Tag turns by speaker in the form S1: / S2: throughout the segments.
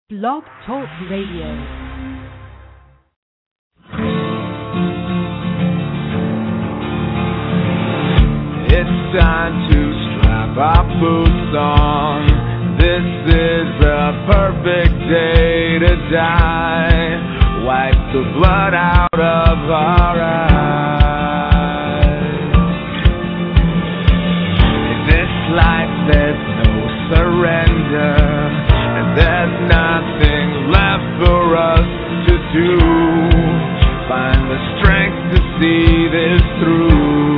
S1: Blog Talk Radio.
S2: It's time to strap our boots on. This is a perfect day to die. Wipe the blood out of our eyes. In this life there's no surrender, and there's nothing left for us to do. Find the strength to see this through.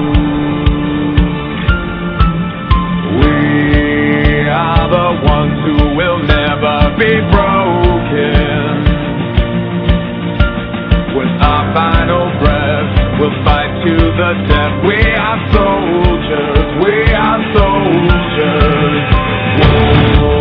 S2: We are the ones who will never be broken. With our final breath, we'll fight to the death. We are soldiers, we are soldiers. Whoa.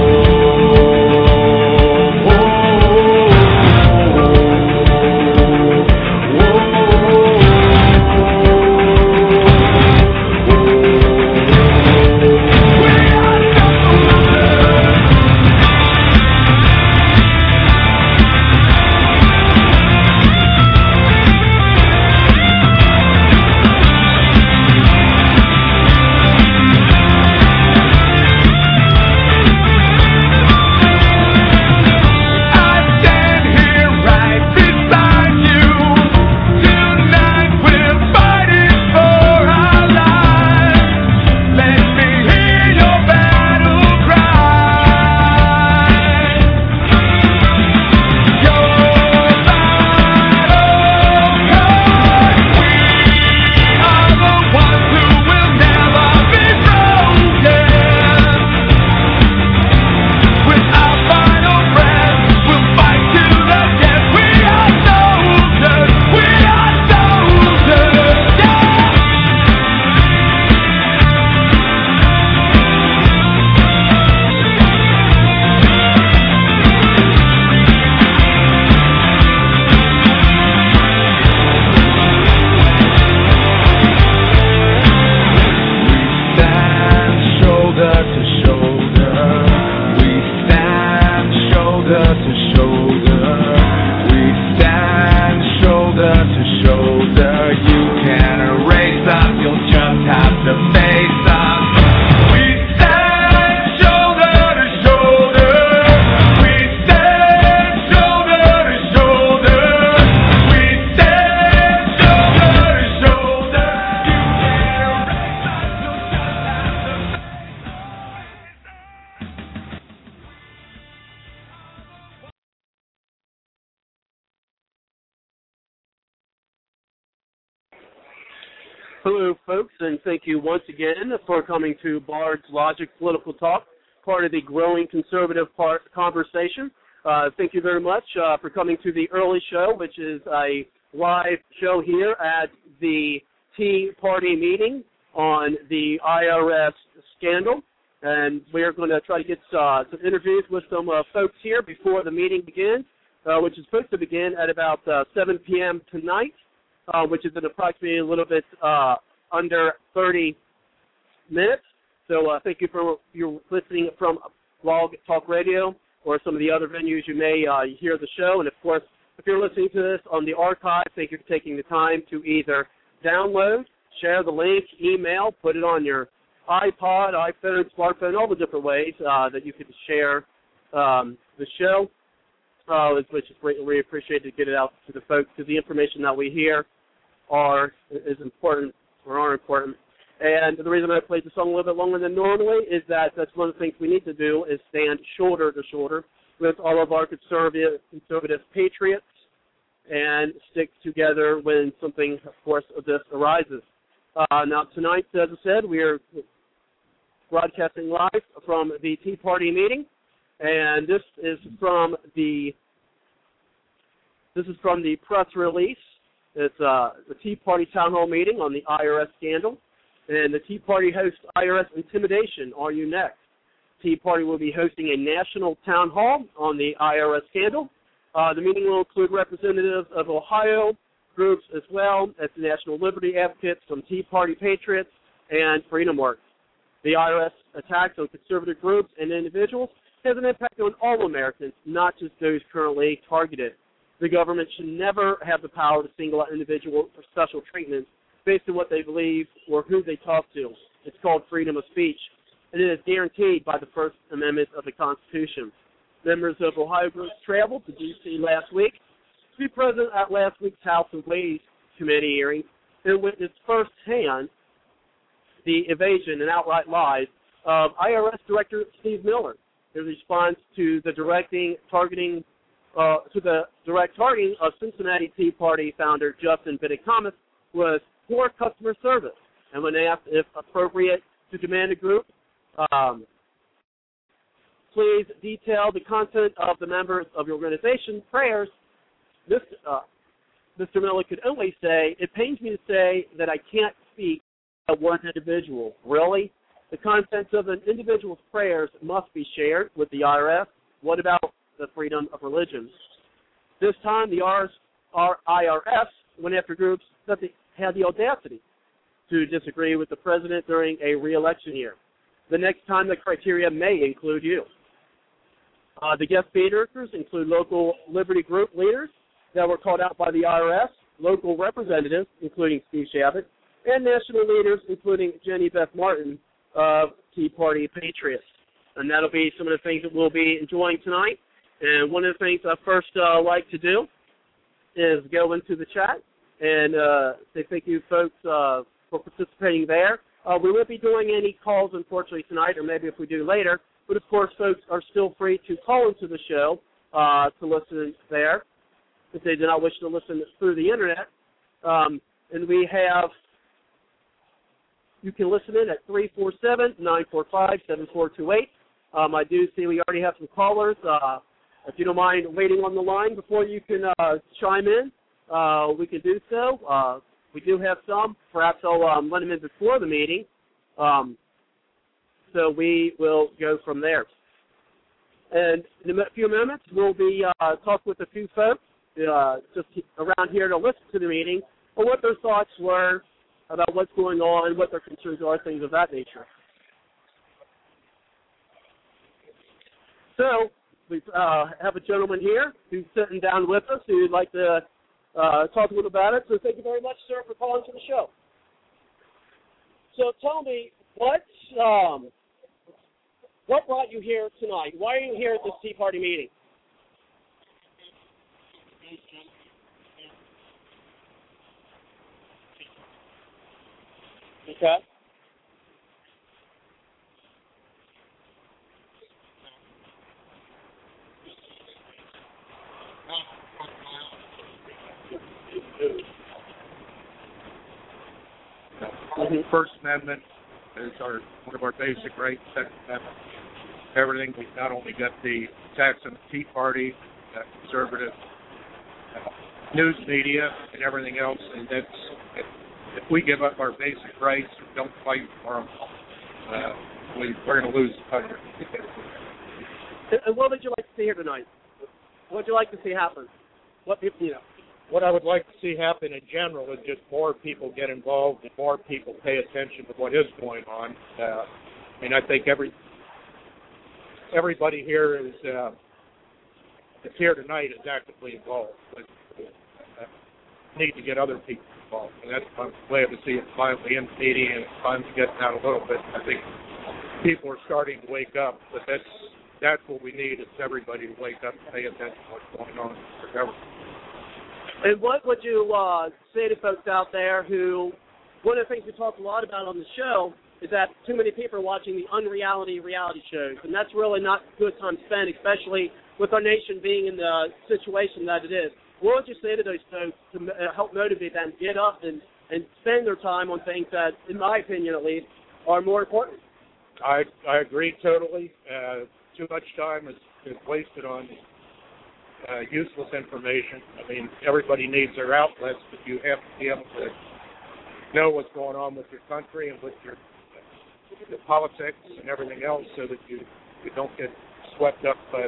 S3: Hello, folks, and thank you once again for coming to Bard's Logic Political Talk, part of the growing conservative conversation. Thank you very much for coming to the early show, which is a live show here at the Tea Party meeting on the IRS scandal. And we're going to try to get some interviews with some folks here before the meeting begins, which is supposed to begin at about 7 p.m. tonight. Which is in approximately a little bit under 30 minutes. So thank you for your listening from Blog Talk Radio or some of the other venues you may hear the show. And, of course, if you're listening to this on the archive, thank you for taking the time to either download, share the link, email, put it on your iPod, iPhone, smartphone, all the different ways that you can share the show, which is greatly appreciated to get it out to the folks, because the information that we hear is important or are important. And the reason I played the song a little bit longer than normally is that that's one of the things we need to do is stand shoulder to shoulder with all of our conservative patriots and stick together when something, of course, of this arises. Now, tonight, as I said, we are broadcasting live from the Tea Party meeting, and this is from the press release. It's the Tea Party Town Hall meeting on the IRS scandal, and the Tea Party hosts IRS intimidation. Are you next? Tea Party will be hosting a national town hall on the IRS scandal. The meeting will include representatives of Ohio groups as well as the National Liberty Advocates, some Tea Party Patriots, and Freedom Works. The IRS attacks on conservative groups and individuals has an impact on all Americans, not just those currently targeted. The government should never have the power to single out individuals for special treatment based on what they believe or who they talk to. It's called freedom of speech, and it is guaranteed by the First Amendment of the Constitution. Members of Ohio Groups traveled to D.C. last week to be present at last week's House and Ways Committee hearing and witnessed firsthand the evasion and outright lies of IRS Director Steve Miller. His response to the direct targeting of Cincinnati Tea Party founder Justin Biddick Thomas was poor customer service. And when asked if appropriate to demand a group, please detail the content of the members of your organization prayers, Mr. Miller could only say, "It pains me to say that I can't speak of one individual." Really? The contents of an individual's prayers must be shared with the IRS. What about the freedom of religion? This time, the IRS went after groups that had the audacity to disagree with the president during a re-election year. The next time, the criteria may include you. The guest speakers include local Liberty Group leaders that were called out by the IRS, local representatives, including Steve Shabbat, and national leaders, including Jenny Beth Martin of Tea Party Patriots. And that'll be some of the things that we'll be enjoying tonight. And one of the things I first like to do is go into the chat and say thank you, folks, for participating there. We won't be doing any calls, unfortunately, tonight, or maybe if we do later. But, of course, folks are still free to call into the show to listen there if they do not wish to listen through the Internet. And we have, you can listen in at 347-945-7428. I do see we already have some callers. If you don't mind waiting on the line before you can chime in, we can do so. We do have some. Perhaps I'll let them in before the meeting. So we will go from there. And in a few moments, we'll be talking with a few folks just around here to listen to the meeting on what their thoughts were about what's going on, what their concerns are, things of that nature. So we have a gentleman here who's sitting down with us who'd like to talk a little about it. So thank you very much, sir, for calling to the show. So tell me, what brought you here tonight? Why are you here at this Tea Party meeting? Okay.
S4: First Amendment is one of our basic rights. Second Amendment, everything. We've not only got the attacks on the Tea Party, conservative news media, and everything else, and that's, if we give up our basic rights, don't fight for them, we're going to lose the country.
S3: And what would you like to see here tonight? What would you like to see happen?
S4: What I would like to see happen in general is just more people get involved and more people pay attention to what is going on. I think everybody here that's here tonight is actively involved. But need to get other people involved, and that's I'm glad to see it finally in the media and it's finally getting out a little bit. I think people are starting to wake up, but that's what we need is everybody to wake up and pay attention to what's going on in our government.
S3: And what would you say to folks out there who, one of the things we talk a lot about on the show is that too many people are watching the unreality reality shows, and that's really not good time spent, especially with our nation being in the situation that it is. What would you say to those folks to help motivate them to get up and spend their time on things that, in my opinion at least, are more important?
S4: I agree totally. Too much time is wasted on useless information. Everybody needs their outlets, but you have to be able to know what's going on with your country and with your politics and everything else so that you don't get swept up by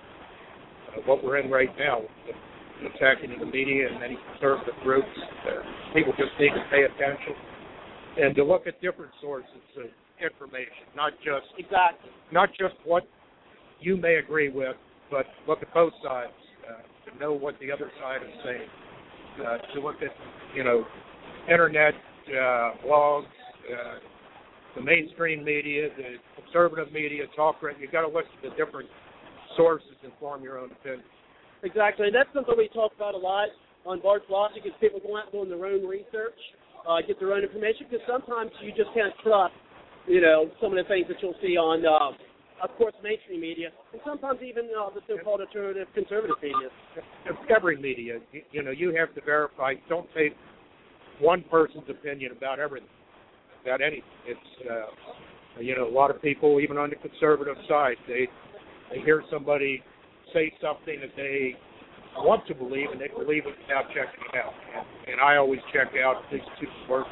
S4: what we're in right now, the attacking of the media and many conservative groups. People just need to pay attention and to look at different sources of information, not just what you may agree with, but look at both sides to know what the other side is saying. To look at, internet, blogs, the mainstream media, the conservative media, talk radio. You've got to look at the different sources and form your own opinion.
S3: Exactly. And that's something we talk about a lot on Bart's Logic is people go out doing their own research, get their own information, because sometimes you just can't trust, some of the things that you'll see on, of course, mainstream media, and sometimes even the so-called alternative conservative media.
S4: Discovery media, you have to verify. Don't take one person's opinion about everything, about anything. It's, a lot of people, even on the conservative side, they hear somebody say something that they want to believe, and they believe it without checking it out. And I always check out these two sources.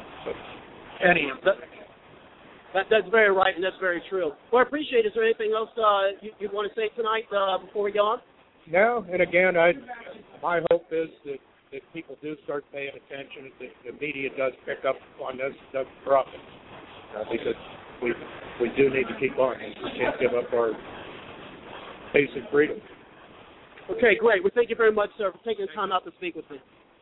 S3: That's very right, and that's very true. Well, I appreciate it. Is there anything else you'd want to say tonight before we go on?
S4: No, and again, my hope is that people do start paying attention, that the media does pick up on this, does profit, because we do need to keep on. We can't give up our basic freedom.
S3: Okay, great. Well, thank you very much, sir, for taking the time out to speak with me.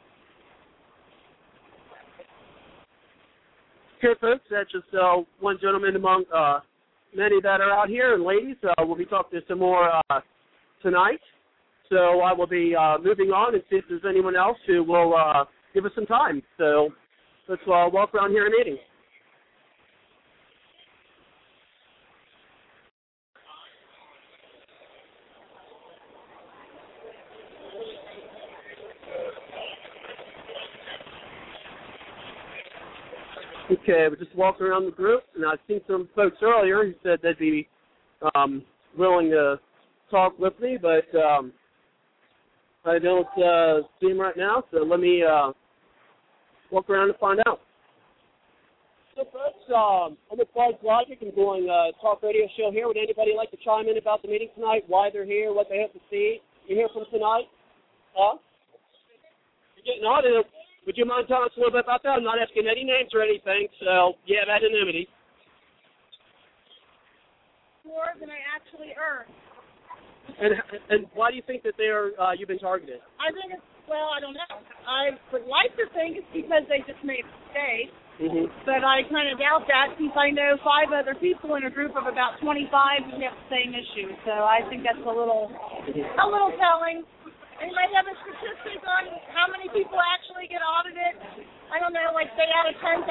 S3: Okay, folks, that's just one gentleman among many that are out here, and ladies. We'll be talking to some more tonight. So I will be moving on and see if there's anyone else who will give us some time. So let's walk around here and meeting. Okay, we just walked around the group, and I've seen some folks earlier who said they'd be willing to talk with me, but I don't see them right now, so let me walk around and find out. So, folks, I'm with Bart's Logic and doing a talk radio show here. Would anybody like to chime in about the meeting tonight, why they're here, what they have to see? You hear from tonight? Huh? You're getting audited. Would you mind telling us a little bit about that? I'm not asking any names or anything, so you have anonymity.
S5: More than I actually earn.
S3: And why do you think that you've been targeted?
S5: I think I don't know. I would like to think it's because they just made a mistake, but I kind of doubt that since I know 5 other people in a group of about 25 who have the same issue. So I think that's a little telling. Anybody have a statistic on how many people actually get audited? I don't know, like say out of 10,000?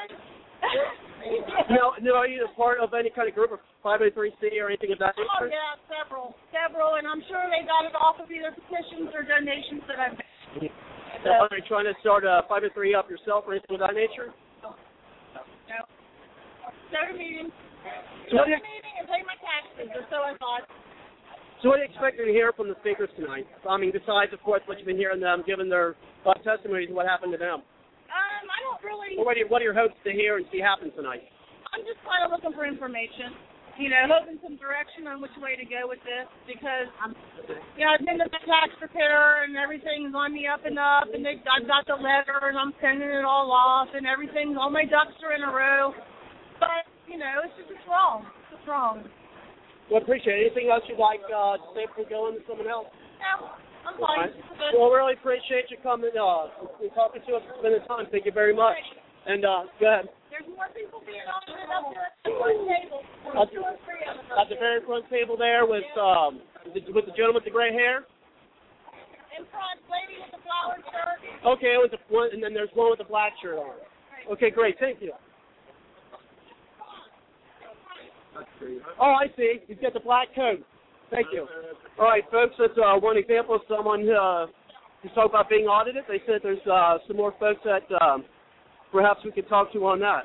S3: No, are you a part of any kind of group of 503C or anything of that nature?
S5: Oh, yeah, several, and I'm sure they got it off of either petitions or donations that I've made.
S3: So, are you trying to start a 503 up yourself or anything of that nature?
S5: No. Go to meetings. Go to meeting and pay my taxes, or so I thought.
S3: So what are you expecting to hear from the speakers tonight? I mean, besides, of course, what you've been hearing them, giving their testimonies and what happened to them.
S5: I don't really...
S3: Well, what are your hopes to hear and see happen tonight?
S5: I'm just kind of looking for information, hoping some direction on which way to go with this, because, I've been to the tax preparer and everything's on the up, and I've got the letter and I'm sending it all off and everything, all my ducks are in a row, but, it's wrong. It's wrong.
S3: Well, appreciate it. Anything else you'd like to say before going to someone else?
S5: No, I'm fine.
S3: Right. Well, really appreciate you coming and talking to us and spending time. Thank you very much. And go ahead.
S5: There's more people being audited up there at the front table. 2 or 3 of them.
S3: At the very front table there with the gentleman with the gray hair?
S5: In front, lady with the flowered shirt.
S3: Okay, it was one, and then there's one with the black shirt on. Okay, great. Thank you. Oh, I see. He's got the black coat. Thank you. All right, folks, that's one example of someone who's talking about being audited. They said there's some more folks that perhaps we could talk to on that.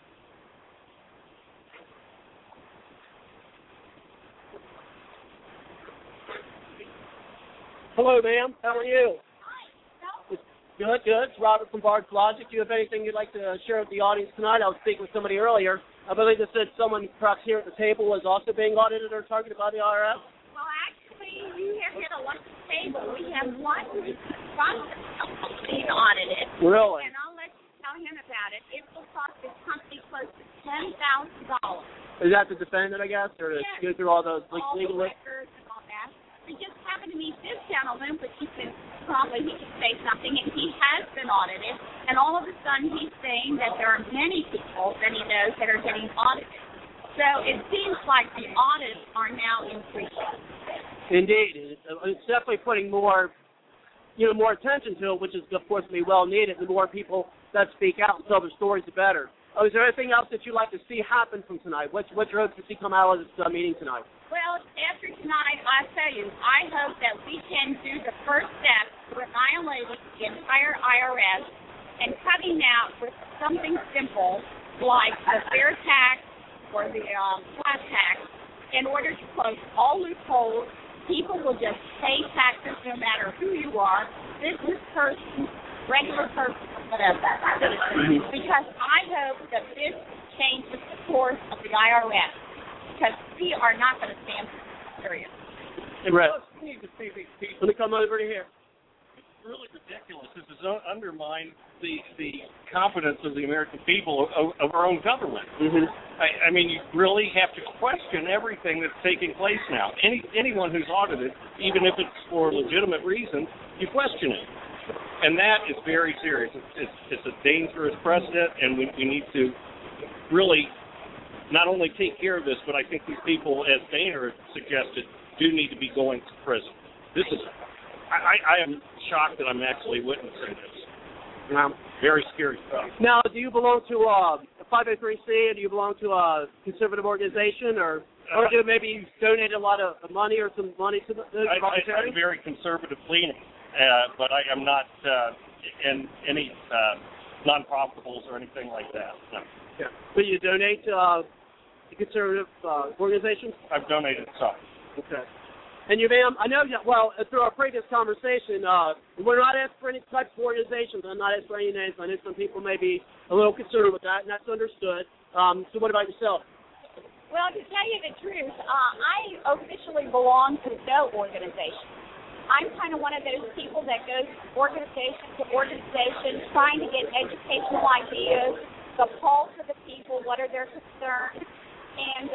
S3: Hello, ma'am. How are you? Good. It's Robert from Bart's Logic. Do you have anything you'd like to share with the audience tonight? I was speaking with somebody earlier. I believe they said someone perhaps here at the table was also being audited or targeted by the IRS.
S5: Well, actually, you have hit a lucky table. We have one being audited.
S3: Really?
S5: And I'll let you tell him about it. It will cost this company close to $10,000
S3: Is that to defend it, I guess, or to go through all the legal
S5: records and all that? We just happened to meet this gentleman, but he could say something, and he has been audited, and all of a sudden he's saying that there are many people that he knows that are getting audited. So it seems like the audits are now increasing. Indeed.
S3: It's definitely putting more attention to it, which is, of course, be well needed. The more people that speak out and tell their stories, the better. Is there anything else that you'd like to see happen from tonight? What's your hope to see come out of this meeting tonight?
S5: Well, after tonight, I'll tell you, I hope that we can do the first step to annihilating the entire IRS and cutting out with something simple like the fair tax or the flat tax in order to close all loopholes. People will just pay taxes no matter who you are, business person, regular person, whatever. Because I hope that this changes the course of the IRS, because we are not going to stand for this period.
S3: Right.
S4: We need to see these people.
S3: Let me come over to here.
S4: It's really ridiculous. This has undermined the confidence of the American people of our own government.
S3: Mm-hmm.
S4: I mean, you really have to question everything that's taking place now. Anyone who's audited, even if it's for legitimate reasons, you question it. And that is very serious. It's a dangerous precedent, and we need to really not only take care of this, but I think these people, as Boehner suggested, do need to be going to prison. This is, I am shocked that I'm actually witnessing this. Very scary stuff.
S3: Now, do you belong to a 503c, or do you belong to a conservative organization, or do maybe you donate a lot of money or some money to the
S4: I'm very conservative leaning, but I am not in any non-profitables or anything like that. No.
S3: Yeah. But you donate to conservative organizations?
S4: I've donated some.
S3: Okay. And you, ma'am, I know, well, through our previous conversation, we're not asking for any types of organizations. I'm not asking for any names. I know some people may be a little concerned with that, and that's understood. So what about yourself?
S5: Well, to tell you the truth, I officially belong to no organization. I'm kind of one of those people that goes organization to organization, trying to get educational ideas, the pulse of the people, what are their concerns, and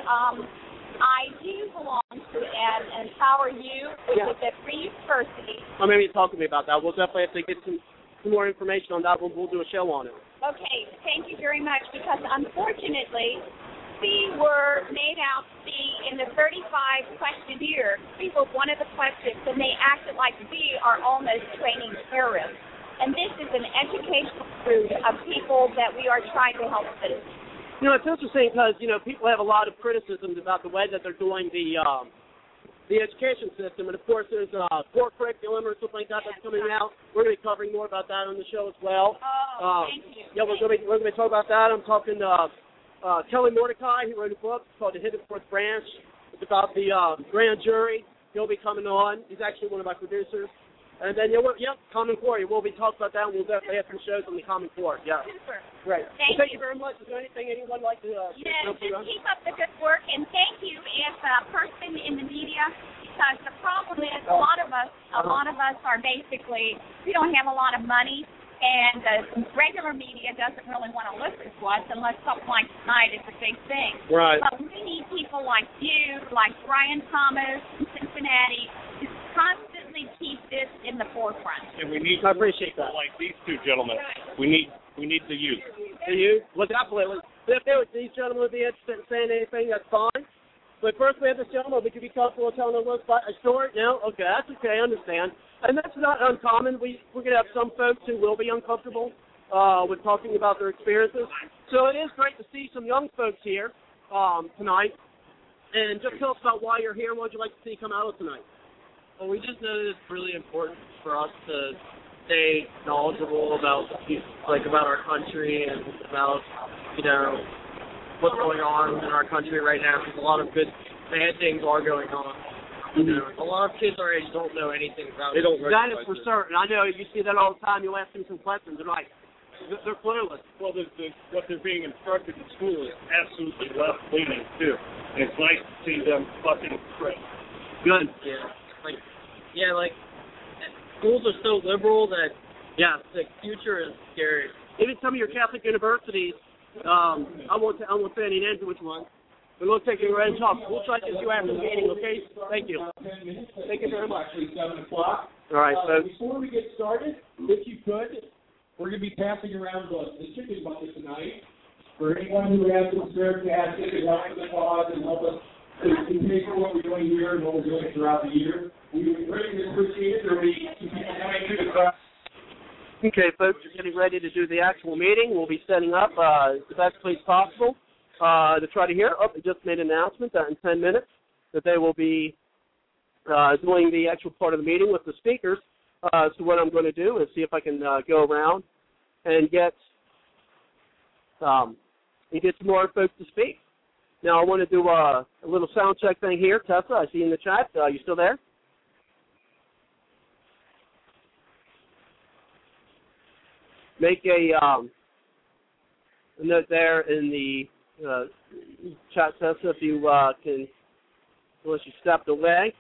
S5: I do belong to Empower You, which is a free university.
S3: Well, maybe talk to me about that. We'll definitely have to get some more information on that. We'll do a show on it.
S5: Okay, thank you very much, because unfortunately, we were made out to be in the 35 questionnaire. We were one of the questions, and they acted like we are almost training terrorists. And this is an educational group of people that we are trying to help citizens.
S3: You know, it's interesting because, people have a lot of criticisms about the way that they're doing the education system. And, of course, there's core curriculum or something like that that's coming out. We're going to be covering more about that on the show as well.
S5: Thank you.
S3: Yeah, we're going to be talking about that. I'm talking to Kelly Mordecai. He wrote a book called The Hidden Fourth Branch. It's about the grand jury. He'll be coming on. He's actually one of my producers. And then, Common Core. We'll be talking about that, and we'll definitely have some shows on the Common Core. Yeah.
S5: Super.
S3: Great.
S5: Thank
S3: you very much. Is there anything anyone would like to
S5: just keep up the good work, and thank you as a person in the media, because the problem is a lot of us are basically, we don't have a lot of money, and the regular media doesn't really want to listen to us unless something like tonight is a big thing.
S3: Right.
S5: But we need people like you, like Brian Thomas in Cincinnati, to constantly keep this in the forefront.
S4: And we need
S3: I appreciate that.
S4: Like these two gentlemen. We need the youth.
S3: The youth? Well, definitely. If these gentlemen would be interested in saying anything, that's fine. But first we have this gentleman. Would you be comfortable telling us a story? No? Okay, that's okay. I understand. And that's not uncommon. We're going to have some folks who will be uncomfortable with talking about their experiences. So it is great to see some young folks here tonight. And just tell us about why you're here and what would you like to see come out of tonight.
S6: Well, we just know that it's really important for us to stay knowledgeable about our country and about, what's going on in our country right now, because a lot of good, bad things are going on. A lot of kids our age don't know anything about it.
S3: That is for certain. I know you see that all the time. You'll ask them some questions. They're like, they're clueless.
S4: Well, what they're being instructed in school is absolutely left-leaning, too. And it's nice to see them fucking straight.
S3: Good.
S6: Yeah. Schools are so liberal that, the future is scary.
S3: Even some of your Catholic universities, I won't say any names of which one, It looks like you're ready to talk. We'll try to get you after the meeting, okay? Thank you. Thank you very much.
S7: 7 o'clock.
S3: All right, folks.
S7: Before we get started, if you could, we're going to be passing around the chicken bucket tonight. For anyone who has concerns to ask chicken, help us cause and help us to pay for what we're doing here and what we're doing throughout the year. We would greatly appreciate it. There will be some people coming through the crowd.
S3: Okay, folks, we're getting ready to do the actual meeting. We'll be setting up the best place possible to try to hear. Oh, they just made an announcement that in 10 minutes that they will be doing the actual part of the meeting with the speakers. So what I'm going to do is see if I can go around and get some more folks to speak. Now, I want to do a little sound check thing here. Tessa, I see you in the chat. You still there? Make a note there in the chat, Tessa, if you can, unless you stepped away.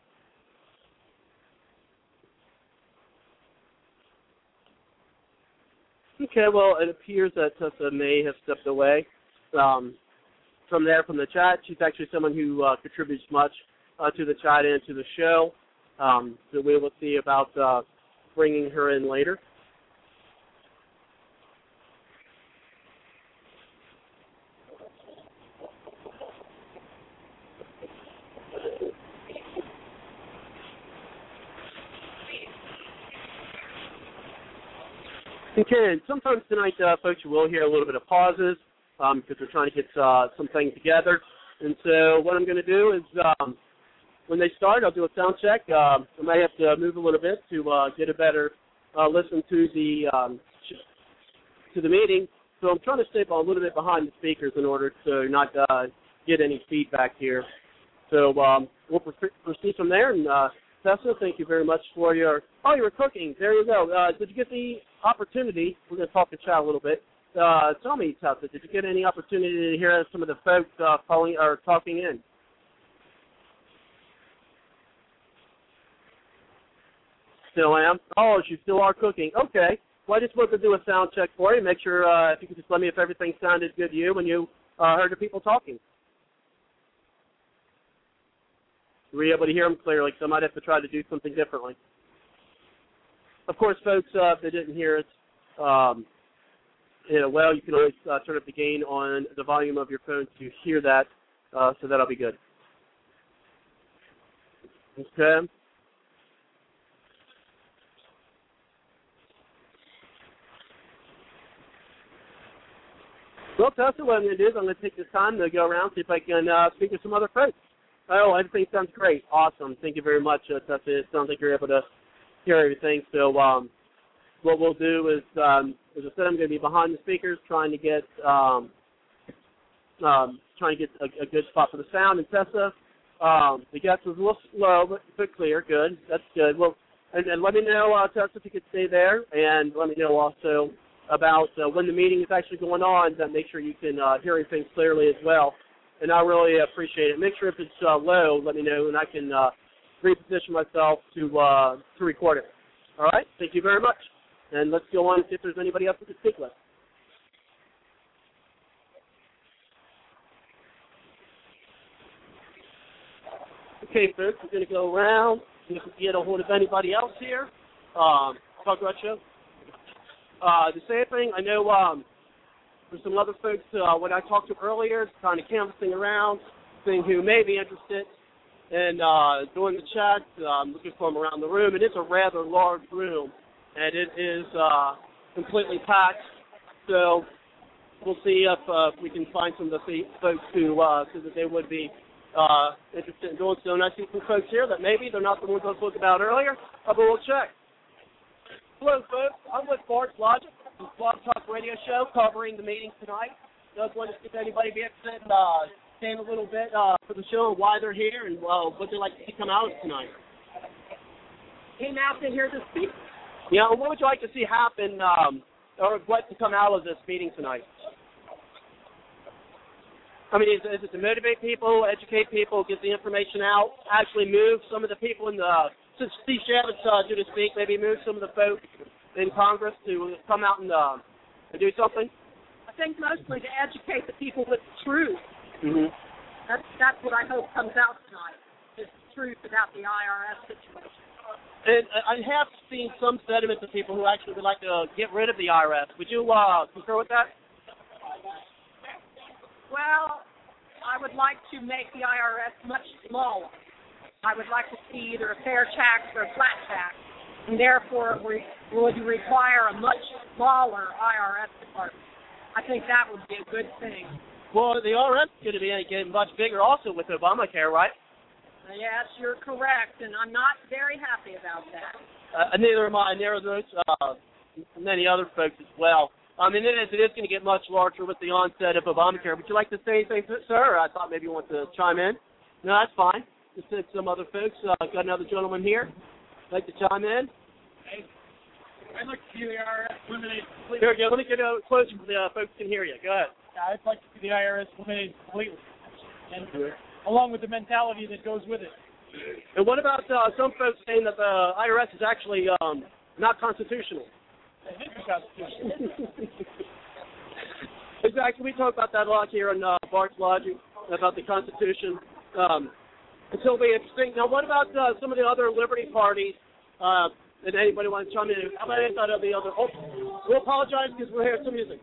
S3: Okay, well, it appears that Tessa may have stepped away from the chat. She's actually someone who contributes much to the chat and to the show. So we will see about bringing her in later. Okay, and sometimes tonight, folks, you will hear a little bit of pauses because we're trying to get some things together. And so what I'm going to do is when they start, I'll do a sound check. I might have to move a little bit to get a better listen to the meeting. So I'm trying to stay a little bit behind the speakers in order to not get any feedback here. So we'll proceed from there. And Tessa, thank you very much for your... Oh, you were cooking. There you go. Did you get the opportunity? We're going to talk to chat a little bit. Tell me, Tessa, did you get any opportunity to hear some of the folks calling or talking in? Still am? Oh, you still are cooking. Okay. Well, I just wanted to do a sound check for you. Make sure if you could just let me if everything sounded good to you when you heard the people talking. Were you able to hear them clearly? So I might have to try to do something differently. Of course, folks, if they didn't hear it, well, you can always turn up the gain on the volume of your phone to hear that, so that'll be good. Okay. Well, Tessa, what I'm going to do is I'm going to take this time to go around, see if I can speak to some other folks. Oh, everything sounds great. Awesome. Thank you very much, Tessa. It sounds like you're able to hear everything. So what we'll do is, as I said, I'm going to be behind the speakers trying to get a good spot for the sound. And Tessa, the guest was a little slow, but clear. Good. That's good. Well, and let me know, Tessa, if you could stay there, and let me know also about when the meeting is actually going on, then make sure you can hear everything clearly as well. And I really appreciate it. Make sure if it's low, let me know, and I can reposition myself to record it. All right? Thank you very much. And let's go on and see if there's anybody else we can speak with. Okay, folks, we're going to go around, see if we can get a hold of anybody else here. Talk about show. The same thing, I know there's some other folks when I talked to earlier, kind of canvassing around, seeing who may be interested in doing the chat. Looking for them around the room. It is a rather large room, and it is completely packed. So we'll see if we can find some of the folks who so that they would be interested in doing so. And I see some folks here that maybe they're not the ones I spoke about earlier, but we'll check. Hello, folks. I'm with Bart's Logic, the Blog Talk Radio Show, covering the meeting tonight. Just wanted to see if anybody be interested in saying a little bit for the show and why they're here and what they'd like to see come out of tonight.
S5: Came out to hear the speech.
S3: Yeah, what would you like to see happen or what to come out of this meeting tonight? I mean, is it to motivate people, educate people, get the information out, actually move some of the people in the, since Steve Shavitz due to speak, maybe move some of the folks in Congress to come out and do something?
S5: I think mostly to educate the people with the truth.
S3: Mm-hmm.
S8: That's what I hope comes out tonight, is the truth about the IRS situation.
S3: And I have seen some sentiments of people who actually would like to get rid of the IRS. Would you concur with that?
S8: Well, I would like to make the IRS much smaller. I would like to see either a fair tax or a flat tax, and therefore it would require a much smaller IRS department. I think that would be a good thing.
S3: Well, the IRS is going to be getting much bigger also with Obamacare, right?
S8: Yes, you're correct, and I'm not very happy about that.
S3: Neither am I. Neither are those many other folks as well. I mean, it is going to get much larger with the onset of Obamacare. Would you like to say anything, sir? I thought maybe you want to chime in. No, that's fine. Just take some other folks. Got another gentleman here. Like to chime in?
S9: Hey, I'd like to see the IRS eliminated completely.
S3: Here we go. Let me get closer so the folks can hear you. Go ahead.
S9: I'd like to see the IRS eliminated completely, and along with the mentality that goes with it.
S3: And what about some folks saying that the IRS is actually not constitutional?
S9: It is constitutional.
S3: Exactly. We talk about that a lot here in Bart's Logic, about the Constitution. It'll be interesting. Now, what about some of the other Liberty parties? Did anybody want to chime in? How about any of the other? Oh, we'll apologize because we're hearing some music.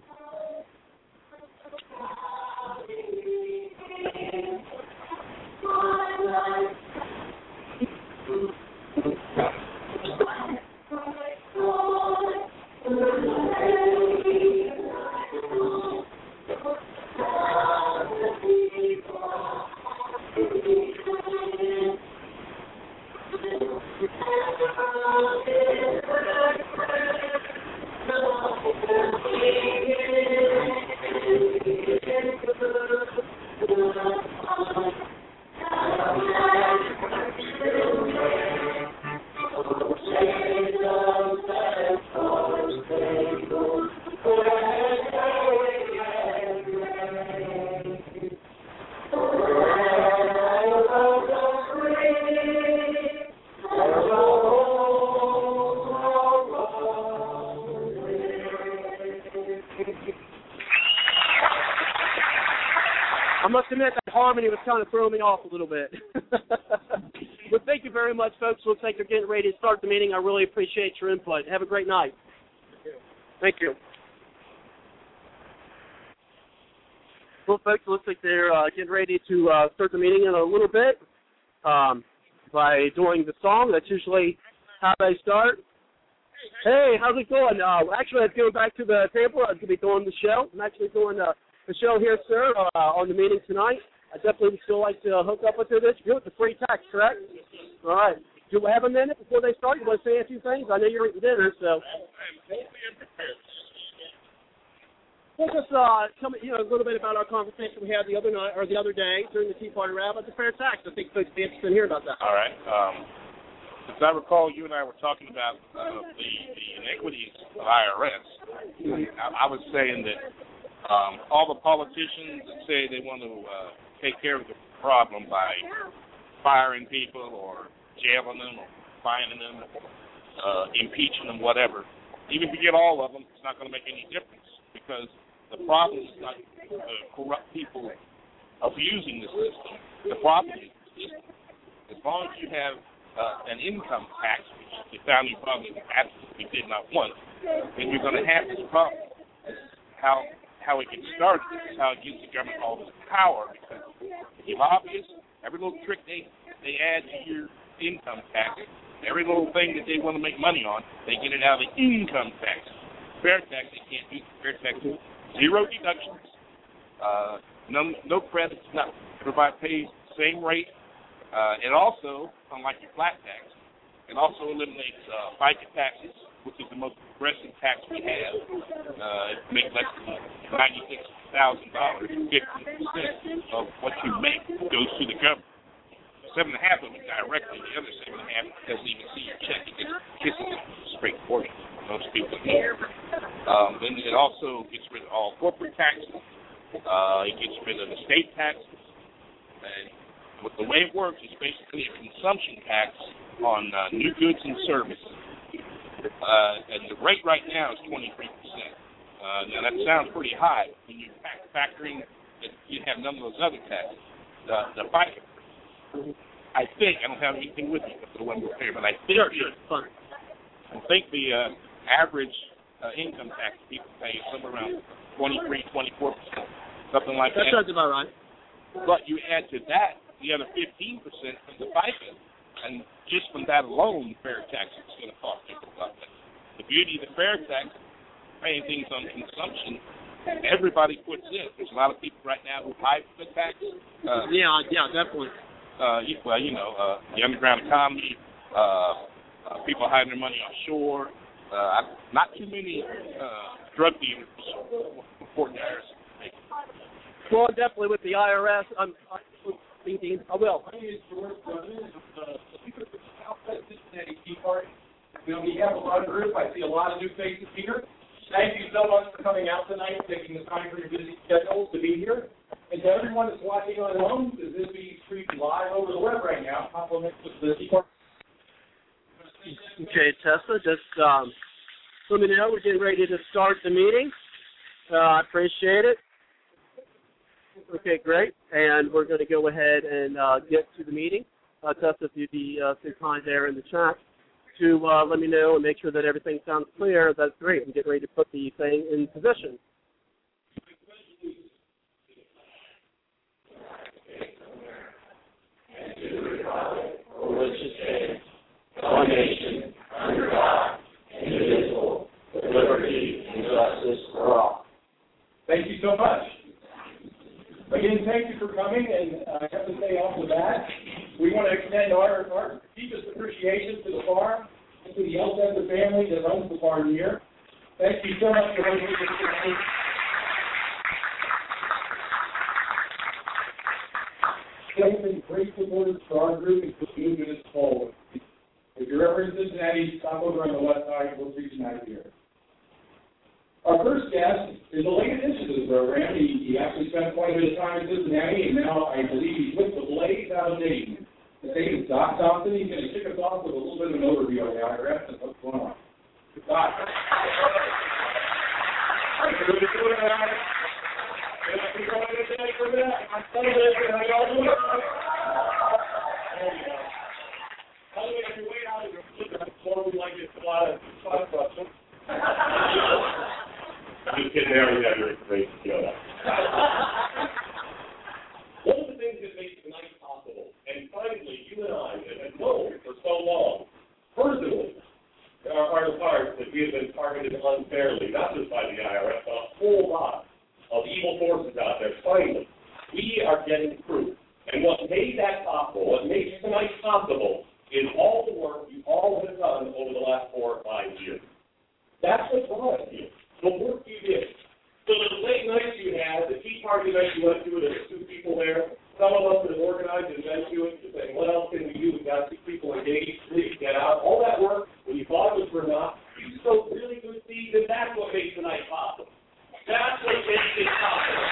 S3: I must admit that harmony was kind of throwing me off a little bit. Well, thank you very much, folks. Looks like they're getting ready to start the meeting. I really appreciate your input. Have a great night. Thank you. Well, folks, it looks like they're getting ready to start the meeting in a little bit by doing the song. That's usually how they start. Hey, how's it going? Actually, I'm going back to the table. I'm going to be doing the show. I'm actually doing the show here, sir, on the meeting tonight. I definitely would still like to hook up with you this. It's a free text, correct? All right. Do we have a minute before they start? You want to say a few things? I know you're eating dinner, so. We'll just tell me, a little bit about our conversation we had the other night or the other day during the Tea Party rally about the fair tax. I think folks would be interested in hearing about that.
S10: All right. As I recall, you and I were talking about the inequities of IRS. I was saying that all the politicians that say they want to take care of the problem by firing people or jailing them or fining them, impeaching them, whatever, even if you get all of them, it's not going to make any difference because the problem is not corrupt people abusing the system. The problem is the system. As long as you have an income tax, which the founding fathers absolutely did not want, then you're going to have this problem. How it gets started is how it gives the government all this power because the lobbyists, every little trick they add to your income tax, every little thing that they want to make money on, they get it out of the income tax. Fair tax, they can't do fair tax. Zero deductions, no credits, nothing. Everybody pays the same rate. It also, unlike your flat tax, it also eliminates FICA taxes, which is the most progressive tax we have. It makes less than $96,000. 50% of what you make goes to the government. 7.5 of it directly. The other 7.5 doesn't even see your check. It just kisses it straight for you. Most people don't. Then it also gets rid of all corporate taxes. It gets rid of the state taxes. And the way it works is basically a consumption tax on new goods and services. And the rate right now is 23%. Now that sounds pretty high when you're factoring that you have none of those other taxes. the FICA. I think, I don't have anything with me for the one repair, but I think the average income tax people pay is somewhere around 23-24%, something like that.
S6: That sounds about right.
S10: But you add to that the other 15% from the FICA, and just from that alone, the fair tax is going to cost people something. The beauty of the fair tax, paying things on consumption, everybody puts in. There's a lot of people right now who hide the tax.
S6: Yeah, definitely.
S10: Well, you know, the underground economy, people hiding their money offshore. Not too many drug dealers report the IRS.
S3: Well, definitely with the IRS, I'm thinking, I will.
S7: My name is George Brunson of the Southwest Cincinnati Tea Party. On behalf of our group, I see a lot of new faces here. Thank you so much for coming out tonight, taking the time for your busy schedules to be here. And to everyone that's watching on home, this is being streamed live over the web right now. Compliments of the Tea Party.
S3: Okay, Tessa, just let me know. We're getting ready to start the meeting. I appreciate it. Okay, great. And we're going to go ahead and get to the meeting. Tessa, if you'd be so kind there in the chat to let me know and make sure that everything sounds clear, that's great. I'm getting ready to put the thing in position.
S11: Which is one nation, under God, indivisible, with liberty and justice for all.
S7: Thank you so much. Again, thank you for coming, and I have to say off the bat, we want to extend our deepest appreciation to the farm and to the Elsesser family that owns the farm here. Thank you so much for hosting us tonight. They've been great supporters for our group and for moving us forward. If you're ever in Cincinnati, stop over on the west side. We'll treat you nice here. Our first guest is the late addition to the program. He actually spent quite a bit of time in Cincinnati, and now I believe he's with the Blaze out of Dayton. His name is Doc Thompson. He's going to kick us off with a little bit of an overview of the IRS and what's going on. Doc.
S11: I'm just kidding, they already have your information together. One of the things that makes tonight possible, and finally you and I have known for so long, personally, are the parts that we have been targeted unfairly, not just by the IRS, but a whole lot of evil forces out there. Finally, we are getting proof. And what made that possible, what makes tonight possible, is all the work you all have done over the last 4 or 5 years. That's what brought us here. The work you did. So the late nights you had, the Tea Party night you went to, there were 2 people there. Some of us that organized and went to it, saying, what else can we do? We got 2 people engaged, 3 get out. All that work, when you thought it was for naught, you sowed really good seeds, and that's what makes tonight possible. That's what makes it possible.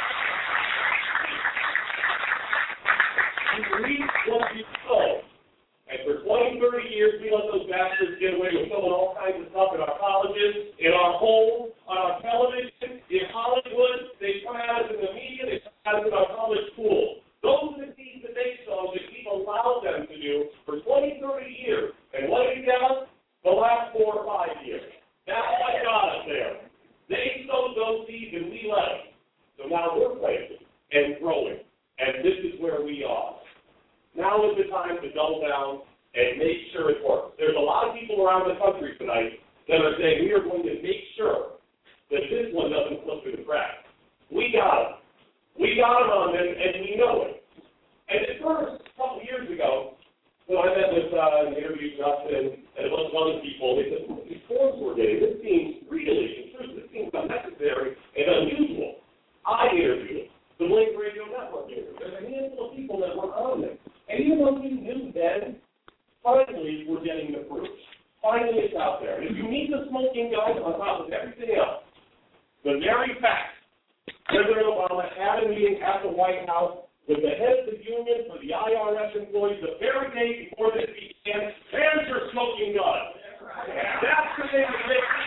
S11: You reap what you sow. And for 20, 30 years, we let those bastards get away with selling all kinds of stuff in our colleges, in our homes, on our television, in Hollywood. They come at us in the media. They come at us in our public schools. Those are the seeds that they sow that we've allowed them to do for 20, 30 years. And what have we done? The last 4 or 5 years. That's what got us there. They sowed those seeds and we let them. So now we're planting and growing. And this is where we are. Now is the time to double down and make sure it works. There's a lot of people around the country tonight that are saying we are going to make sure that this one doesn't slip through the cracks. We got them. We got them on them, and we know it. And at first, a couple of years ago, when I met with and interviewed Justin and a bunch of other people, they said, these forms we're getting, this seems really intrusive. This seems unnecessary and unusual. I interviewed the Blaze Radio Network interview. There's a handful of people that were on this. And even though we knew then, finally we're getting the proof. Finally it's out there. And if you meet the smoking gun on top of everything else, the very fact President Obama had a meeting at the White House with the head of the union for the IRS employees the very day before this began, there's your smoking gun. That's the thing that makes me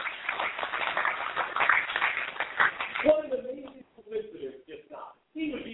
S11: what an amazing coincidence, if not. He would be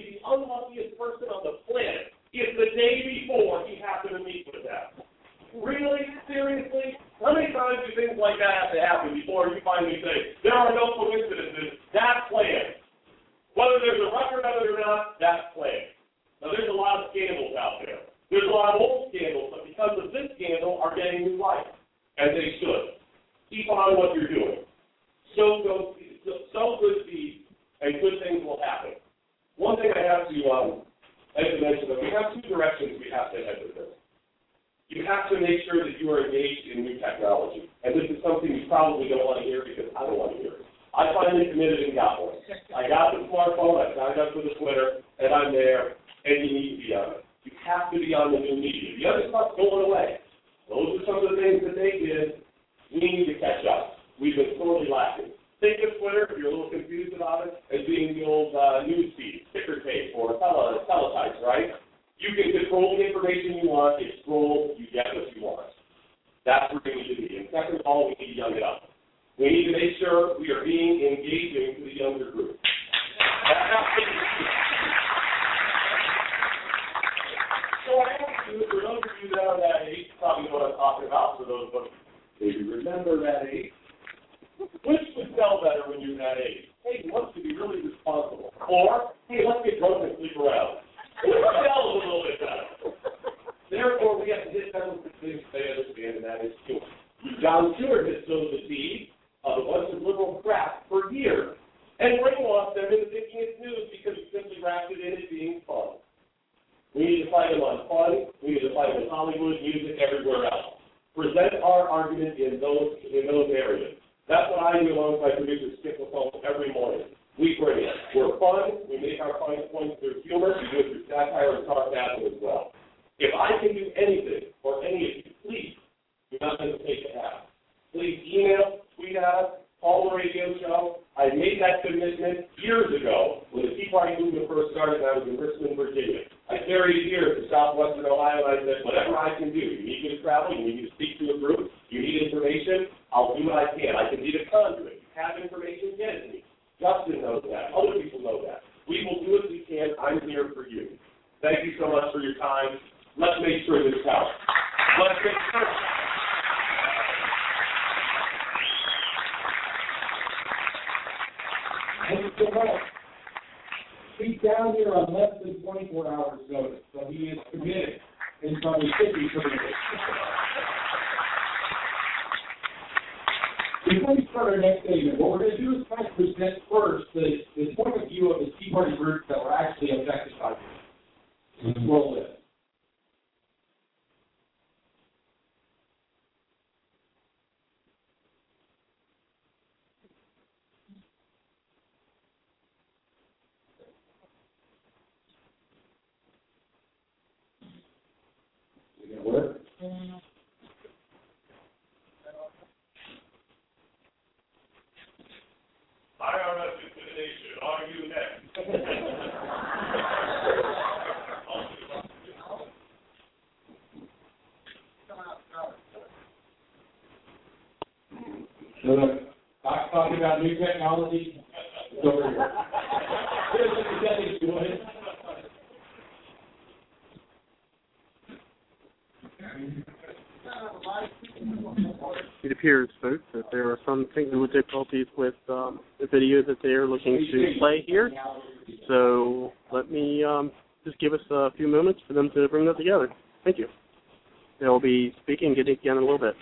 S11: Really? Seriously? How many times do things like that have to happen before you finally say, there are no coincidences, that's planned? Whether there's a record of it or not, that's planned. Now, there's a lot of scandals out there. There's a lot of old scandals, but because of this scandal, are getting new life, as they should. Keep on what you're doing. Sow good seeds, and good things will happen. One thing I have to mention, that we have two directions we have to head with this. You have to make sure that you are engaged in new technology. And this is something you probably don't want to hear because I don't want to hear it. I finally committed and got one. I got the smartphone, I signed up for the Twitter, and I'm there, and you need to be on it. You have to be on the new media. The other stuff's going away. Those are some of the things that they did. We need to catch up. We've been sorely lacking. Think of Twitter, if you're a little confused about it, as being the old news feed, ticker tape, or teletypes, right? You can control the information you want, you scroll, you get what you want. That's where we need to be. And second of all, we need to young it up. We need to make sure we are being engaging to the younger group. So I ask you, for those of you that are that age, probably know what I'm talking about. For those of us maybe remember that age, which would sell better when you're that age? Hey, you want to be really responsible. Or, hey, let's get drunk and sleep around. Which sells a little bit better. Therefore, we have to hit them with the things they understand, and that is humor. John Stewart has sowed the seed of a bunch of liberal crap for years and brainwashed them into thinking it's news because he simply wrapped it in as being fun. We need to fight them on fun. We need to fight them in Hollywood, music, everywhere else. Present our argument in those areas. That's what I do alongside producer Skip McCall every morning. We bring it. We're fun. We make our points through humor. We do it through satire and sarcasm as well. If I can do anything for any of you, please do not hesitate to ask. Please email, tweet at us, call the radio show. I made that commitment years ago when the Tea Party movement first started, and I was in Richmond, Virginia. I carried it here to southwestern Ohio, and I said, whatever I can do. You need me to travel, you need me to speak to a group, you need information, I'll do what I can. I can be the conduit. You have information, get it to me. Justin knows that. Other people know that. We will do what we can. I'm here for you. Thank you so much for your time. Let's make sure this counts. Let's make sure.
S7: He's down here on less than 24 hours notice, so he is committed, and so he should be committed. Before we start our next statement, what we're going to do is kind of present first the point of view of the Tea Party groups that were actually affected by this. Roll it. Work?
S11: IRS intimidation. Are you next?
S7: So talking about new technology. It's over here. Here's what the deputy's doing.
S3: It appears, folks, that there are some technical difficulties with the video that they are looking to play here. So let me just give us a few moments for them to bring that together. Thank you. They'll be speaking again in a little bit.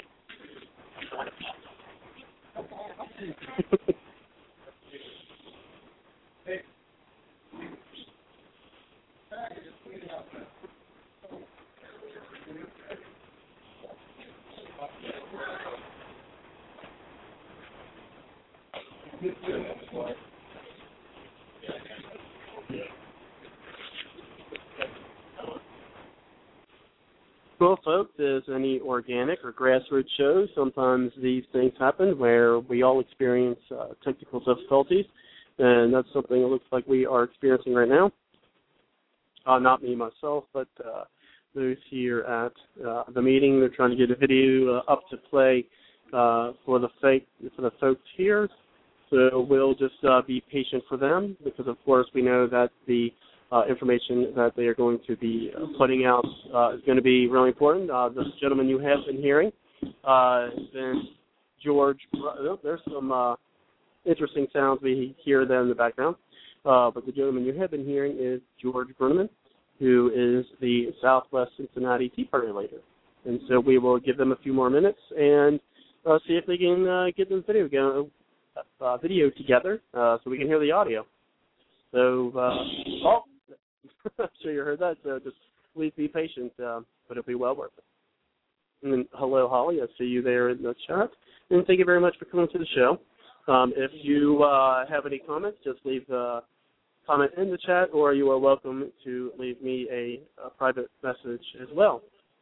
S3: Well, folks, as any organic or grassroots shows, sometimes these things happen where we all experience technical difficulties, and that's something it looks like we are experiencing right now. Not me, myself, but those here at the meeting. They're trying to get a video up to play for the folks here. So we'll just be patient for them because, of course, we know that the information that they are going to be putting out is going to be really important. This gentleman you have been hearing has been George. There's some interesting sounds we hear there in the background. But the gentleman you have been hearing is George Bruneman, who is the Southwest Cincinnati Tea Party leader. And so we will give them a few more minutes and see if they can get this video together so we can hear the audio. So, I'm sure you heard that. So just please be patient, but it'll be well worth it. And then, hello, Holly. I see you there in the chat. And thank you very much for coming to the show. If you have any comments, just leave a comment in the chat, or you are welcome to leave me a private message as well.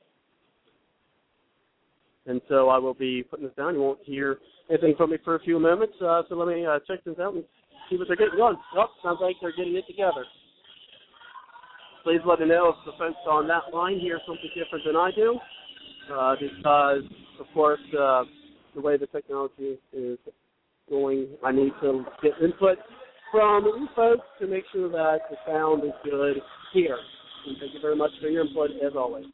S3: And so I will be putting this down. You won't hear anything from me for a few moments. So let me check this out and see what they're getting on. Oh, sounds like they're getting it together. Please let me know if the folks on that line hear something different than I do, because, of course, the way the technology is going, I need to get input from you folks to make sure that the sound is good here. And thank you very much for your input, as always.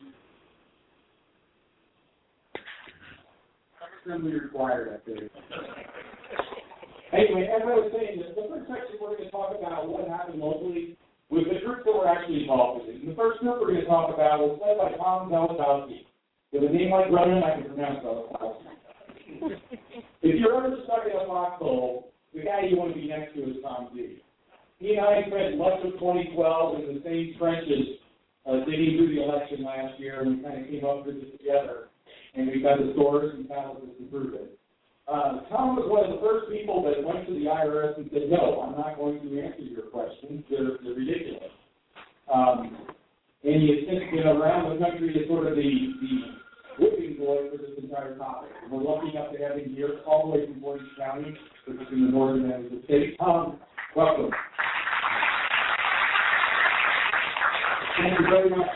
S7: Assembly required, I think. Anyway, as I was saying, the first section we're going to talk about what happened locally with the groups that were actually involved in it. And the first group we're going to talk about was led by Tom Zelazowski. With a name like Brennan, I can pronounce Zelazowski. If you're ever stuck in a foxhole, the guy you want to be next to is Tom Z. He and I spent much of 2012 in the same trenches digging through the election last year, and we kind of came up with this together. And we've got the stores and tablets to prove it. Tom was one of the first people that went to the IRS and said, no, I'm not going to answer your questions. They're ridiculous. And he has since been around the country as sort of the whipping boy for this entire topic. And we're lucky enough to have him here all the way from Orange County, which is in the northern end of the state. Tom, welcome. Thank you very much.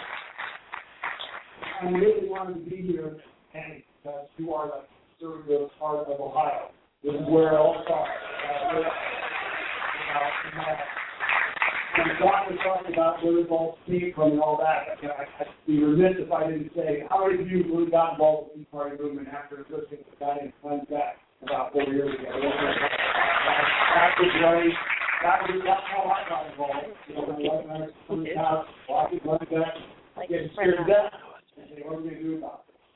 S7: I really wanted to be here, and because you are the conservative part of Ohio. This is where it all starts. When Doc was talking about where the ball came from and all that, I'd be remiss if I didn't say, how many of you really got involved with the Tea Party movement after listening to the guy in Cleanse back about 4 years ago? That was right. That's how I got involved. You know, when I was coming to the house, walking, running back, getting scared to death. And say, what are we going to do about it?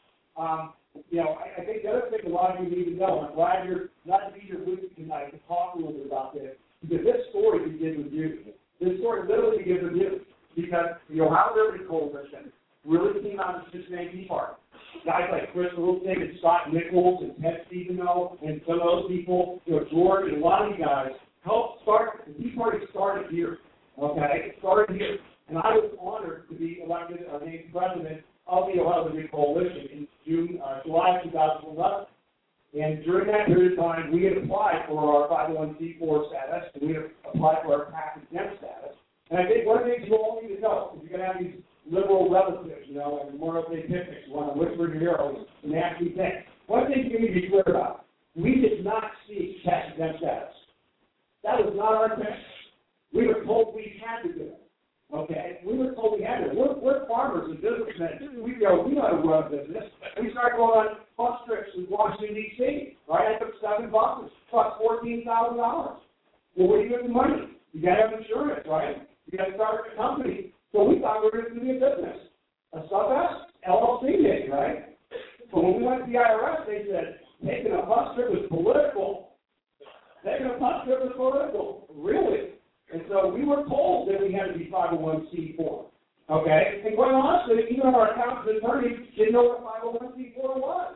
S7: I think the other thing a lot of you need to know, I'm glad you're not to be here with me tonight to talk a little bit about this, because this story begins with you. This story literally begins with you, because the Ohio Liberty Coalition really came out of the Cincinnati Tea Party. Guys like Chris Littleton and Scott Nichols and Ted Stevenow and some of those people, George and a lot of you guys helped start, the Tea Party started here, okay? It started here. And I was honored to be elected named president of the Ohio Liberty Coalition in July 2011. And during that period of time, we had applied for our 501c4 status, and we had applied for our tax exempt status. And I think one of the things you all need to know is you're going to have these liberal relatives, and Memorial Day picnics, you want to whisper in your ear and nasty things. One thing you need to be clear about, we did not seek tax exempt status. That was not our intention. We were told we had to do it. Okay, we were told we had to. We're farmers and businessmen. We know how to run a business. We started going on bus trips in Washington, D.C., right? I took 7 buses, cost $14,000. Well, where do you get the money? You got to have insurance, right? You got to start a company. So we thought we were going to be a business. A sub-S, LLC maybe, right? But when we went to the IRS, they said, taking a bus trip was political. Taking a bus trip was political. Really? And so we were told that we had to be 501c4, okay? And quite honestly, even our accountants and attorneys didn't know what 501c4 was.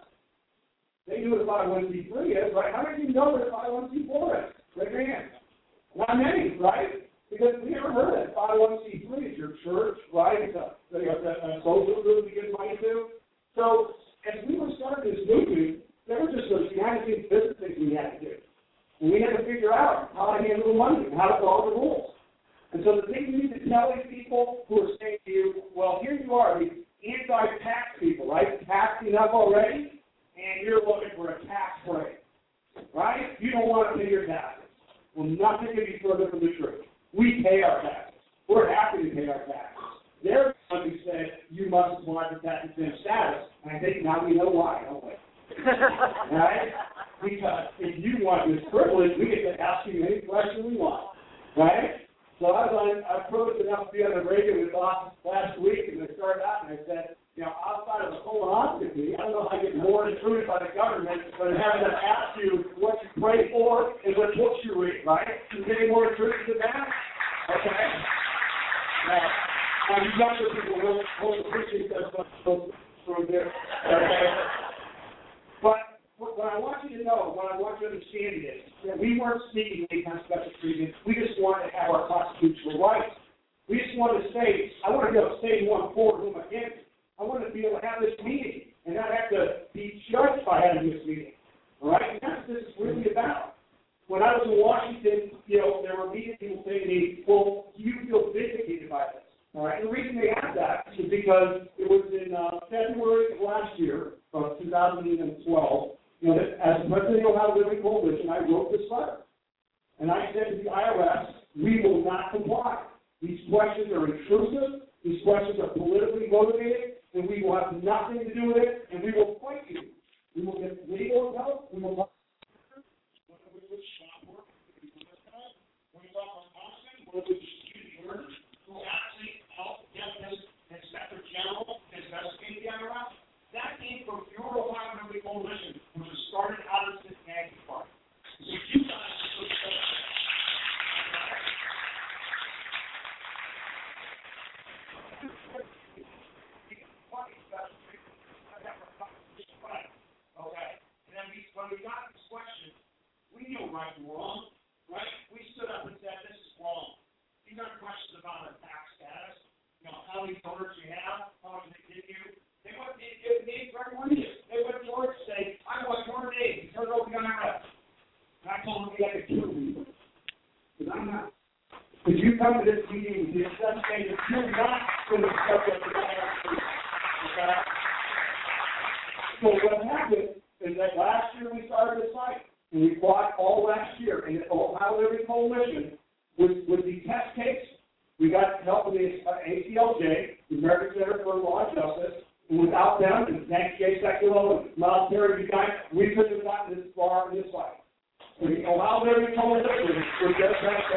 S7: They knew what 501c3 is, right? How many of you know what 501c4 is? Raise your hand. Not many, right? Because we never heard of it. 501c3 is your church, right? It's a social group you give money to. So as we were starting this movement, there were just those behind-the-scenes business things we had to do. And we had to figure out how to handle the money and how to follow the rules. And so the thing you need to tell these people who are saying to you, well, here you are, these anti-tax people, right? Taxing up already, and you're looking for a tax break, right? You don't want to pay your taxes. Well, nothing can be further from the truth. We pay our taxes. we're happy to pay our taxes. They're the ones who said, you must apply for tax-exempt status. And I think now we know why, don't we? Right? Because if you want this privilege, we get to ask you any question we want. Right? So I privileged enough to be on the radio with Boss last week, and I started out and I said, outside of a colonoscopy, I don't know how I get more intruded by the government than having to ask you what you pray for and what books you read, right? Can you get any more intrusive than that? Okay. Now you younger people will appreciate that from there. Okay. But what I want you to know, what I want you to understand is that we weren't seeking any kind of special treatment. We just wanted to have our constitutional rights. We just wanted to say, I want to be able to say who I'm for and who I'm against. I want to be able to have this meeting and not have to be judged by having this meeting. All right? And that's what this is really about. When I was in Washington, there were media people saying to me, well, do you feel vindicated by this? All right? And the reason they asked that is because it was in February of last year, of 2012, as the President of the Ohio Living Coalition, I wrote this letter. And I said to the IRS, we will not comply. These questions are intrusive. These questions are politically motivated, and we will have nothing to do with it, and we will fight you. We will get legal help. We will Inspector General investigate the IRS. That came from your Ohio Living Coalition, which was started out of the Cincinnati Park. So you guys okay. And then when we got this question, we knew right and wrong, right? We stood up and said, this is wrong. These aren't questions about our tax status, how many donors you have, how much they give you. They wouldn't give names for every one of you. They went to George and say, I want your name. Turn it over to the IRS. And I told them we had to kill you. Because I'm not. Because you come to this meeting with the saying that you're not going to accept what the IRS is. Okay? So what happened is that last year we started the site. And we fought all last year. And the Ohio Living Coalition with the test case. We got help with the ACLJ, the American Center for Law and Justice, and without them, and thanks Jay Sekulow and Miles Terry, we couldn't have gotten this far in this fight. So the Ohio Living Coalition was just that.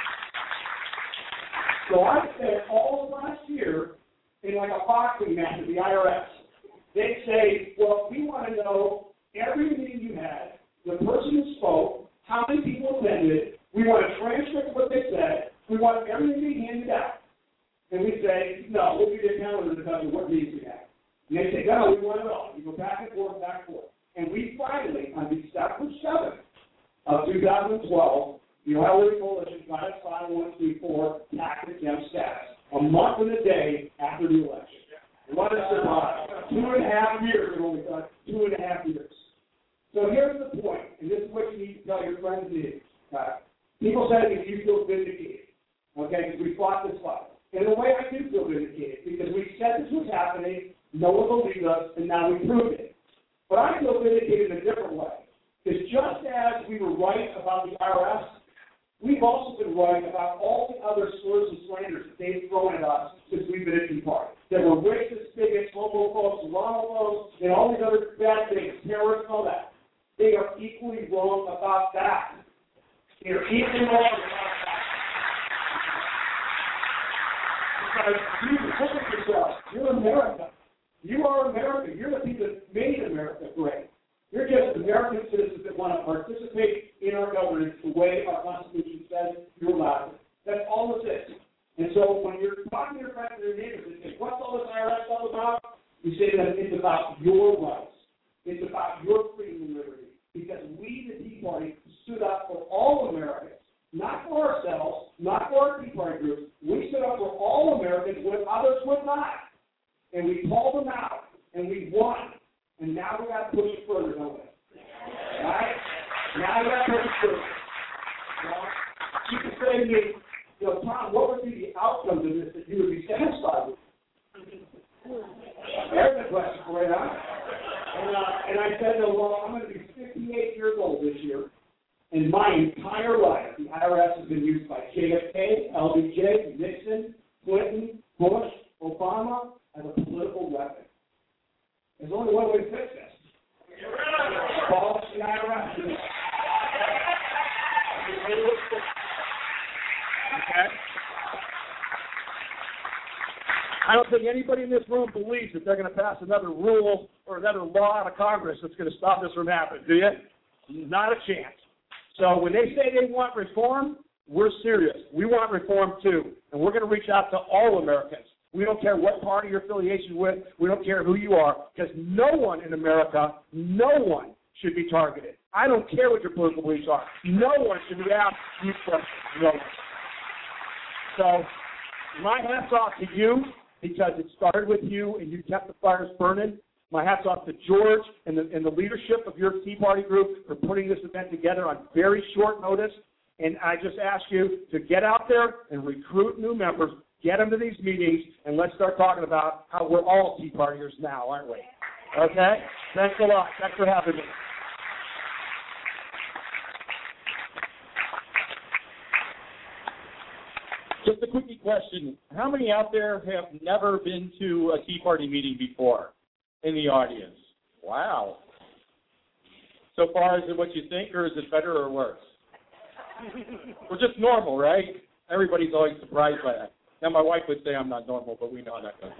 S7: So I said all of last year, in like a boxing match with the IRS, they'd say, well, we want to know every meeting you had, the person who spoke, how many people attended, we want a transcript of what they said, we want everything to be handed out. And we say, no, we'll give you a calendar to tell you what meetings we have. And they say, no, we want it all. We go back and forth, back and forth. And we finally, on December 7th of 2012, the Ohio Living Coalition got us 5134 tax-exempt status, a month and a day after the election. What a surprise. 2.5 years, it only took 2.5 years. So here's the point, and this is what you need to tell your friends and neighbors. People say that you feel vindicated, okay, because we fought this fight. And in a way, I do feel vindicated, because we said this was happening, no one believed us, and now we proved it. But I feel vindicated in a different way, because just as we were right about the IRS, we've also been right about all the other slurs and slanders that they've thrown at us since we've been in Party. That we're racist, bigots, homophobes, Islamophobes, and all these other bad things, terrorists, and all that. They are equally wrong about that. They're equally wrong about that. Because you look at yourself. You're America. You are America. You're the people that made America great. You're just American citizens that want to participate in our governance the way our Constitution says you're allowed to. That's all it is. And so when you're talking to your friends and your neighbors and say, what's all this IRS stuff about? You say that it's about your rights. It's about your freedom and liberty. Because we, the Tea Party, stood up for all Americans, not for ourselves, not for our Tea Party groups. We stood up for all Americans when others would not. And we called them out, and we won. And now we've got to push it further, don't we? Right? Now we've got to push it further. Well, you can say to me, Tom, what would be the outcomes of this that you would be satisfied with? There's the question for you, huh? And I said, well, I'm going to be 58 years old this year, In my entire life, the IRS has been used by JFK, LBJ, Nixon, Clinton, Bush, Obama as a political weapon. There's only one way to fix this. Abolish the IRS.
S12: Okay. I don't think anybody in this room believes that they're going to pass another rule or another law out of Congress that's going to stop this from happening, do you? Not a chance. So when they say they want reform, we're serious. We want reform too, and we're going to reach out to all Americans. We don't care what party you're affiliation with. We don't care who you are, because no one in America, no one should be targeted. I don't care what your political beliefs are. No one should be asked these questions. No one. So my hat's off to you, because it started with you and you kept the fires burning. My hat's off to George and the leadership of your Tea Party group for putting this event together on very short notice. And I just ask you to get out there and recruit new members, get them to these meetings, and let's start talking about how we're all Tea Partiers now, aren't we? Okay? Thanks a lot. Thanks for having me.
S13: Just a quickie question. How many out there have never been to a Tea Party meeting before in the audience? Wow. So far, is it what you think, or is it better or worse? We're just normal, right? Everybody's always surprised by that. Now, my wife would say I'm not normal, but we know how that goes.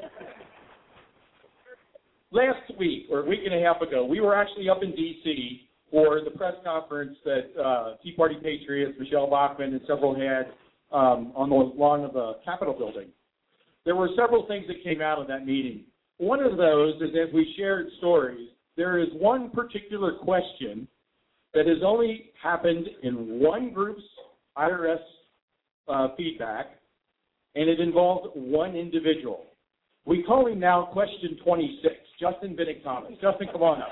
S13: Last week, or a week and a half ago, we were actually up in D.C. for the press conference that Tea Party Patriots, Michelle Bachmann, and several had on the lawn of the Capitol building. There were several things that came out of that meeting. One of those is, as we shared stories, there is one particular question that has only happened in one group's IRS feedback, and it involved one individual. We call him now question 26, Justin Vinnick Thomas. Justin, come on up.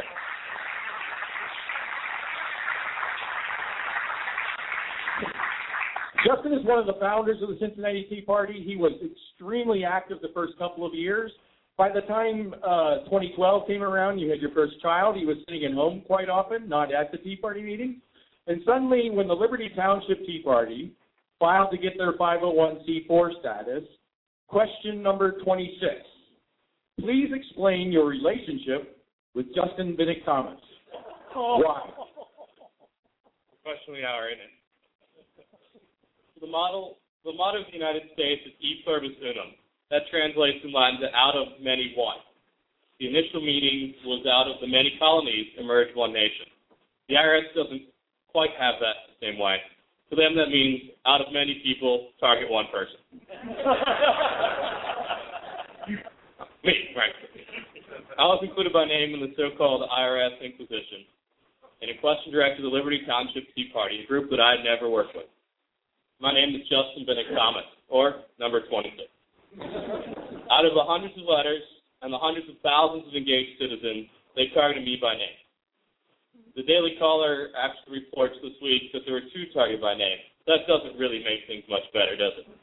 S13: Justin is one of the founders of the Cincinnati Tea Party. He was extremely active the first couple of years. By the time 2012 came around, you had your first child. He was sitting at home quite often, not at the Tea Party meetings. And suddenly, when the Liberty Township Tea Party filed to get their 501c4 status, question number 26. Please explain your relationship with Justin Vinnick Thomas. Why?
S14: Question of the hour, isn't it? The motto of the United States is E pluribus unum. That translates in Latin to out of many one. The initial meaning was out of the many colonies emerged one nation. The IRS doesn't quite have that the same way. For them, that means out of many people, target one person. Me, right. I was included by name in the so-called IRS Inquisition, in a question directed to the Liberty Township Tea Party, a group that I had never worked with. My name is Justin Vinnick Thomas, or number 26. Out of the hundreds of letters and the hundreds of thousands of engaged citizens, they targeted me by name. The Daily Caller actually reports this week that there were 2 targeted by name. That doesn't really make things much better, does it?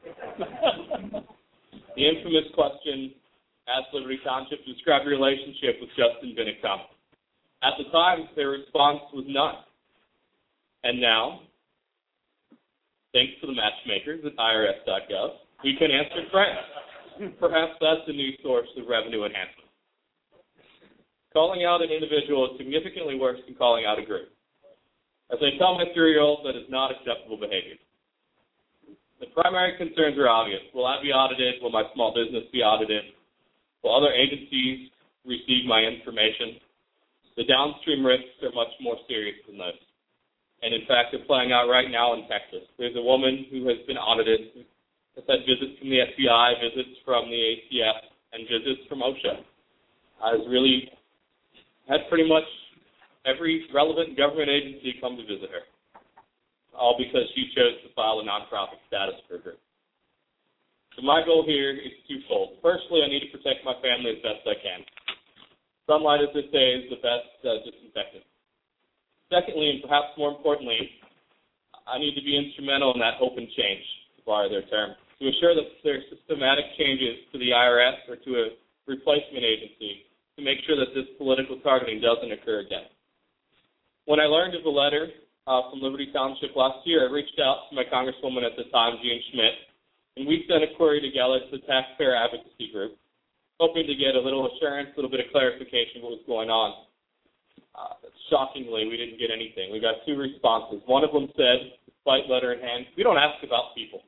S14: The infamous question asked Liberty Township to describe your relationship with Justin Vinnick Thomas. At the time, their response was none. And now, thanks to the matchmakers at IRS.gov, we can answer friends. Perhaps that's a new source of revenue enhancement. Calling out an individual is significantly worse than calling out a group. As I tell my 3-year-old, that is not acceptable behavior. The primary concerns are obvious. Will I be audited? Will my small business be audited? Will other agencies receive my information? The downstream risks are much more serious than this. And in fact, they're playing out right now in Texas. There's a woman who has been audited, has had visits from the FBI, visits from the ATF, and visits from OSHA. Has really had pretty much every relevant government agency come to visit her, all because she chose to file a nonprofit status for her. So my goal here is twofold. Firstly, I need to protect my family as best I can. Sunlight, as they say, is the best disinfectant. Secondly, and perhaps more importantly, I need to be instrumental in that hope and change, to borrow their term, to assure that there are systematic changes to the IRS or to a replacement agency to make sure that this political targeting doesn't occur again. When I learned of the letter, from Liberty Township last year, I reached out to my congresswoman at the time, Jean Schmidt, and we sent a query together to the Taxpayer Advocacy Group, hoping to get a little assurance, a little bit of clarification of what was going on. Shockingly, we didn't get anything. We got 2 responses. One of them said, despite letter in hand, we don't ask about people.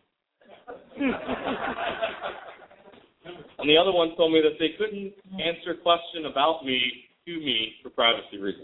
S14: And the other one told me that they couldn't answer a question about me to me for privacy reasons.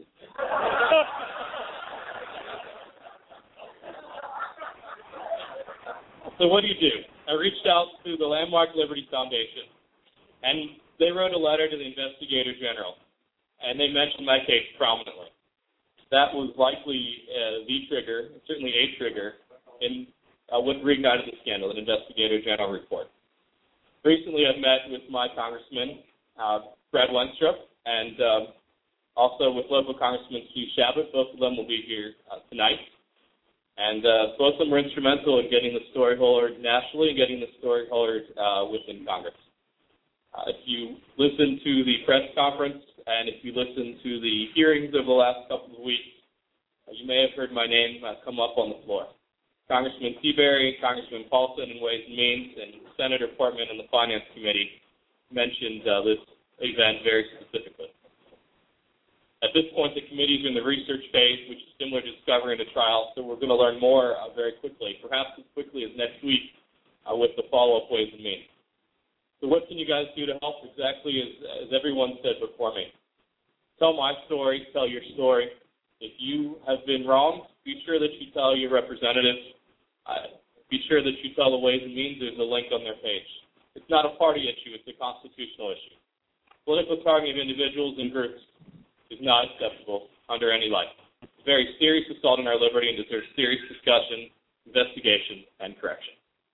S14: So what do? I reached out to the Landmark Liberty Foundation, and they wrote a letter to the Investigator General, and they mentioned my case prominently. That was likely the trigger, certainly a trigger, in what reignited the scandal, an Investigator General report. Recently, I've met with my congressman, Brad Wenstrup, and also with local Congressman Steve Chabot. Both of them will be here tonight. And both of them were instrumental in getting the story heard nationally and getting the story heard within Congress. If you listen to the press conference and if you listen to the hearings over the last couple of weeks, you may have heard my name come up on the floor. Congressman Seabury, Congressman Paulson in Ways and Means, and Senator Portman in the Finance Committee mentioned this event very specifically. At this point, the committees are in the research phase, which is similar to discovery in a trial, so we're going to learn more very quickly, perhaps as quickly as next week with the follow-up Ways and Means. So what can you guys do to help? Exactly as everyone said before me. Tell my story, tell your story. If you have been wronged, be sure that you tell your representatives. Be sure that you tell the Ways and Means. There's a link on their page. It's not a party issue. It's a constitutional issue. Political targeting of individuals and groups is not acceptable under any light. It's a very serious assault on our liberty and deserves serious discussion, investigation, and correction.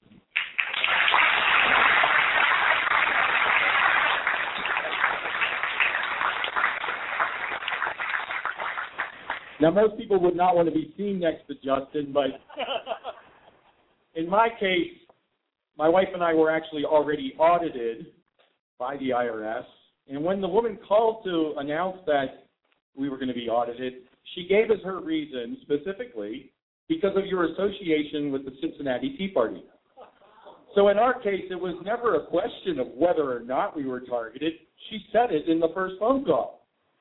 S13: Now, most people would not want to be seen next to Justin, but in my case, my wife and I were actually already audited by the IRS, and when the woman called to announce that we were going to be audited, she gave us her reason specifically because of your association with the Cincinnati Tea Party. So in our case, it was never a question of whether or not we were targeted. She said it in the first phone call.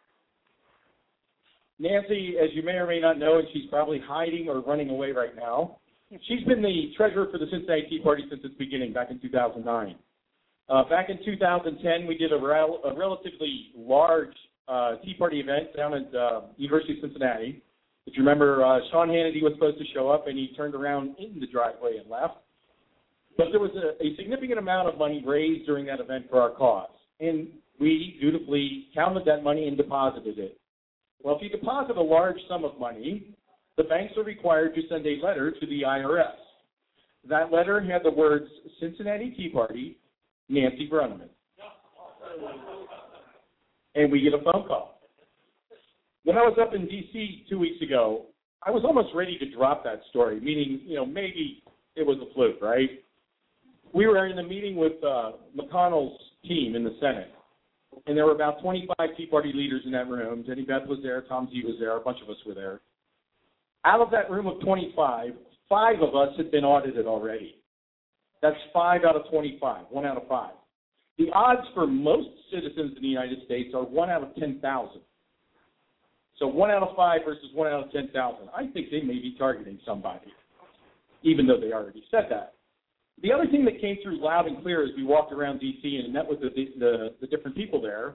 S13: Nancy, as you may or may not know, and she's probably hiding or running away right now, she's been the treasurer for the Cincinnati Tea Party since its beginning back in 2009. Back in 2010, we did a relatively large Tea Party event down at University of Cincinnati. If you remember, Sean Hannity was supposed to show up, and he turned around in the driveway and left. But there was a significant amount of money raised during that event for our cause, and we dutifully counted that money and deposited it. Well, if you deposit a large sum of money, the banks are required to send a letter to the IRS. That letter had the words Cincinnati Tea Party, Nancy Brunneman. And we get a phone call. When I was up in D.C. 2 weeks ago, I was almost ready to drop that story, meaning, maybe it was a fluke, right? We were in a meeting with McConnell's team in the Senate, and there were about 25 Tea Party leaders in that room. Jenny Beth was there, Tom Z was there, a bunch of us were there. Out of that room of 25, 5 of us had been audited already. That's 5 out of 25, 1 out of 5. The odds for most citizens in the United States are 1 out of 10,000. So 1 out of 5 versus 1 out of 10,000. I think they may be targeting somebody, even though they already said that. The other thing that came through loud and clear as we walked around D.C. and met with the different people there,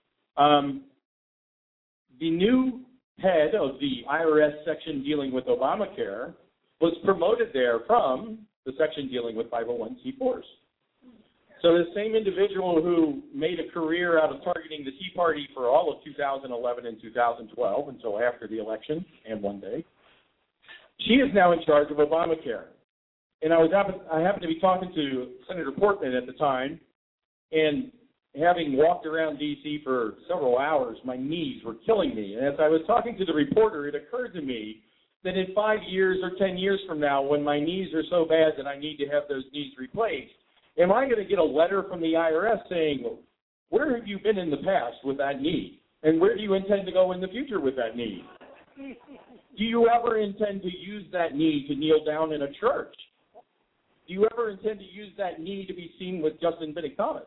S13: the new head of the IRS section dealing with Obamacare was promoted there from the section dealing with 501c4s. So the same individual who made a career out of targeting the Tea Party for all of 2011 and 2012 until after the election and one day, she is now in charge of Obamacare. And I happened to be talking to Senator Portman at the time, and having walked around D.C. for several hours, my knees were killing me. And as I was talking to the reporter, it occurred to me that in 5 years or 10 years from now, when my knees are so bad that I need to have those knees replaced, am I going to get a letter from the IRS saying, where have you been in the past with that knee? And where do you intend to go in the future with that knee? Do you ever intend to use that knee to kneel down in a church? Do you ever intend to use that knee to be seen with Justin Bennick Thomas?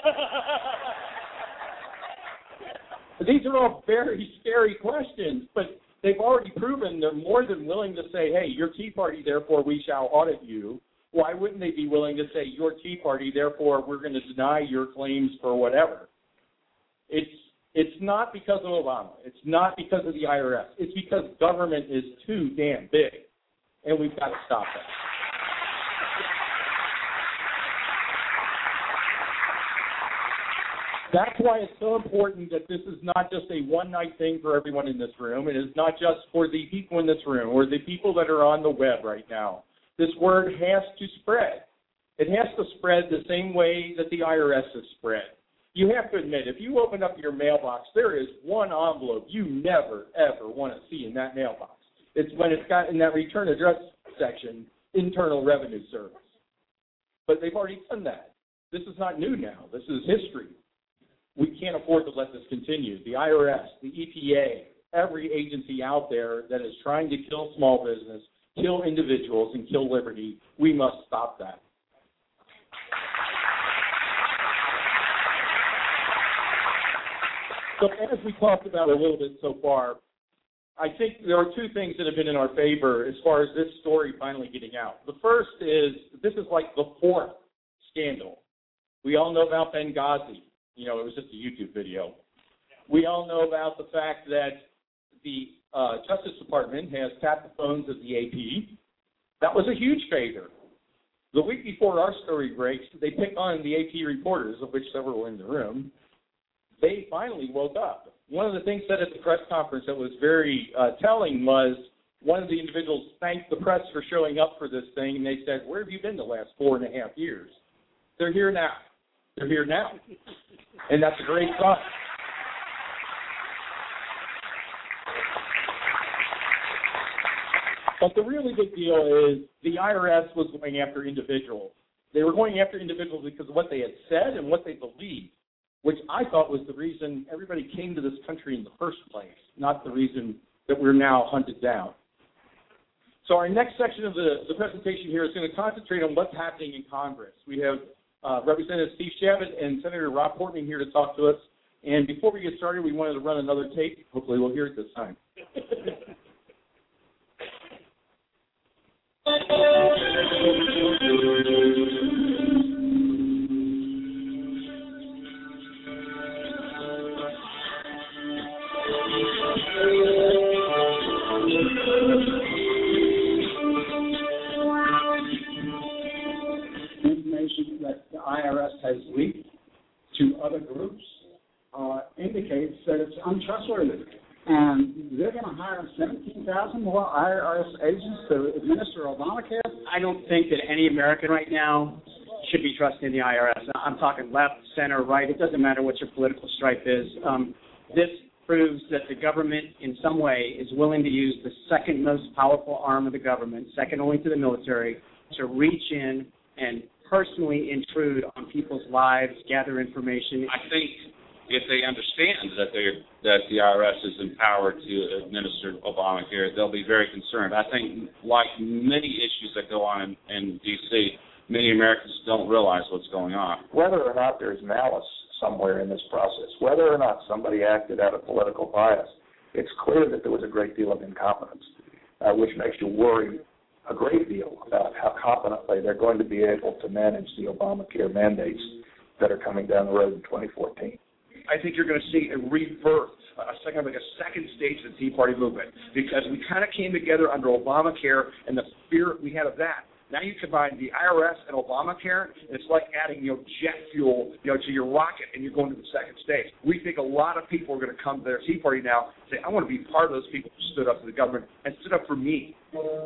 S13: These are all very scary questions, but they've already proven they're more than willing to say, hey, you're Tea Party, therefore we shall audit you. Why wouldn't they be willing to say, you're Tea Party, therefore we're going to deny your claims for whatever? It's not because of Obama. It's not because of the IRS. It's because government is too damn big, and we've got to stop that. That's why it's so important that this is not just a one-night thing for everyone in this room. It is not just for the people in this room or the people that are on the web right now. This word has to spread. It has to spread the same way that the IRS has spread. You have to admit, if you open up your mailbox, there is one envelope you never, ever want to see in that mailbox. It's when it's got in that return address section, Internal Revenue Service. But they've already done that. This is not new now. This is history. We can't afford to let this continue. The IRS, the EPA, every agency out there that is trying to kill small business, kill individuals, and kill liberty, we must stop that. So as we talked about a little bit so far, I think there are two things that have been in our favor as far as this story finally getting out. The first is this is like the fourth scandal. We all know about Benghazi. You know, it was just a YouTube video. We all know about the fact that the Justice Department has tapped the phones of the AP. That was a huge favor. The week before our story breaks, they pick on the AP reporters, of which several were in the room. They finally woke up. One of the things said at the press conference that was very telling was one of the individuals thanked the press for showing up for this thing, and they said, where have you been the last 4.5 years? They're here now. They're here now. And that's a great sign. But the really big deal is the IRS was going after individuals. They were going after individuals because of what they had said and what they believed, which I thought was the reason everybody came to this country in the first place, not the reason that we're now hunted down. So our next section of the presentation here is going to concentrate on what's happening in Congress. We have Representative Steve Chabot and Senator Rob Portman here to talk to us. And before we get started, we wanted to run another tape. Hopefully we'll hear it this time.
S15: Information that the IRS has leaked to other groups indicates that it's untrustworthy. And they're going to hire 17,000 more IRS agents to administer Obamacare?
S16: I don't think that any American right now should be trusting the IRS. I'm talking left, center, right. It doesn't matter what your political stripe is. This proves that the government in some way is willing to use the second most powerful arm of the government, second only to the military, to reach in and personally intrude on people's lives, gather information.
S17: I think if they understand that the IRS is empowered to administer Obamacare, they'll be very concerned. I think, like many issues that go on in D.C., many Americans don't realize what's going on.
S18: Whether or not there's malice somewhere in this process, whether or not somebody acted out of political bias, it's clear that there was a great deal of incompetence, which makes you worry a great deal about how competently they're going to be able to manage the Obamacare mandates that are coming down the road in 2014.
S19: I think you're going to see a rebirth, a second stage of the Tea Party movement, because we kind of came together under Obamacare and the spirit we had of that. Now you combine the IRS and Obamacare, and it's like adding, jet fuel, to your rocket, and you're going to the second stage. We think a lot of people are going to come to their Tea Party now and say, I want to be part of those people who stood up to the government and stood up for me.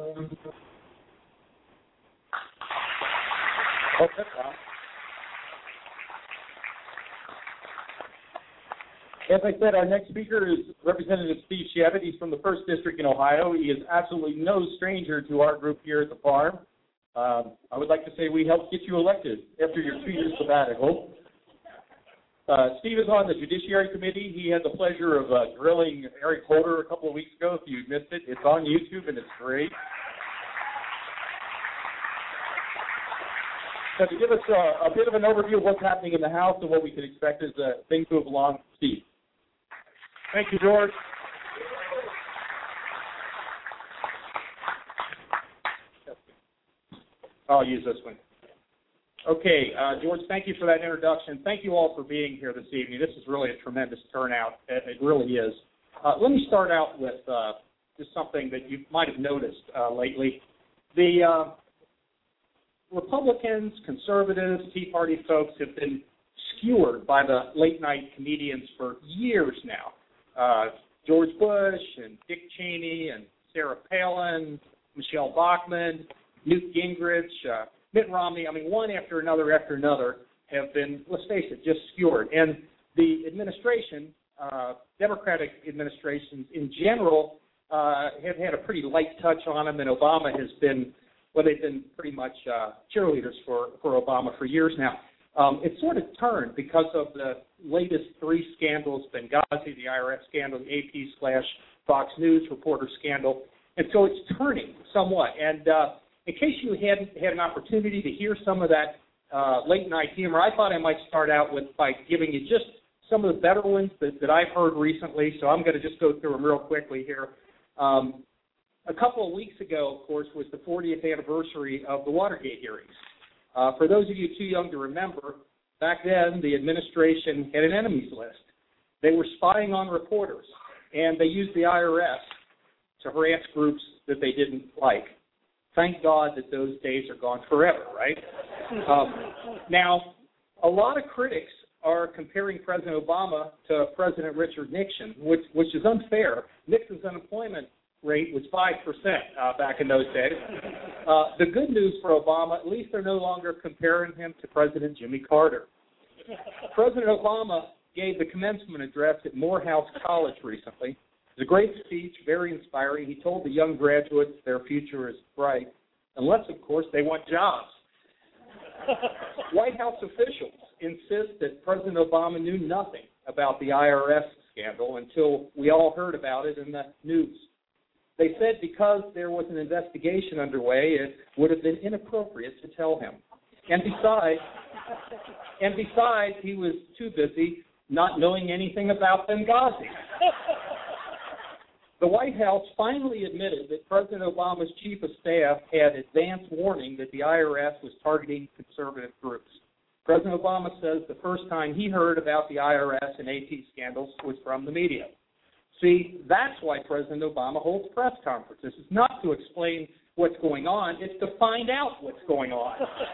S13: As I said, our next speaker is Representative Steve Chabot. He's from the 1st District in Ohio. He is absolutely no stranger to our group here at the farm. I would like to say we helped get you elected after your 2-year sabbatical. Steve is on the Judiciary Committee. He had the pleasure of grilling Eric Holder a couple of weeks ago. If you missed it, it's on YouTube, and it's great. So to give us a bit of an overview of what's happening in the House and what we can expect as things move along, Steve.
S12: Thank you, George.
S13: I'll use this one. Okay, George, thank you for that introduction. Thank you all for being here this evening. This is really a tremendous turnout. It really is. Let me start out with just something that you might have noticed lately. The Republicans, conservatives, Tea Party folks have been skewered by the late-night comedians for years now. George Bush and Dick Cheney and Sarah Palin, Michelle Bachmann, Newt Gingrich, Mitt Romney, I mean, one after another have been, let's face it, just skewered. And the administration, Democratic administrations in general, have had a pretty light touch on them, and Obama has been, well, they've been pretty much cheerleaders for Obama for years now. It sort of turned because of the latest three scandals, Benghazi, the IRS scandal, the AP/Fox News reporter scandal, and so it's turning somewhat. And in case you hadn't had an opportunity to hear some of that late-night humor, I thought I might start out by giving you just some of the better ones that I've heard recently, so I'm going to just go through them real quickly here. A couple of weeks ago, of course, was the 40th anniversary of the Watergate hearings. For those of you too young to remember, back then the administration had an enemies list. They were spying on reporters, and they used the IRS to harass groups that they didn't like. Thank God that those days are gone forever, right? Now, a lot of critics are comparing President Obama to President Richard Nixon, which is unfair. Nixon's unemployment rate was 5% back in those days. The good news for Obama, at least they're no longer comparing him to President Jimmy Carter. President Obama gave the commencement address at Morehouse College recently. It was a great speech, very inspiring. He told the young graduates their future is bright, unless, of course, they want jobs. White House officials insist that President Obama knew nothing about the IRS scandal until we all heard about it in the news. They said because there was an investigation underway, it would have been inappropriate to tell him. And besides, he was too busy not knowing anything about Benghazi. The White House finally admitted that President Obama's chief of staff had advance warning that the IRS was targeting conservative groups. President Obama says the first time he heard about the IRS and AP scandals was from the media. See, that's why President Obama holds press conferences. It's not to explain what's going on, it's to find out what's going on.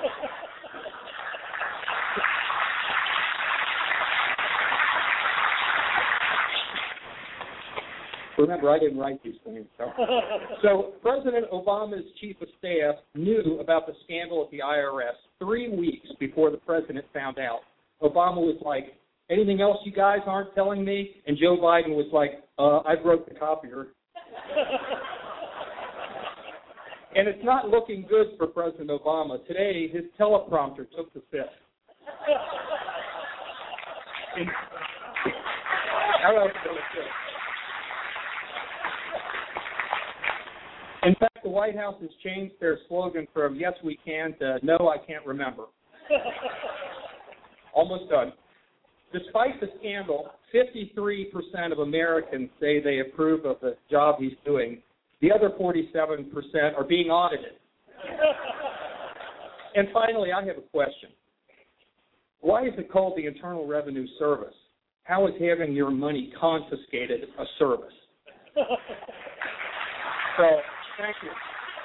S13: Remember, I didn't write these things. So President Obama's chief of staff knew about the scandal at the IRS 3 weeks before the president found out. Obama was like, anything else you guys aren't telling me? And Joe Biden was like, I broke the copier. And it's not looking good for President Obama. Today, his teleprompter took the fifth. In fact, the White House has changed their slogan from yes, we can to no, I can't remember. Almost done. Despite the scandal, 53% of Americans say they approve of the job he's doing. The other 47% are being audited. And finally, I have a question. Why is it called the Internal Revenue Service? How is having your money confiscated a service? So, thank you.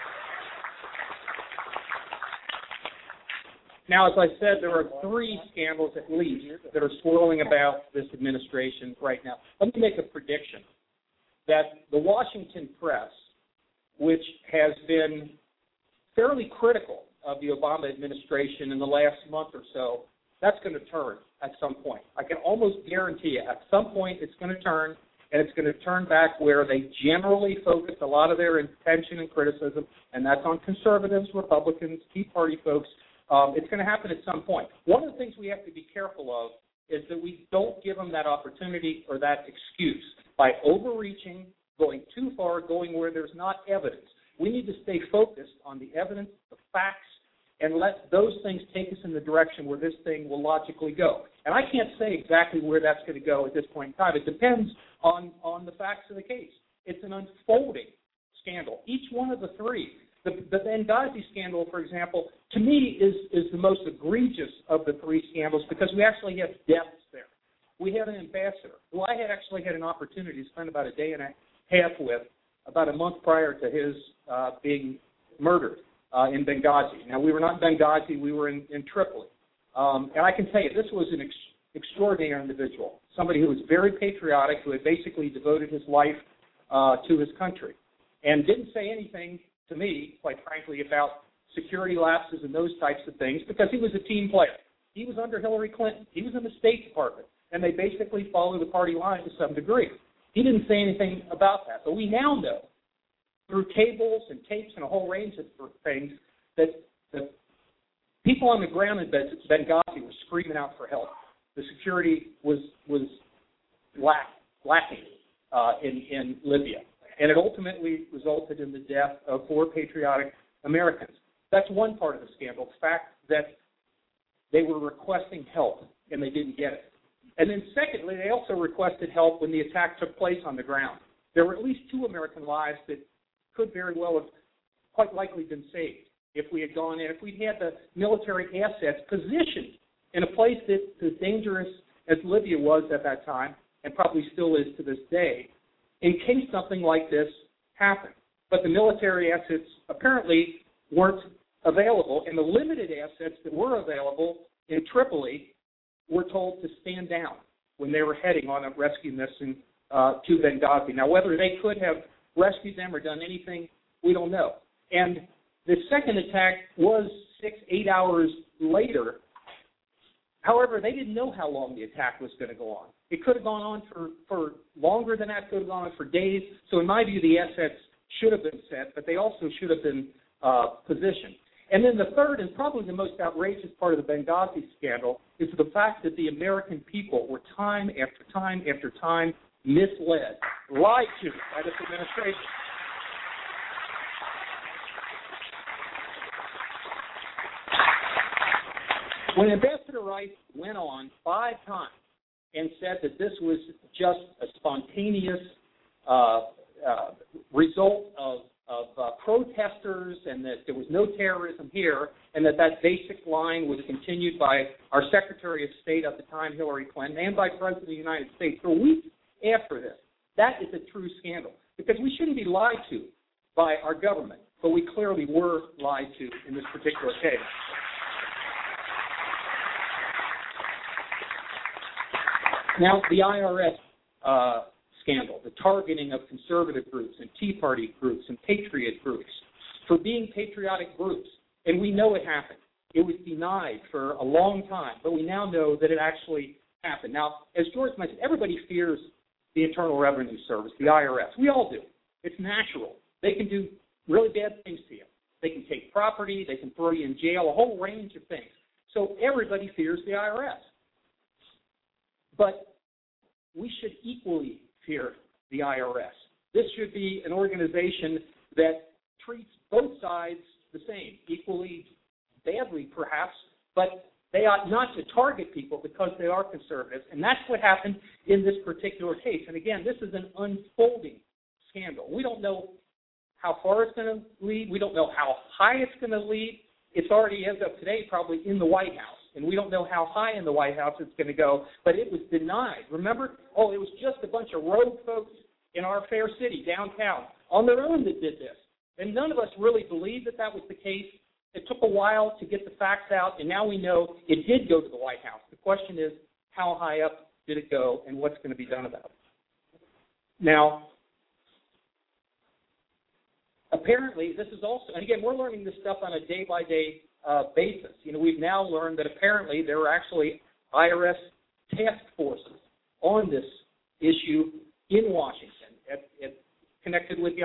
S13: Now, as I said, there are 3 scandals at least that are swirling about this administration right now. Let me make a prediction that the Washington press, which has been fairly critical of the Obama administration in the last month or so, that's going to turn at some point. I can almost guarantee you at some point it's going to turn, and it's going to turn back where they generally focus a lot of their attention and criticism, and that's on conservatives, Republicans, Tea Party folks. It's going to happen at some point. One of the things we have to be careful of is that we don't give them that opportunity or that excuse by overreaching, going too far, going where there's not evidence. We need to stay focused on the evidence, the facts, and let those things take us in the direction where this thing will logically go. And I can't say exactly where that's going to go at this point in time. It depends on the facts of the case. It's an unfolding scandal. Each one of the three. The Benghazi scandal, for example, to me is the most egregious of the three scandals because we actually have deaths there. We had an ambassador who I had actually had an opportunity to spend about a day and a half with about a month prior to his being murdered in Benghazi. Now, we were not in Benghazi. We were in Tripoli. And I can tell you, this was an extraordinary individual, somebody who was very patriotic, who had basically devoted his life to his country and didn't say anything to me, quite frankly, about security lapses and those types of things because he was a team player. He was under Hillary Clinton. He was in the State Department, and they basically followed the party line to some degree. He didn't say anything about that. But we now know through cables and tapes and a whole range of things that the people on the ground in Benghazi were screaming out for help. The security was lacking in Libya. And it ultimately resulted in the death of 4 patriotic Americans. That's one part of the scandal, the fact that they were requesting help and they didn't get it. And then secondly, they also requested help when the attack took place on the ground. There were at least 2 American lives that could very well have quite likely been saved if we had gone in, if we'd had the military assets positioned in a place that as dangerous as Libya was at that time, and probably still is to this day, in case something like this happened. But the military assets apparently weren't available, and the limited assets that were available in Tripoli were told to stand down when they were heading on a rescue mission to Benghazi. Now, whether they could have rescued them or done anything, we don't know. And the second attack was 6-8 hours later. However, they didn't know how long the attack was going to go on. It could have gone on for longer than that, could have gone on for days. So in my view, the assets should have been set, but they also should have been positioned. And then the third and probably the most outrageous part of the Benghazi scandal is the fact that the American people were time after time after time misled, lied to by this administration. When Ambassador Rice went on 5 times and said that this was just a spontaneous result of protesters and that there was no terrorism here, and that basic line was continued by our Secretary of State at the time, Hillary Clinton, and by President of the United States for weeks after this. That is a true scandal because we shouldn't be lied to by our government, but we clearly were lied to in this particular case. Now, the IRS scandal, the targeting of conservative groups and Tea Party groups and patriot groups for being patriotic groups. And we know it happened. It was denied for a long time, but we now know that it actually happened. Now, as George mentioned, everybody fears the Internal Revenue Service, the IRS. We all do. It's natural. They can do really bad things to you. They can take property. They can throw you in jail, a whole range of things. So everybody fears the IRS. But we should equally fear the IRS. This should be an organization that treats both sides the same, equally badly perhaps, but they ought not to target people because they are conservatives. And that's what happened in this particular case. And again, this is an unfolding scandal. We don't know how far it's going to lead. We don't know how high it's going to lead. It's already, as of today, probably in the White House. And we don't know how high in the White House it's going to go, but it was denied. Remember? It was just a bunch of rogue folks in our fair city, downtown, on their own that did this. And none of us really believed that that was the case. It took a while to get the facts out, and now we know it did go to the White House. The question is, how high up did it go, and what's going to be done about it? Now, apparently, this is also, and again, we're learning this stuff on a day-by-day basis. We've now learned that apparently there are actually IRS task forces on this issue in Washington, connected with the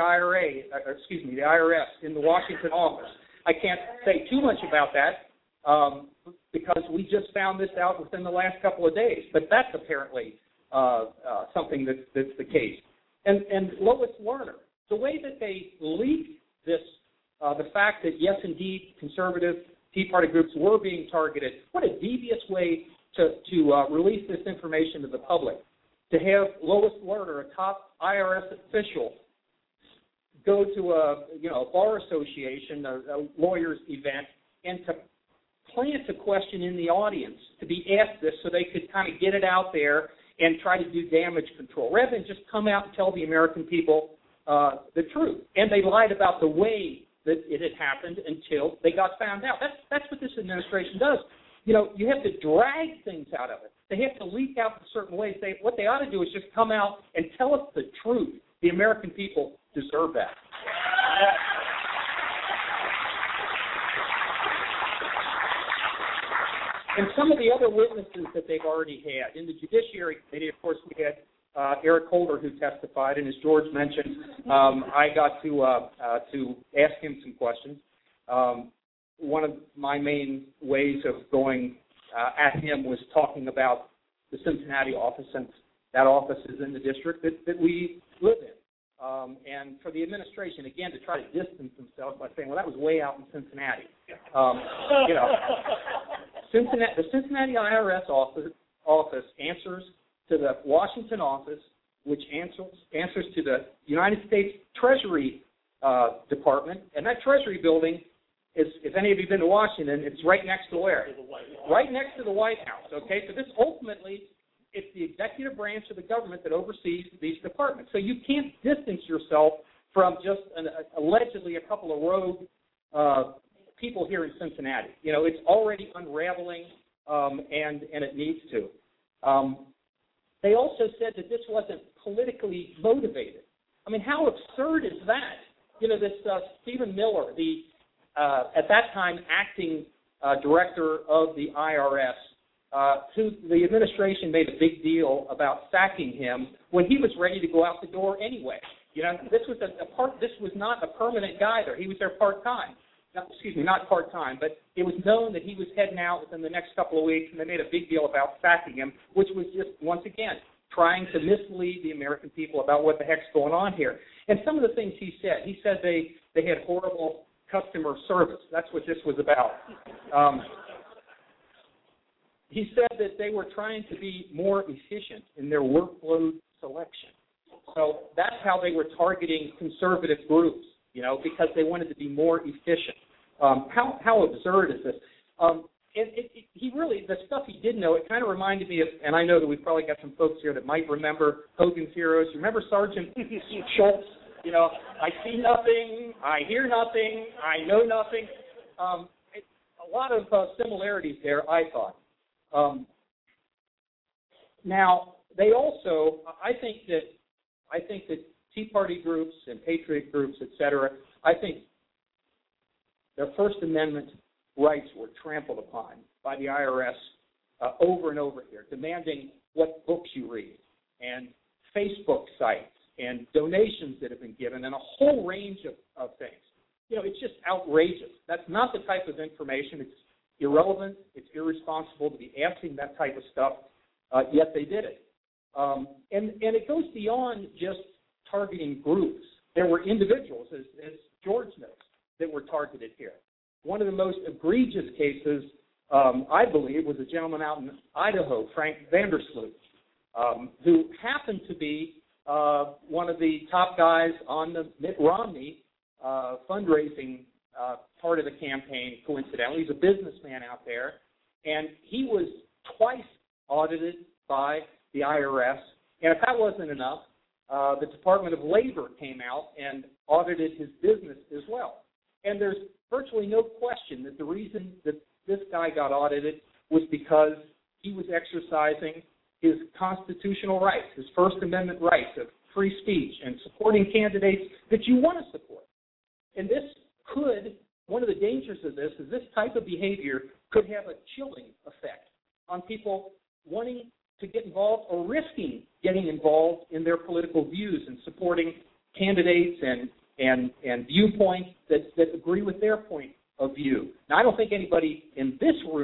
S13: IRS in the Washington office. I can't say too much about that,
S20: because we just found this out within the last couple of days. But that's apparently something that's the case. And Lois Lerner, the way that they leaked this, the fact that, yes, indeed, conservative Tea Party groups were being targeted, what a devious way to release this information to the public. To have Lois Lerner, a top IRS official, go to a bar association, a lawyer's event, and to plant a question in the audience to be asked this so they could kind of get it out there and try to do damage control, rather than just come out and tell the American people the truth. And they lied about the way that it had happened until they got found out. That's what this administration does. You have to drag things out of it. They have to leak out in certain ways. What they ought to do is just come out and tell us the truth. The American people deserve that. And some of the other witnesses that they've already had in the Judiciary Committee, of course, we had Eric Holder, who testified, and as George mentioned, I got to ask him some questions. One of my main ways of going at him was talking about the Cincinnati office, since that office is in the district that we live in. And for the administration, again, to try to distance themselves by saying, well, that was way out in Cincinnati. The Cincinnati IRS office answers to the Washington office, which answers to the United States Treasury Department. And that Treasury building is, if any of you have been to Washington, it's right next to where? Right next to the White House, okay? So this ultimately, it's the executive branch of the government that oversees these departments. So you can't distance yourself from just allegedly a couple of rogue people here in Cincinnati. It's already unraveling, and it needs to. They also said that this wasn't politically motivated. I mean, how absurd is that? This Stephen Miller, at that time acting director of the IRS, who the administration made a big deal about sacking him when he was ready to go out the door anyway. This was not a permanent guy there. He was there part-time. Not part-time, but it was known that he was heading out within the next couple of weeks, and they made a big deal about sacking him, which was just, once again, trying to mislead the American people about what the heck's going on here. And some of the things he said they had horrible customer service. That's what this was about. He said that they were trying to be more efficient in their workload selection. So that's how they were targeting conservative groups, because they wanted to be more efficient. How absurd is this? He really, the stuff he did know, it kind of reminded me of, and I know that we've probably got some folks here that might remember Hogan's Heroes. Remember Sergeant Schultz? I see nothing, I hear nothing, I know nothing. A lot of similarities there, I thought. Now, they also, I think that Tea Party groups and patriot groups, et cetera, I think their First Amendment rights were trampled upon by the IRS over and over here, demanding what books you read and Facebook sites and donations that have been given and a whole range of things. It's just outrageous. That's not the type of information. It's irrelevant. It's irresponsible to be asking that type of stuff, yet they did it. And it goes beyond just targeting groups. There were individuals, as George knows, that were targeted here. One of the most egregious cases, I believe, was a gentleman out in Idaho, Frank Vandersloot, who happened to be one of the top guys on the Mitt Romney fundraising part of the campaign, coincidentally. He's a businessman out there, and he was twice audited by the IRS. And if that wasn't enough, the Department of Labor came out and audited his business as well. And there's virtually no question that the reason that this guy got audited was because he was exercising his constitutional rights, his First Amendment rights of free speech and supporting candidates that you want to support. And this could, one of the dangers of this is this type of behavior could have a chilling effect on people wanting to get involved or risking getting involved in their political views and supporting candidates and viewpoints that agree with their point of view. Now, I don't think anybody in this room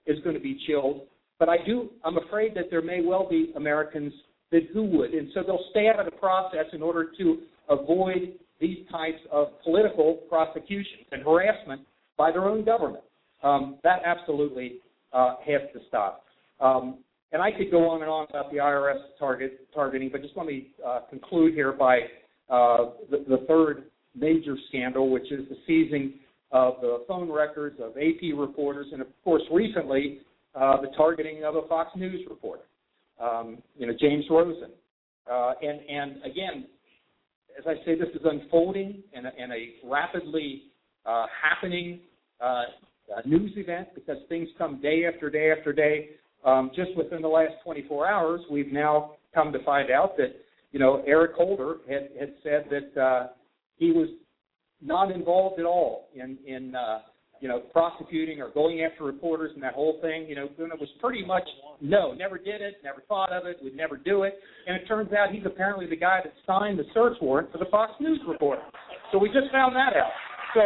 S20: is going to be chilled. But I'm afraid that there may well be Americans who would. And so they'll stay out of the process in order to avoid these types of political prosecutions and harassment by their own government. That absolutely has to stop. And I could go on and on about the IRS targeting, but just let me conclude here by the third major scandal, which is the seizing of the phone records of AP reporters, and of course recently the targeting of a Fox News reporter, James Rosen. And again, as I say, this is unfolding in a rapidly happening news event because things come day after day after day. Just within the last 24 hours, we've now come to find out that, Eric Holder had said that he was not involved at all in prosecuting or going after reporters and that whole thing. It was pretty much no, never did it, never thought of it, would never do it. And it turns out he's apparently the guy that signed the search warrant for the Fox News reporter. So we just found that out.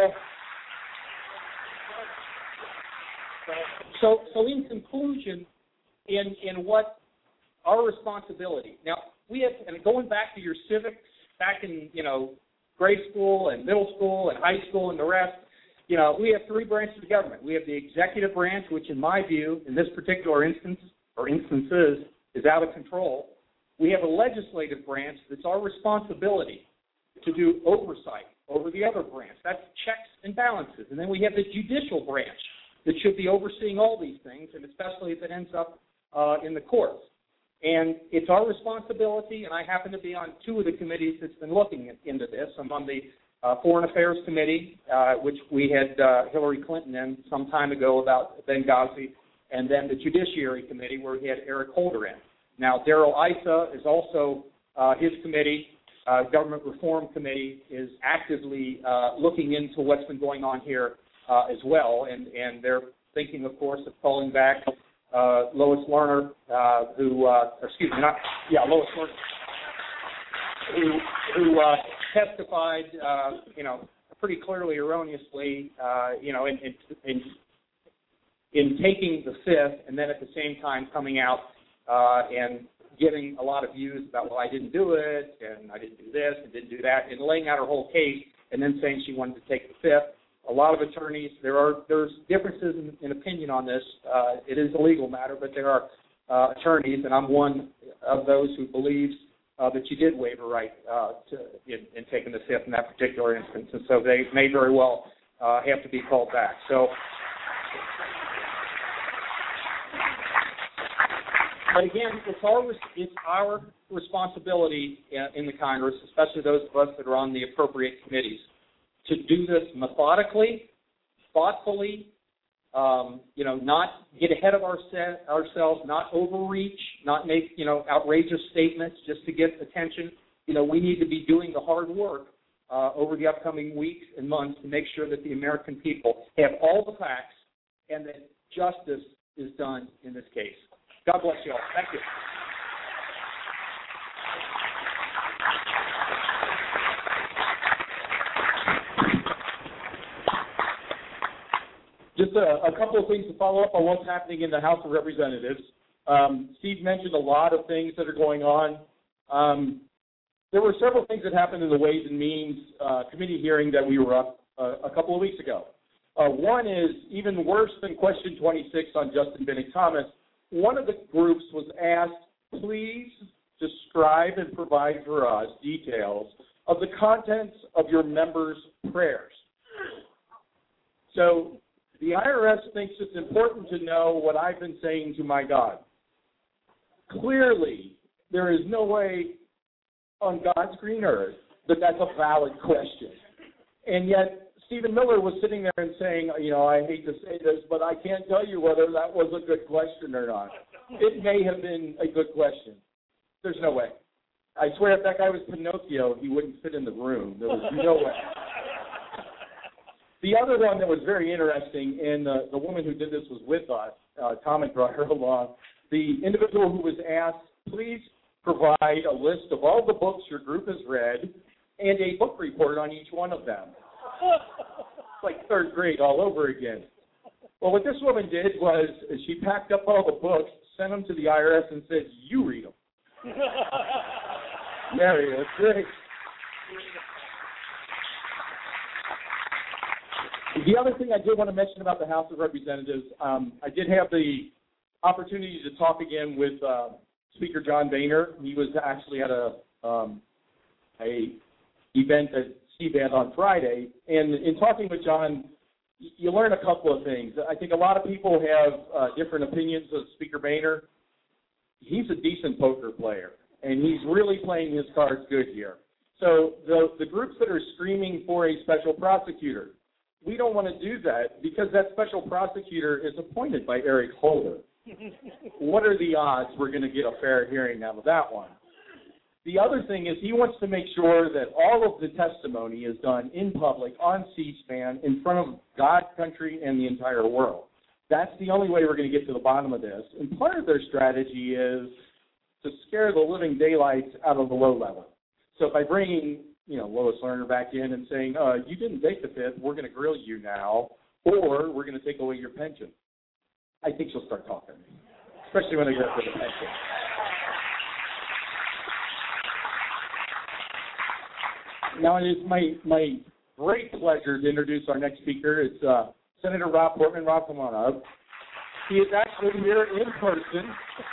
S20: So in conclusion, in what our responsibility. Now, we have, and going back to your civics, back in, grade school and middle school and high school and the rest, we have three branches of government. We have the executive branch, which in my view, in this particular instance, or instances, is out of control. We have a legislative branch that's our responsibility to do oversight over the other branch. That's checks and balances. And then we have the judicial branch that should be overseeing all these things, and especially if it ends up in the courts. And it's our responsibility, and I happen to be on two of the committees that's been looking into this. I'm on the Foreign Affairs Committee, which we had Hillary Clinton in some time ago about Benghazi, and then the Judiciary Committee where we had Eric Holder in. Now, Darrell Issa is also his committee, Government Reform Committee, is actively looking into what's been going on here as well, and they're thinking, of course, of calling back Lois Lerner, Lois Lerner, who testified, pretty clearly erroneously, in taking the Fifth, and then at the same time coming out and giving a lot of views about, well, I didn't do it, and I didn't do this, and didn't do that, and laying out her whole case, and then saying she wanted to take the Fifth. A lot of attorneys, there's differences in opinion on this. It is a legal matter, but there are attorneys, and I'm one of those who believes that you did waive a right in taking the Fifth in that particular instance, and so they may very well have to be called back. So, but again, it's our responsibility in the Congress, especially those of us that are on the appropriate committees, to do this methodically, thoughtfully, not get ahead of ourselves, not overreach, not make, outrageous statements just to get attention. We need to be doing the hard work over the upcoming weeks and months to make sure that the American people have all the facts and that justice is done in this case. God bless you all. Thank you.
S13: Just a couple of things to follow up on what's happening in the House of Representatives. Steve mentioned a lot of things that are going on. There were several things that happened in the Ways and Means committee hearing that we were up a couple of weeks ago. One is even worse than question 26 on Justin Bennett Thomas. One of the groups was asked, please describe and provide for us details of the contents of your members' prayers. So the IRS thinks it's important to know what I've been saying to my God. Clearly, there is no way on God's green earth that that's a valid question. And yet, Stephen Miller was sitting there and saying, I hate to say this, but I can't tell you whether that was a good question or not. It may have been a good question. There's no way. I swear if that guy was Pinocchio, he wouldn't fit in the room. There was no way. The other one that was very interesting, and the woman who did this was with us, Tom had brought her along, the individual who was asked, please provide a list of all the books your group has read and a book report on each one of them. It's like third grade all over again. Well, what this woman did was she packed up all the books, sent them to the IRS, and said, "You read them." There he is. Great. The other thing I did want to mention about the House of Representatives, I did have the opportunity to talk again with Speaker John Boehner. He was actually at a event at CBAD on Friday, and in talking with John, you learn a couple of things. I think a lot of people have different opinions of Speaker Boehner. He's a decent poker player, and he's really playing his cards good here. So the groups that are screaming for a special prosecutor, we don't want to do that because that special prosecutor is appointed by Eric Holder. What are the odds we're going to get a fair hearing out of that one? The other thing is he wants to make sure that all of the testimony is done in public, on C-SPAN, in front of God, country, and the entire world. That's the only way we're going to get to the bottom of this. And part of their strategy is to scare the living daylights out of the low level. So by bringing, Lois Lerner back in and saying, you didn't take the fifth, we're going to grill you now, or we're going to take away your pension. I think she'll start talking, especially when they get to the pension. Now it is my great pleasure to introduce our next speaker. It's Senator Rob Portman. Rob, come on up. He is actually here in person.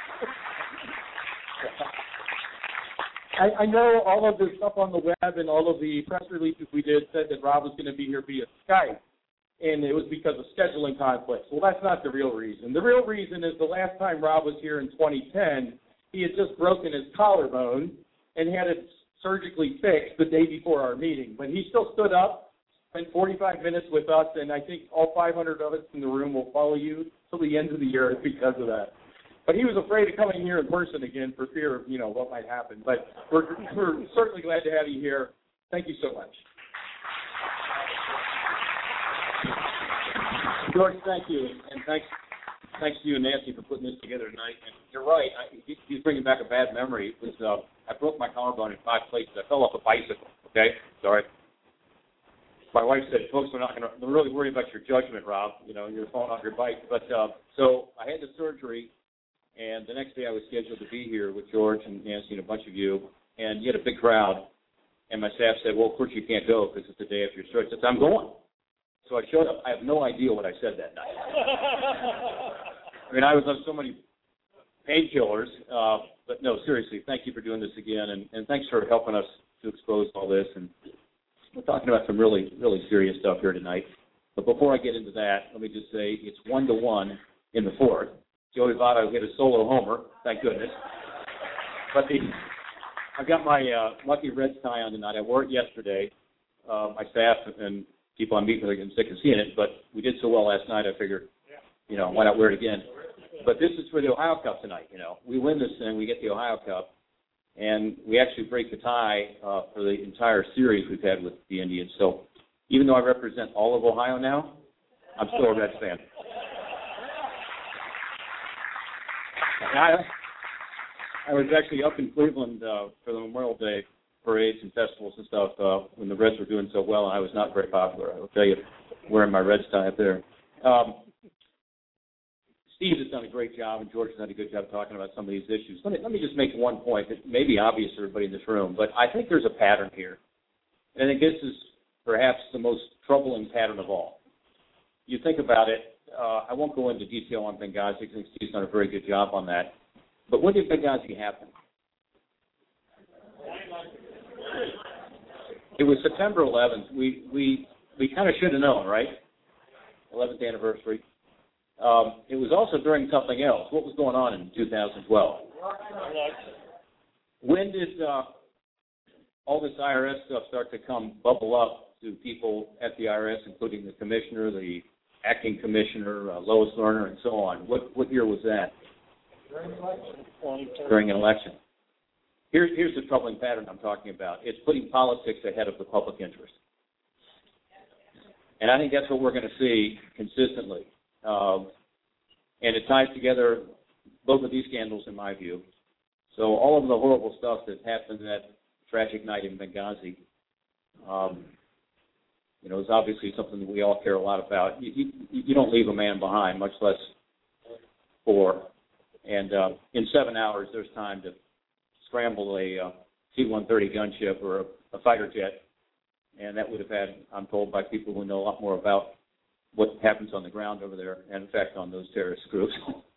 S13: I know all of the stuff on the web and all of the press releases we did said that Rob was going to be here via Skype, and it was because of scheduling conflicts. Well, that's not the real reason. The real reason is the last time Rob was here in 2010, he had just broken his collarbone and had it surgically fixed the day before our meeting. But he still stood up, spent 45 minutes with us, and I think all 500 of us in the room will follow you till the end of the year because of that. But he was afraid of coming here in person again for fear of, what might happen. But we're certainly glad to have you here. Thank you so much.
S21: George, thank you. And thanks to you and Nancy for putting this together tonight. And you're right. He's bringing back a bad memory. It was I broke my collarbone in 5 places. I fell off a bicycle, okay? Sorry. My wife said, folks, they're really worried about your judgment, Rob. You're falling off your bike. But so I had the surgery, and the next day I was scheduled to be here with George and Nancy and a bunch of you, and you had a big crowd. And my staff said, well, of course you can't go because it's the day after your surgery. I said, I'm going. So I showed up. I have no idea what I said that night. I was on so many painkillers. But no, seriously, thank you for doing this again, and thanks for helping us to expose all this. And we're talking about some really, really serious stuff here tonight. But before I get into that, let me just say it's 1-1 in the fourth. Joey Votto hit a solo homer, thank goodness. But I've got my lucky Reds tie on tonight. I wore it yesterday. My staff and people I'm meeting are getting sick of seeing it, but we did so well last night, I figured, why not wear it again? But this is for the Ohio Cup tonight, We win this thing, we get the Ohio Cup, and we actually break the tie for the entire series we've had with the Indians. So even though I represent all of Ohio now, I'm still a Reds fan. I was actually up in Cleveland for the Memorial Day parades and festivals and stuff when the Reds were doing so well, and I was not very popular. I will tell you, wearing my Reds tie up there. Steve has done a great job, and George has done a good job talking about some of these issues. Let me just make one point that may be obvious to everybody in this room, but I think there's a pattern here. And I think this is perhaps the most troubling pattern of all. You think about it, I won't go into detail on Benghazi because I think Steve's done a very good job on that. But when did Benghazi happen? It was September 11th. We kind of should have known, right? 11th anniversary. It was also during something else. What was going on in 2012? When did all this IRS stuff start to bubble up to people at the IRS, including the commissioner, the acting commissioner, Lois Lerner, and so on? What year was that? During an election. Here's the troubling pattern I'm talking about. It's putting politics ahead of the public interest. And I think that's what we're going to see consistently. And it ties together both of these scandals, in my view. So all of the horrible stuff that happened that tragic night in Benghazi, is obviously something that we all care a lot about. You don't leave a man behind, much less 4. And in 7 hours, there's time to scramble a C-130 gunship or a fighter jet, and that would have had, I'm told by people who know a lot more about what happens on the ground over there and, in fact, on those terrorist groups.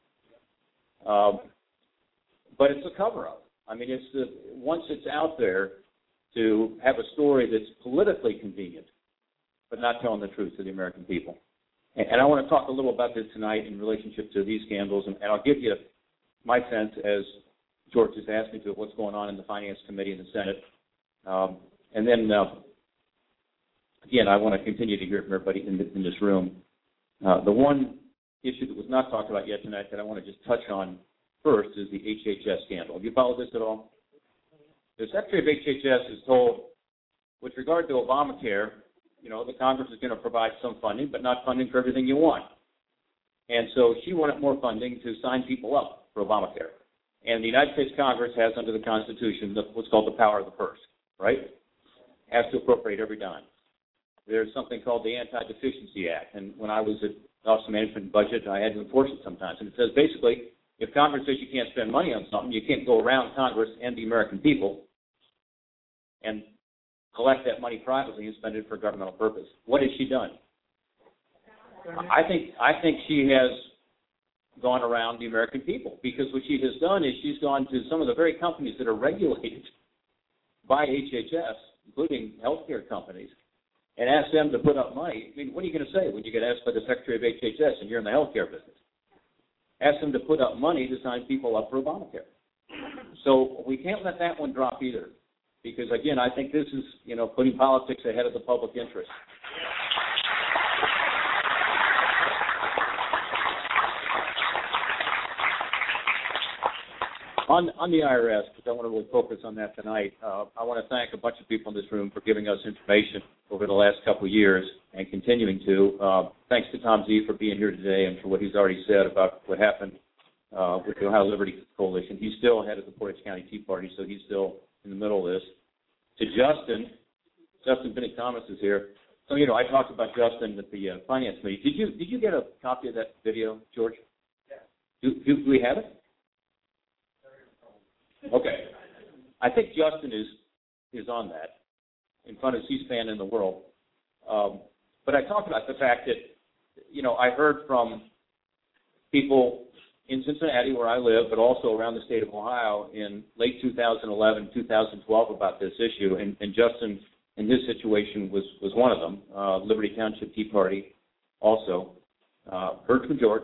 S21: But it's a cover-up. I mean, once it's out there, to have a story that's politically convenient, but not telling the truth to the American people. And I want to talk a little about this tonight in relationship to these scandals, and I'll give you my sense, as George has asked me to, of what's going on in the Finance Committee and the Senate. And then, again, I want to continue to hear from everybody in this room. The one issue that was not talked about yet tonight that I want to just touch on first is the HHS scandal. Have you followed this at all? The Secretary of HHS is told, with regard to Obamacare, the Congress is going to provide some funding, but not funding for everything you want. And so she wanted more funding to sign people up for Obamacare. And the United States Congress has, under the Constitution, what's called the power of the purse, right? Has to appropriate every dime. There's something called the Anti-Deficiency Act. And when I was at Office of Management and Budget, I had to enforce it sometimes. And it says basically, if Congress says you can't spend money on something, you can't go around Congress and the American people and collect that money privately and spend it for a governmental purpose. What has she done? I think she has gone around the American people, because what she has done is she's gone to some of the very companies that are regulated by HHS, including healthcare companies, and asked them to put up money. I mean, what are you going to say when you get asked by the Secretary of HHS and you're in the healthcare business? Ask them to put up money to sign people up for Obamacare. So we can't let that one drop either, because, again, I think this is, putting politics ahead of the public interest. On the IRS, because I want to really focus on that tonight, I want to thank a bunch of people in this room for giving us information over the last couple of years and continuing to. Thanks to Tom Z for being here today and for what he's already said about what happened with the Ohio Liberty Coalition. He's still head of the Portage County Tea Party, so he's still in the middle of this. To Justin Bennett Thomas is here. So, I talked about Justin at the Finance Committee. Did you get a copy of that video, George? Yeah. Do we have it? Okay. I think Justin is on that in front of C-SPAN in the world. But I talked about the fact that, I heard from people in Cincinnati where I live, but also around the state of Ohio in late 2011, 2012 about this issue. And Justin, in his situation, was one of them. Liberty Township Tea Party also. Heard from George.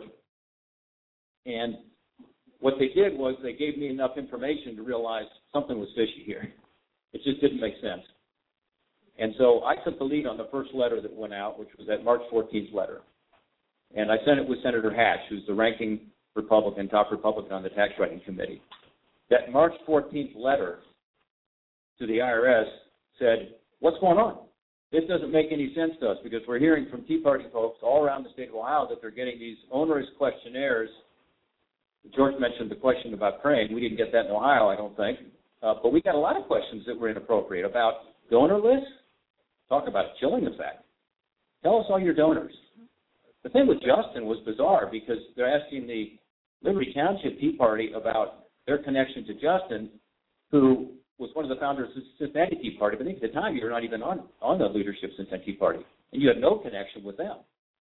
S21: And what they did was they gave me enough information to realize something was fishy here. It just didn't make sense. And so I took the lead on the first letter that went out, which was that March 14th letter. And I sent it with Senator Hatch, who's the ranking Republican, top Republican on the Tax Writing Committee. That March 14th letter to the IRS said, what's going on? This doesn't make any sense to us, because we're hearing from Tea Party folks all around the state of Ohio that they're getting these onerous questionnaires. George mentioned the question about praying. We didn't get that in Ohio, I don't think. But we got a lot of questions that were inappropriate about donor lists. Talk about chilling effect. Tell us all your donors. The thing with Justin was bizarre, because they're asking the Liberty Township Tea Party about their connection to Justin, who was one of the founders of the Cincinnati Tea Party. But I think at the time you were not even on the leadership of Cincinnati Tea Party, and you had no connection with them.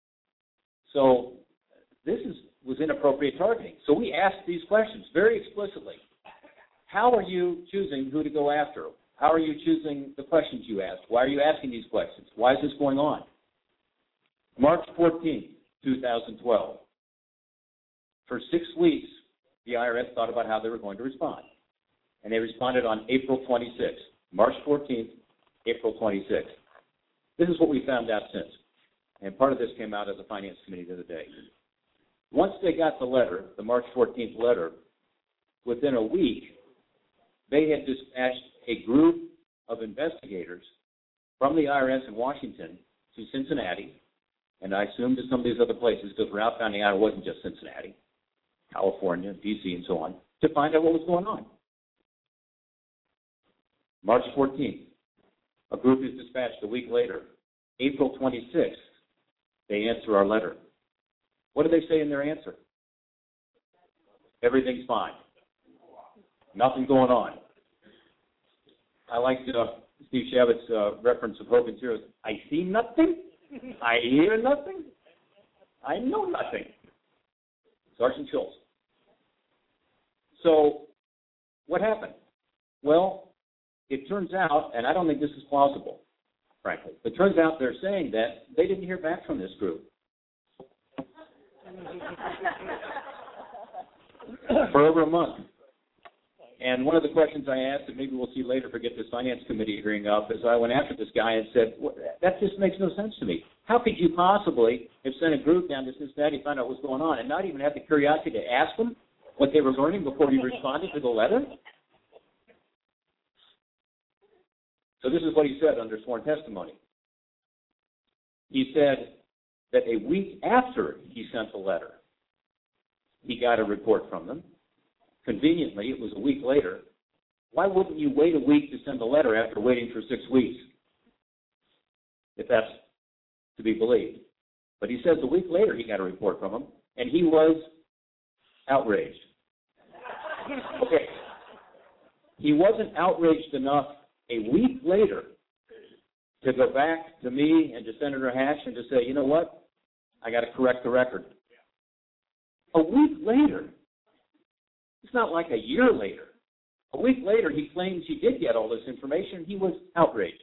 S21: So this was inappropriate targeting. So we asked these questions very explicitly. How are you choosing who to go after? How are you choosing the questions you ask? Why are you asking these questions? Why is this going on? March 14th, 2012. For 6 weeks, the IRS thought about how they were going to respond. And they responded on April 26th. March 14th, April 26th. This is what we found out since. And part of this came out of the Finance Committee the other day. Once they got the letter, the March 14th letter, within a week, they had dispatched a group of investigators from the IRS in Washington to Cincinnati, and I assume to some of these other places, because we're now finding out it wasn't just Cincinnati, California, D.C., and so on, to find out what was going on. March 14th, a group is dispatched a week later April 26th, they answer our letter. What do they say in their answer? Everything's fine. Nothing going on. I like Steve Shavitt's reference of Hogan's Heroes. I see nothing. I hear nothing. I know nothing. Sergeant Schultz. So what happened? Well, it turns out, and I don't think this is plausible, frankly, but it turns out they're saying that they didn't hear back from this group for over a month. And one of the questions I asked, and maybe we'll see later if we get this finance committee hearing up, is I went after this guy and said, well, that just makes no sense to me. How could you possibly have sent a group down to Cincinnati to find out what's going on and not even have the curiosity to ask them what they were learning before you responded to the letter? So this is what he said under sworn testimony. He said that a week after he sent the letter, he got a report from them. Conveniently, it was a week later. Why wouldn't you wait a week to send a letter after waiting for 6 weeks, if that's to be believed? But he says a week later he got a report from them, and he was outraged. Okay. He wasn't outraged enough a week later to go back to me and to Senator Hatch and to say, you know what, I got to correct the record. A week later. It's not like a year later. A week later, he claims he did get all this information. He was outraged.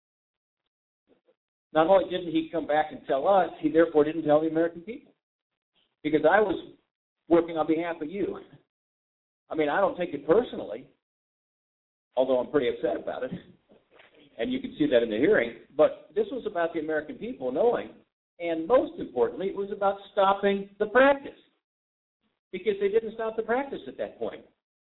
S21: Not only didn't he come back and tell us, he therefore didn't tell the American people. Because I was working on behalf of you. I mean, I don't take it personally, although I'm pretty upset about it. And you can see that in the hearing. But this was about the American people knowing, and most importantly, it was about stopping the practice. Because they didn't stop the practice at that point.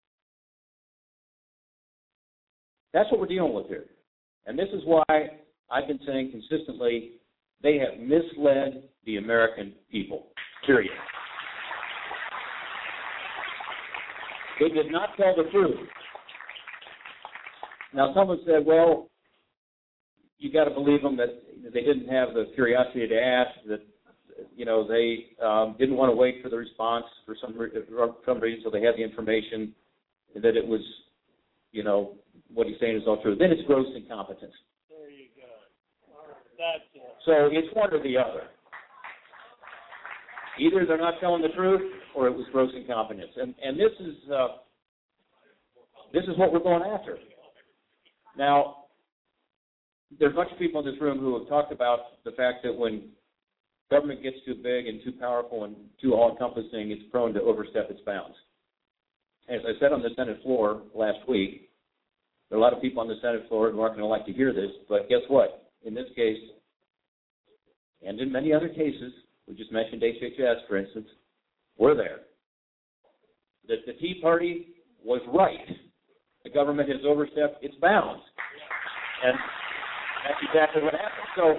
S21: That's what we're dealing with here. And this is why I've been saying consistently, they have misled the American people, period. They did not tell the truth. Now, someone said, well, you got to believe them that they didn't have the curiosity to ask, that they didn't want to wait for the response for some reason, so they had the information, that it was, what he's saying is all true. Then it's gross incompetence.
S9: There you go. That's it.
S21: So it's one or the other. Either they're not telling the truth, or it was gross incompetence. And this is what we're going after. Now, there's a bunch of people in this room who have talked about the fact that when government gets too big and too powerful and too all-encompassing, it's prone to overstep its bounds. As I said on the Senate floor last week, there are a lot of people on the Senate floor who aren't going to like to hear this, but guess what? In this case, and in many other cases, we just mentioned HHS, for instance, we're there. That the Tea Party was right. The government has overstepped its bounds. And that's exactly what happened. So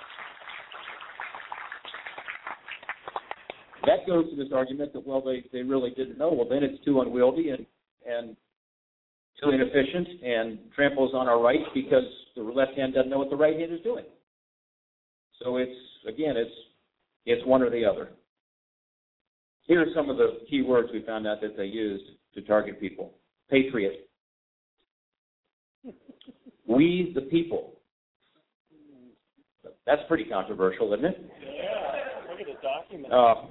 S21: that goes to this argument that, well, they really didn't know. Well, then it's too unwieldy and too inefficient and tramples on our rights because the left hand doesn't know what the right hand is doing. So it's one or the other. Here are some of the key words we found out that they used to target people. Patriot. We the people. That's pretty controversial, isn't it?
S9: Yeah, look at the document.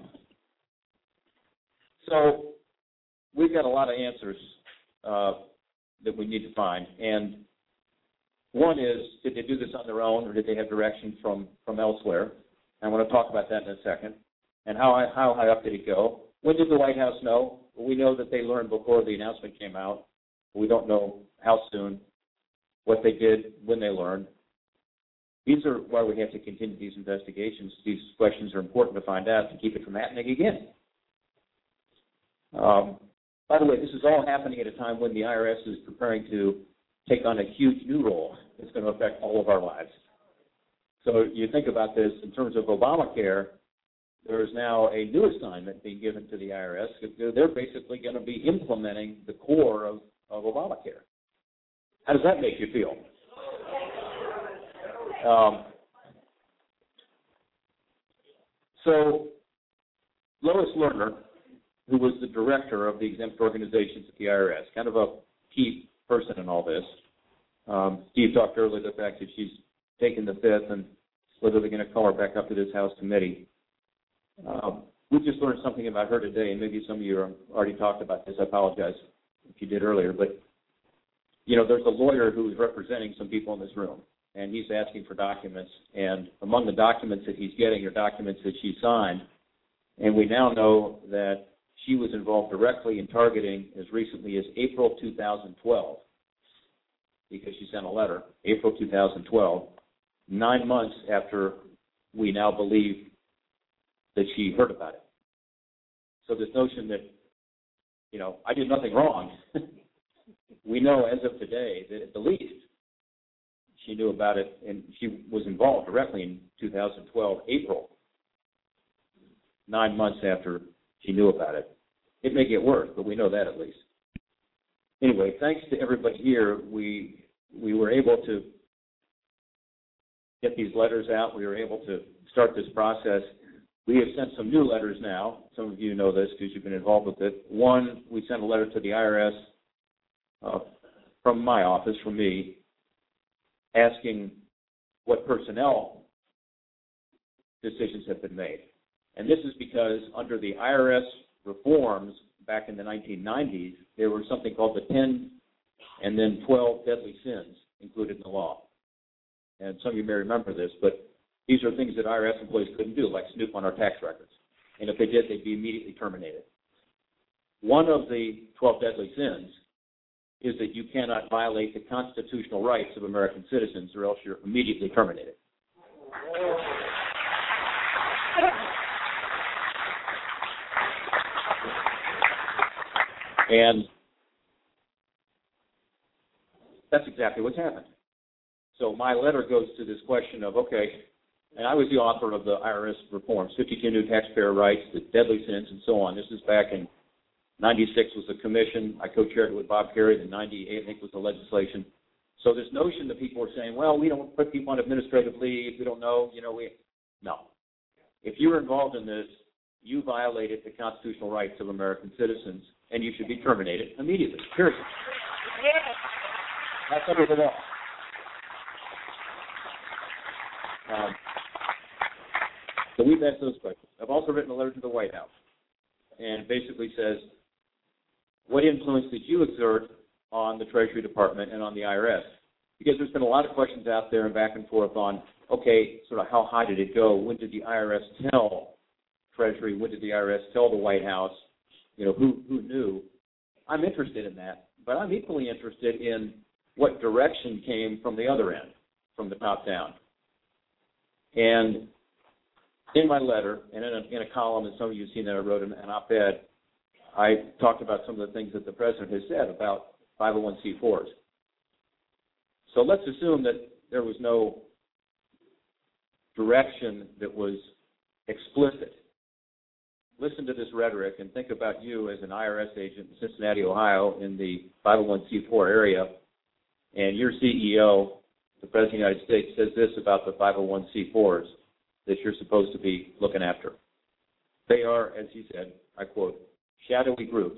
S21: So we've got a lot of answers that we need to find. And one is, did they do this on their own, or did they have direction from elsewhere? And I want to talk about that in a second. And how high up did it go? When did the White House know? Well, we know that they learned before the announcement came out. We don't know how soon, what they did, when they learned. These are why we have to continue these investigations. These questions are important to find out to keep it from happening again. By the way, this is all happening at a time when the IRS is preparing to take on a huge new role that's going to affect all of our lives. So you think about this in terms of Obamacare, there is now a new assignment being given to the IRS. They're basically going to be implementing the core of Obamacare. How does that make you feel? So Lois Lerner, who was the director of the exempt organizations at the IRS, kind of a key person in all this. Steve talked earlier about the fact that she's taken the fifth and whether they're going to call her back up to this House committee. We just learned something about her today, and maybe some of you already talked about this. I apologize if you did earlier, but there's a lawyer who is representing some people in this room, and he's asking for documents, and among the documents that he's getting are documents that she signed, and we now know that she was involved directly in targeting as recently as April 2012, because she sent a letter, April 2012, 9 months after we now believe that she heard about it. So this notion that, I did nothing wrong, we know as of today that at the least she knew about it, and she was involved directly in 2012, April, 9 months after she knew about it. It may get worse, but we know that at least. Anyway, thanks to everybody here, we were able to get these letters out. We were able to start this process. We have sent some new letters now. Some of you know this because you've been involved with it. One, we sent a letter to the IRS from my office, from me, asking what personnel decisions have been made. And this is because under the IRS reforms back in the 1990s, there was something called the 10 and then 12 deadly sins included in the law. And some of you may remember this, but these are things that IRS employees couldn't do, like snoop on our tax records. And if they did, they'd be immediately terminated. One of the 12 deadly sins is that you cannot violate the constitutional rights of American citizens, or else you're immediately terminated. And that's exactly what's happened. So my letter goes to this question of, okay, and I was the author of the IRS reforms, 52 new taxpayer rights, the deadly sins, and so on. This is back in 96 was the commission. I co-chaired it with Bob Kerrey. Then 98, I think, was the legislation. So this notion that people are saying, well, we don't put people on administrative leave. We don't know. No. If you were involved in this, you violated the constitutional rights of American citizens, and you should be terminated immediately, period. That's under the law. So we've asked those questions. I've also written a letter to the White House, and it basically says, what influence did you exert on the Treasury Department and on the IRS? Because there's been a lot of questions out there and back and forth on, okay, sort of how high did it go? When did the IRS tell Treasury? When did the IRS tell the White House? Who knew? I'm interested in that, but I'm equally interested in what direction came from the other end, from the top down. And in my letter, and in a column, and some of you have seen that I wrote an op-ed, I talked about some of the things that the president has said about 501c4s. So let's assume that there was no direction that was explicit. Listen to this rhetoric and think about you as an IRS agent in Cincinnati, Ohio, in the 501c4 area, and your CEO, the President of the United States, says this about the 501c4s that you're supposed to be looking after. They are, as he said, I quote, shadowy groups.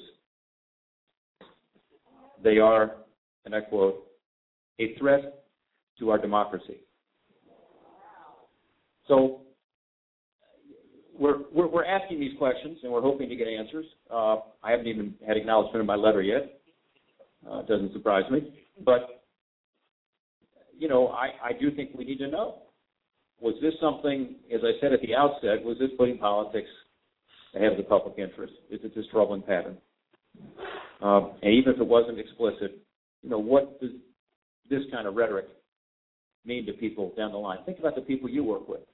S21: They are, and I quote, a threat to our democracy. So we're asking these questions, and we're hoping to get answers. I haven't even had acknowledgement in my letter yet. It doesn't surprise me. But, I do think we need to know. Was this something, as I said at the outset, was this putting politics ahead of the public interest? Is it this troubling pattern? And even if it wasn't explicit, what does this kind of rhetoric mean to people down the line? Think about the people you work with.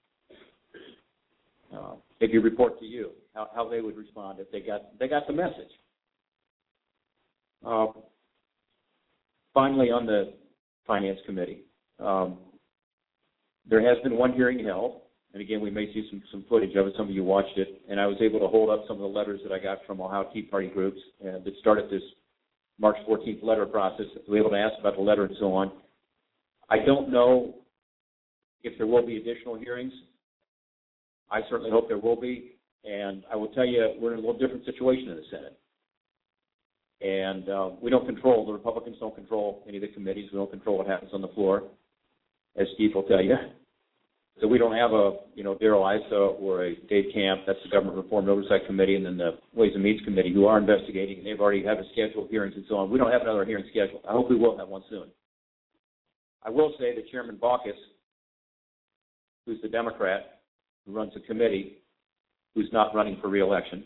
S21: If you report to you, how they would respond if they got the message. Finally, on the Finance Committee, there has been one hearing held, and again, we may see some footage of it. Some of you watched it, and I was able to hold up some of the letters that I got from Ohio Tea Party groups that started this March 14th letter process. We were able to ask about the letter and so on. I don't know if there will be additional hearings. I certainly hope there will be. And I will tell you, we're in a little different situation in the Senate. And we don't control, the Republicans don't control any of the committees. We don't control what happens on the floor, as Steve will tell you. So we don't have a, Darrell Issa or a Dave Camp, that's the Government Reform Oversight Committee, and then the Ways and Means Committee, who are investigating, and they've already had scheduled hearings and so on. We don't have another hearing scheduled. I hope we will have one soon. I will say that Chairman Baucus, who's the Democrat who runs the committee, who's not running for re-election,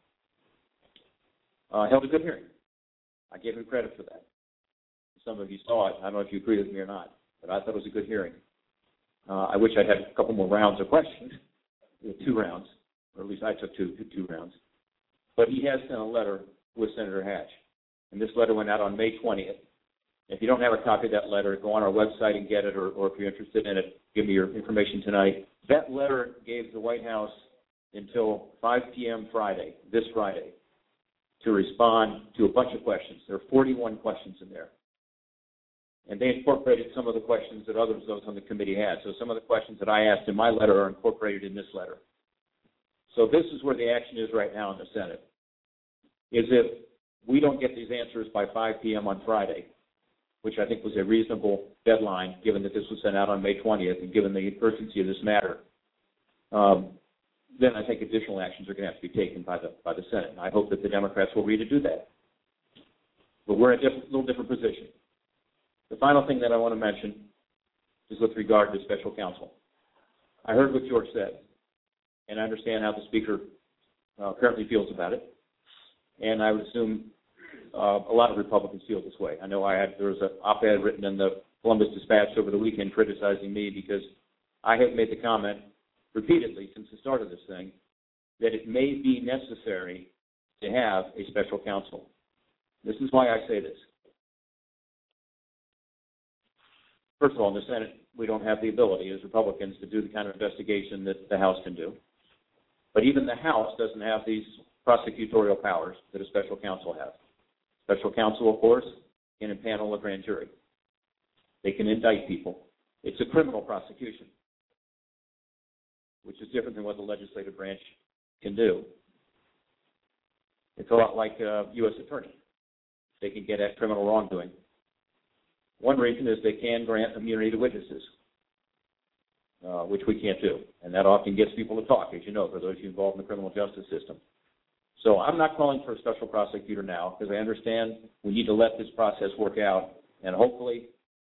S21: held a good hearing. I give him credit for that. Some of you saw it. I don't know if you agree with me or not, but I thought it was a good hearing. I wish I'd had a couple more rounds of questions, 2 rounds, or at least I took two rounds. But he has sent a letter with Senator Hatch, and this letter went out on May 20th. If you don't have a copy of that letter, go on our website and get it, or if you're interested in it, give me your information tonight. That letter gave the White House until 5 p.m. Friday, this Friday, to respond to a bunch of questions. There are 41 questions in there. And they incorporated some of the questions that those on the committee had. So some of the questions that I asked in my letter are incorporated in this letter. So this is where the action is right now in the Senate, is if we don't get these answers by 5 p.m. on Friday, which I think was a reasonable deadline given that this was sent out on May 20th and given the urgency of this matter, then I think additional actions are going to have to be taken by the Senate. And I hope that the Democrats will agree to do that. But we're in a little different position. The final thing that I want to mention is with regard to special counsel. I heard what George said, and I understand how the Speaker currently feels about it. And I would assume a lot of Republicans feel this way. I know there was an op-ed written in the Columbus Dispatch over the weekend criticizing me because I have made the comment repeatedly since the start of this thing that it may be necessary to have a special counsel. This is why I say this. First of all, in the Senate, we don't have the ability as Republicans to do the kind of investigation that the House can do. But even the House doesn't have these prosecutorial powers that a special counsel has. Special counsel, of course, can impanel a grand jury. They can indict people. It's a criminal prosecution, which is different than what the legislative branch can do. It's a lot like a U.S. attorney. They can get at criminal wrongdoing. One reason is they can grant immunity to witnesses, which we can't do. And that often gets people to talk, as you know, for those of you involved in the criminal justice system. So I'm not calling for a special prosecutor now because I understand we need to let this process work out. And hopefully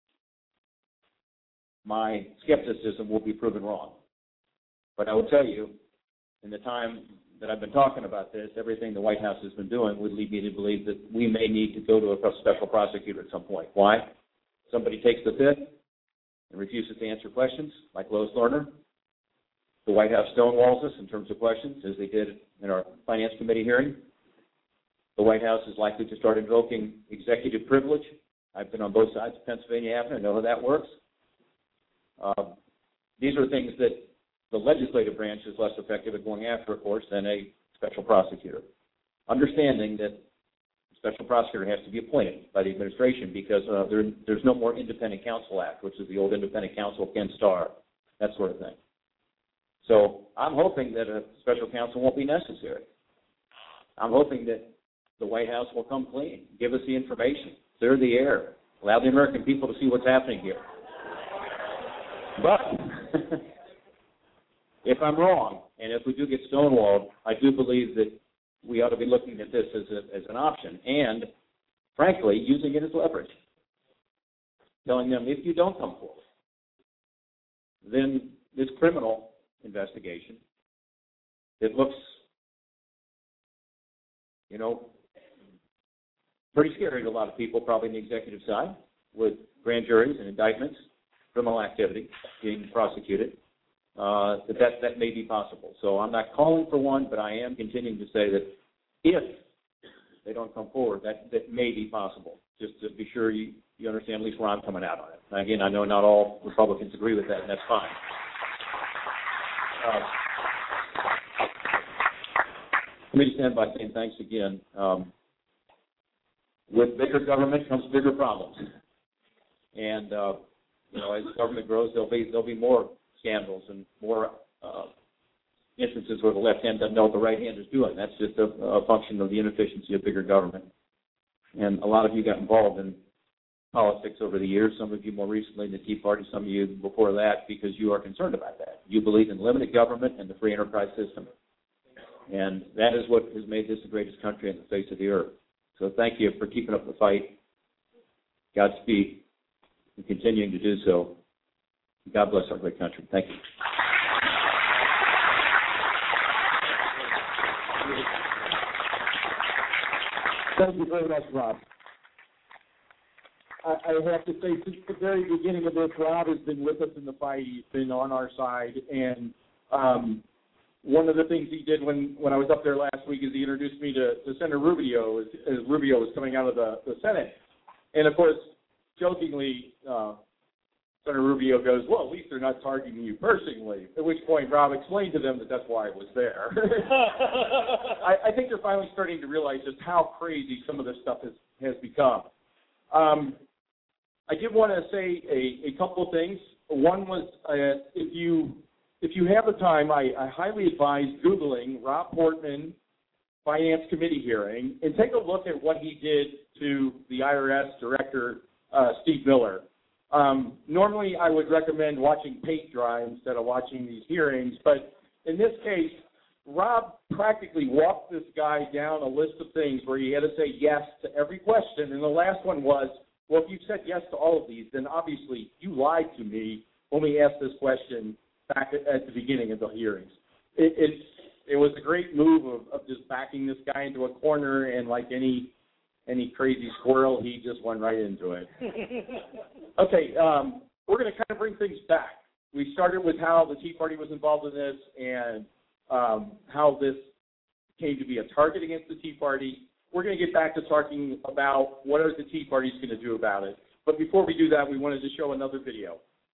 S21: my skepticism will be proven wrong. But I will tell you, in the time that I've been talking about this, everything the White House has been doing would lead me to believe that we may need to go to a special prosecutor at some point. Why? Somebody takes the fifth and refuses to answer questions, like Lois Lerner. The White House stonewalls us in terms of questions, as they did in our Finance Committee hearing. The White House is likely to start invoking executive privilege. I've been on both sides of Pennsylvania Avenue. I know how that works. These are things that the legislative branch is less effective at going after, of course, than a special prosecutor. Understanding that a special prosecutor has to be appointed by the administration because there's no more Independent Counsel Act, which is the old Independent Counsel of Ken Starr, that sort of thing. So I'm hoping that a special counsel won't be necessary. I'm hoping that the White House will come clean, give us the information, clear the air, allow the American people to see what's happening here. But if I'm wrong, and if we do get stonewalled, I do believe that we ought to be looking at this as an option and, frankly, using it as leverage. Telling them, if you don't come forward, then this criminal investigation, it looks, pretty scary to a lot of people, probably on the executive side, with grand juries and indictments, criminal activity being prosecuted. That may be possible. So I'm not calling for one, but I am continuing to say that if they don't come forward, that may be possible. Just to be sure you understand at least where I'm coming out on it. Now, again, I know not all Republicans agree with that, and that's fine. Let me just end by saying thanks again. With bigger government comes bigger problems. And, as government grows, there'll be more scandals and more instances where the left hand doesn't know what the right hand is doing. That's just a function of the inefficiency of bigger government. And a lot of you got involved in politics over the years, some of you more recently in the Tea Party, some of you before that, because you are concerned about that. You believe in limited government and the free enterprise system. And that is what has made this the greatest country on the face of the earth. So thank you for keeping up the fight. Godspeed and continuing to do so. God bless our great country. Thank you.
S12: Thank you very much, Rob. I have to say, since the very beginning of this, Rob has been with us in the fight. He's been on our side. And one of the things he did when I was up there last week is he introduced me to Senator Rubio as Rubio was coming out of the Senate. And, of course, jokingly, Senator Rubio goes, well, at least they're not targeting you personally, at which point Rob explained to them that that's why I was there. I think they're finally starting to realize just how crazy some of this stuff has become. I did want to say a couple of things. One was if you have the time, I highly advise Googling Rob Portman Finance Committee hearing and take a look at what he did to the IRS Director, Steve Miller. Normally, I would recommend watching paint dry instead of watching these hearings, but in this case, Rob practically walked this guy down a list of things where he had to say yes to every question, and the last one was, well, if you've said yes to all of these, then obviously you lied to me when we asked this question back at the beginning of the hearings. It was a great move of just backing this guy into a corner, and like any crazy squirrel, he just went right into it. Okay, we're going to kind of bring things back. We started with how the Tea Party was involved in this and how this came to be a target against the Tea Party. We're going to get back to talking about what are the Tea Parties going to do about it. But before we do that, we wanted to show another video.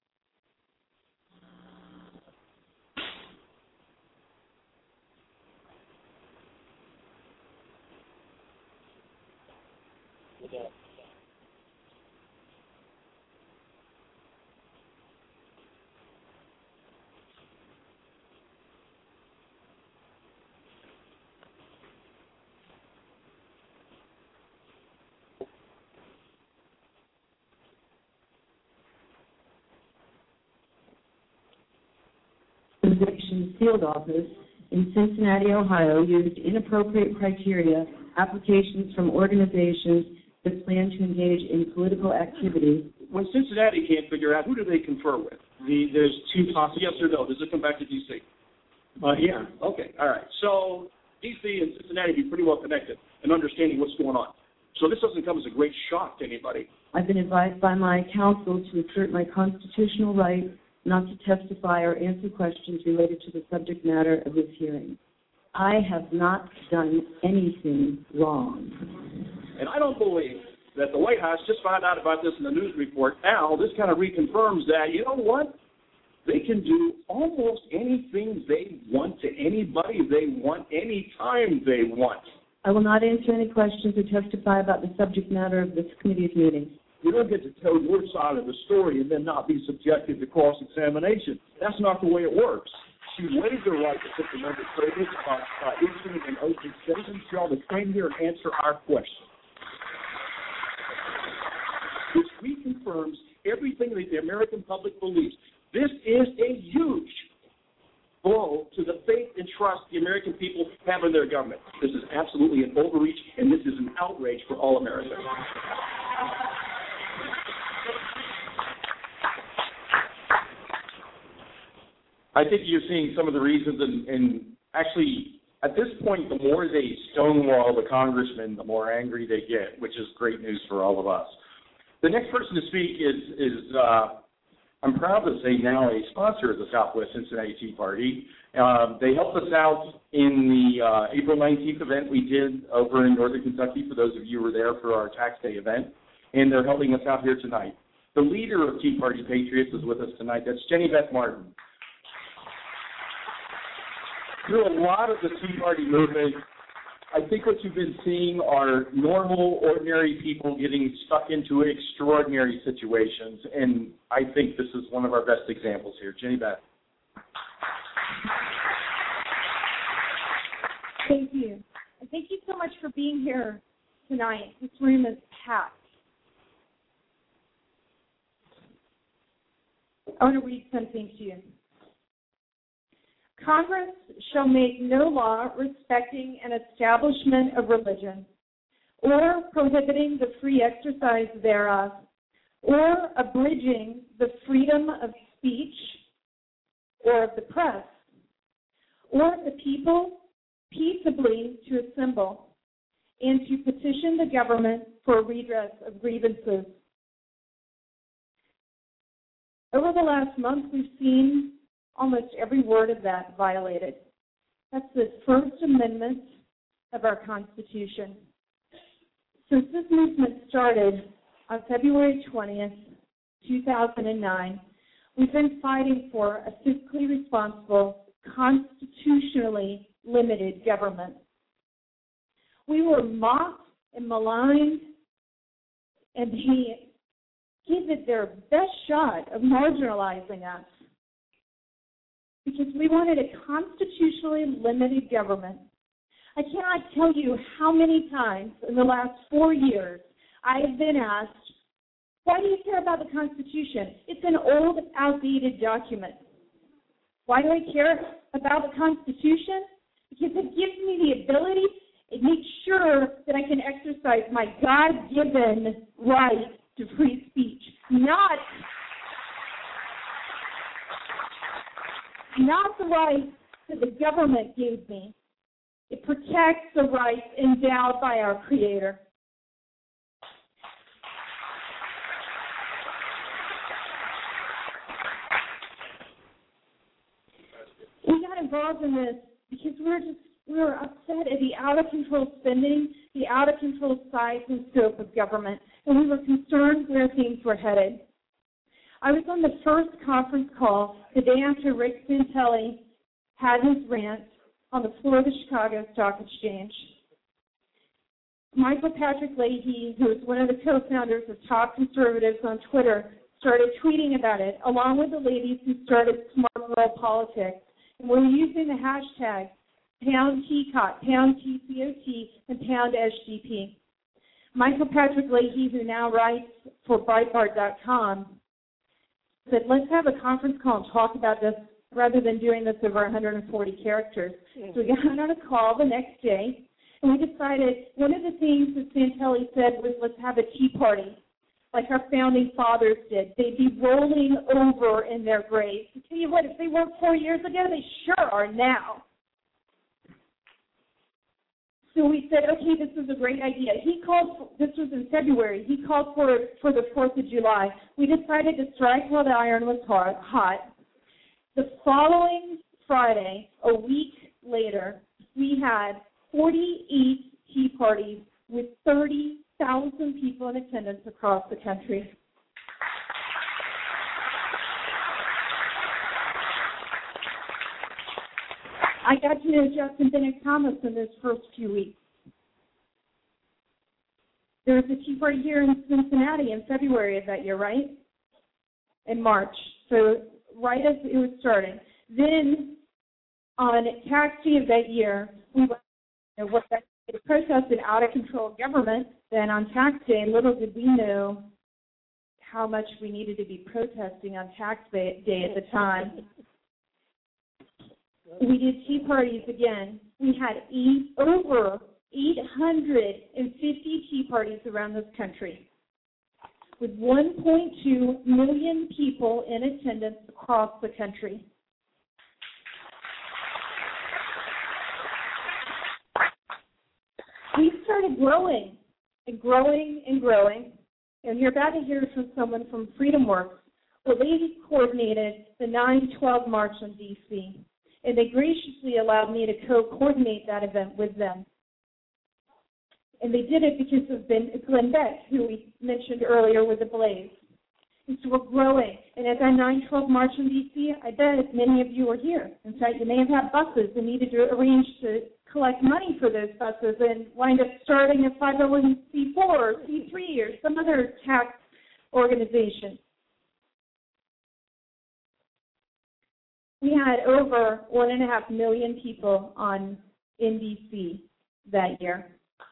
S1: Field office in Cincinnati, Ohio, used inappropriate criteria, applications from organizations that plan to engage in political activity.
S12: When Cincinnati can't figure out, who do they confer with? There's two possible. Yes or no? Does it come back to D.C.? Yeah. Okay. All right. So D.C. and Cincinnati be pretty well connected in understanding what's going on. So this doesn't come as a great shock to anybody.
S1: I've been advised by my counsel to assert my constitutional right not to testify or answer questions related to the subject matter of this hearing. I have not done anything wrong.
S12: And I don't believe that the White House just found out about this in the news report. Now, this kind of reconfirms that, you know what? They can do almost anything they want to anybody they want, anytime they want.
S1: I will not answer any questions or testify about the subject matter of this committee's meeting.
S12: You don't get to tell your side of the story and then not be subjected to cross-examination. That's not the way it works. She waived her right to put the member privilege by issuing an oath of citizen. Shall to come here and answer our question. This reconfirms everything that the American public believes. This is a huge blow to the faith and trust the American people have in their government. This is absolutely an overreach, and this is an outrage for all Americans. I think you're seeing some of the reasons, and actually, at this point, the more they stonewall the congressman, the more angry they get, which is great news for all of us. The next person to speak is I'm proud to say now a sponsor of the Southwest Cincinnati Tea Party. They helped us out in the April 19th event we did over in Northern Kentucky, for those of you who were there for our Tax Day event, and they're helping us out here tonight. The leader of Tea Party Patriots is with us tonight. That's Jenny Beth Martin. Through a lot of the Tea Party movement, I think what you've been seeing are normal, ordinary people getting stuck into extraordinary situations, and I think this is one of our best examples here. Jenny Beth.
S2: Thank you. And thank you so much for being here tonight. This room is packed. I want to read something to you. Congress shall make no law respecting an establishment of religion, or prohibiting the free exercise thereof, or abridging the freedom of speech or of the press, or of the people peaceably to assemble and to petition the government for redress of grievances. Over the last month, we've seen almost every word of that violated. That's the First Amendment of our Constitution. Since this movement started on February 20th, 2009, we've been fighting for a fiscally responsible, constitutionally limited government. We were mocked and maligned, and they gave it their best shot of marginalizing us because we wanted a constitutionally limited government. I cannot tell you how many times in the last 4 years I have been asked, why do you care about the Constitution? It's an old, outdated document. Why do I care about the Constitution? Because it gives me the ability, it makes sure that I can exercise my God-given right to free speech, not the right that the government gave me. It protects the rights endowed by our Creator. We got involved in this because we were upset at the out-of-control spending, the out-of-control size and scope of government, and we were concerned where things were headed. I was on the first conference call the day after Rick Santelli had his rant on the floor of the Chicago Stock Exchange. Michael Patrick Leahy, who is one of the co-founders of Top Conservatives on Twitter, started tweeting about it, along with the ladies who started Smart World Politics. And we're using the hashtag #TCOT, #TCOT, and #SGP. Michael Patrick Leahy, who now writes for Breitbart.com, said, let's have a conference call and talk about this rather than doing this over 140 characters. So we got on a call the next day, and we decided one of the things that Santelli said was, let's have a tea party, like our founding fathers did. They'd be rolling over in their graves. I tell you what, if they weren't 4 years ago, they sure are now. So we said, okay, this is a great idea. This was in February, he called for the 4th of July. We decided to strike while the iron was hot. The following Friday, a week later, we had 48 tea parties with 30,000 people in attendance across the country. I got to know Justin Bennett Thomas in those first few weeks. There was a tea party here in Cincinnati in February of that year, right? In March. So right as it was starting. Then on tax day of that year, we went to protest an out-of-control government. Then on tax day, little did we know how much we needed to be protesting on tax day at the time. We did tea parties again. We had over 850 tea parties around this country with 1.2 million people in attendance across the country. We started growing and growing and growing, and you're about to hear from someone from FreedomWorks. Well, they coordinated the 9/12 March in D.C., and they graciously allowed me to co-coordinate that event with them. And they did it because of Glenn Beck, who we mentioned earlier with the Blaze. And so we're growing. And at that 9/12 March in D.C., I bet many of you were here. In fact, you may have had buses and needed to arrange to collect money for those buses and wind up starting a 501c4 or C3 or some other tax organization. We had over 1.5 million people on in D.C. that year.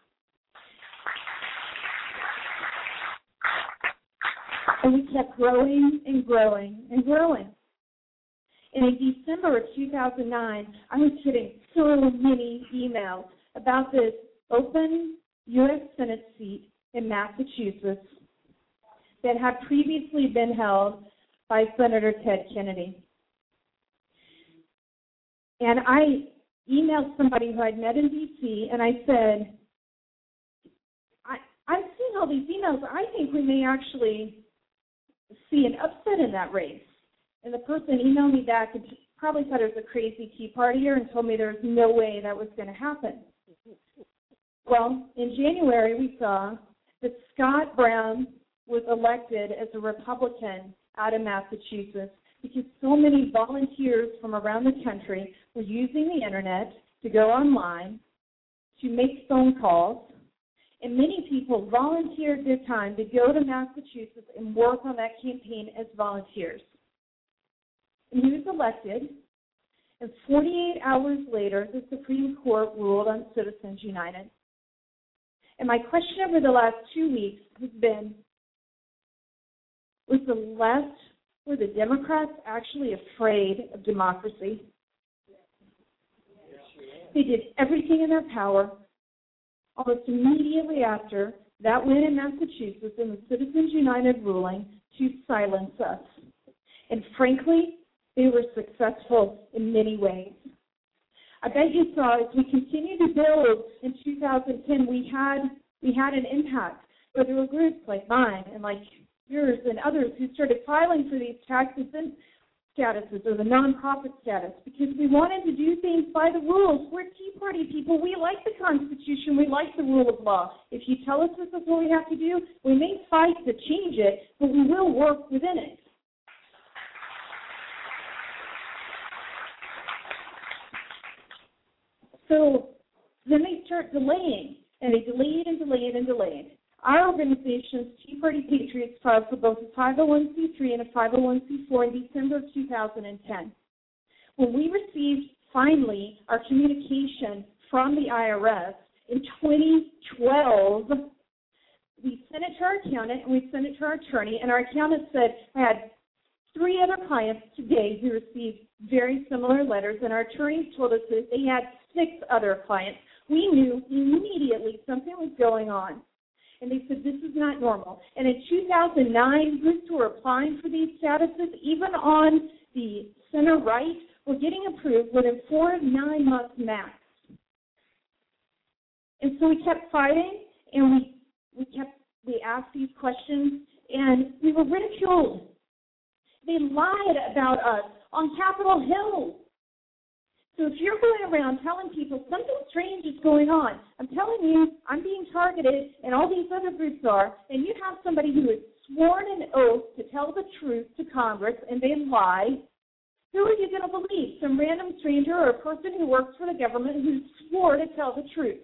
S2: And we kept growing and growing and growing. And in December of 2009, I was getting so many emails about this open U.S. Senate seat in Massachusetts that had previously been held by Senator Ted Kennedy. And I emailed somebody who I'd met in D.C., and I said, I'm seeing all these emails. I think we may actually see an upset in that race. And the person emailed me back and probably thought it was a crazy Tea Partier and told me there was no way that was going to happen. Well, in January, we saw that Scott Brown was elected as a Republican out of Massachusetts because so many volunteers from around the country were using the internet to go online, to make phone calls, and many people volunteered their time to go to Massachusetts and work on that campaign as volunteers. And he was elected, and 48 hours later, the Supreme Court ruled on Citizens United. And my question over the last 2 weeks has been, was the left, were the Democrats actually afraid of democracy? They did everything in their power almost immediately after that win in Massachusetts and the Citizens United ruling to silence us. And frankly, they were successful in many ways. I bet you saw as we continued to build in 2010, we had an impact. But there were groups like mine and like yours and others who started filing for these taxes and statuses or the nonprofit status because we wanted to do things by the rules. We're Tea Party people. We like the Constitution. We like the rule of law. If you tell us this is what we have to do, we may fight to change it, but we will work within it. So then they start delaying, and they delayed and delayed and delayed. Our organization's Tea Party Patriots filed for both a 501c3 and a 501c4 in December of 2010. When we received, finally, our communication from the IRS in 2012, we sent it to our accountant and we sent it to our attorney, and our accountant said, I had 3 other clients today who received very similar letters, and our attorneys told us that they had 6 other clients. We knew immediately something was going on. And they said, this is not normal. And in 2009, groups who were applying for these statuses, even on the center right, were getting approved within 4 to 9 months max. And so we kept fighting, and we asked these questions, and we were ridiculed. They lied about us on Capitol Hill. So if you're going around telling people something strange is going on, I'm telling you, I'm being targeted, and all these other groups are, and you have somebody who has sworn an oath to tell the truth to Congress, and they lie, who are you going to believe? Some random stranger or a person who works for the government who swore to tell the truth?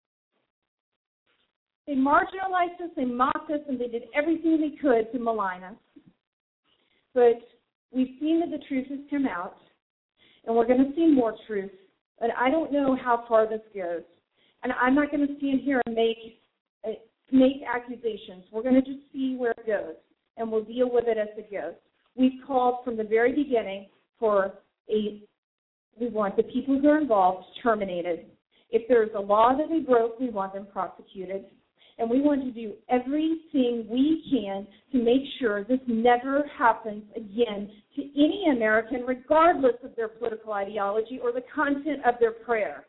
S2: They marginalized us, they mocked us, and they did everything they could to malign us. But we've seen that the truth has come out. And we're going to see more truth. And I don't know how far this goes. And I'm not going to stand here and make accusations. We're going to just see where it goes. And we'll deal with it as it goes. We've called from the very beginning for we want the people who are involved terminated. If there's a law that we broke, we want them prosecuted. And we want to do everything we can to make sure this never happens again to any American, regardless of their political ideology or the content of their prayer.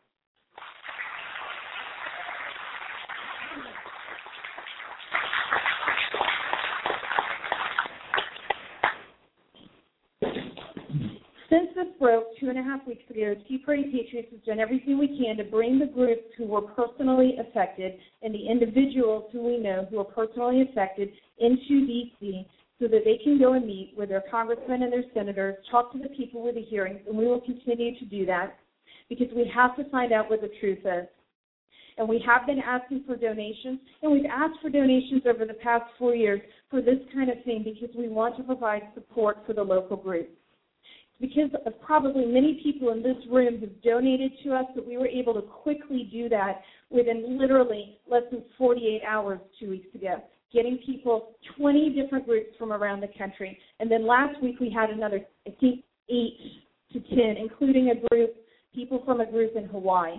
S2: Since this broke 2.5 weeks ago, Tea Party Patriots has done everything we can to bring the groups who were personally affected and the individuals who we know who are personally affected into D.C. so that they can go and meet with their congressmen and their senators, talk to the people with the hearings, and we will continue to do that because we have to find out what the truth is. And we have been asking for donations, and we've asked for donations over the past 4 years for this kind of thing because we want to provide support for the local groups. because of probably many people in this room who've donated to us that we were able to quickly do that within literally less than 48 hours 2 weeks ago, getting people, 20 different groups from around the country. And then last week we had another, I think, 8 to 10, including a group, people from a group in Hawaii.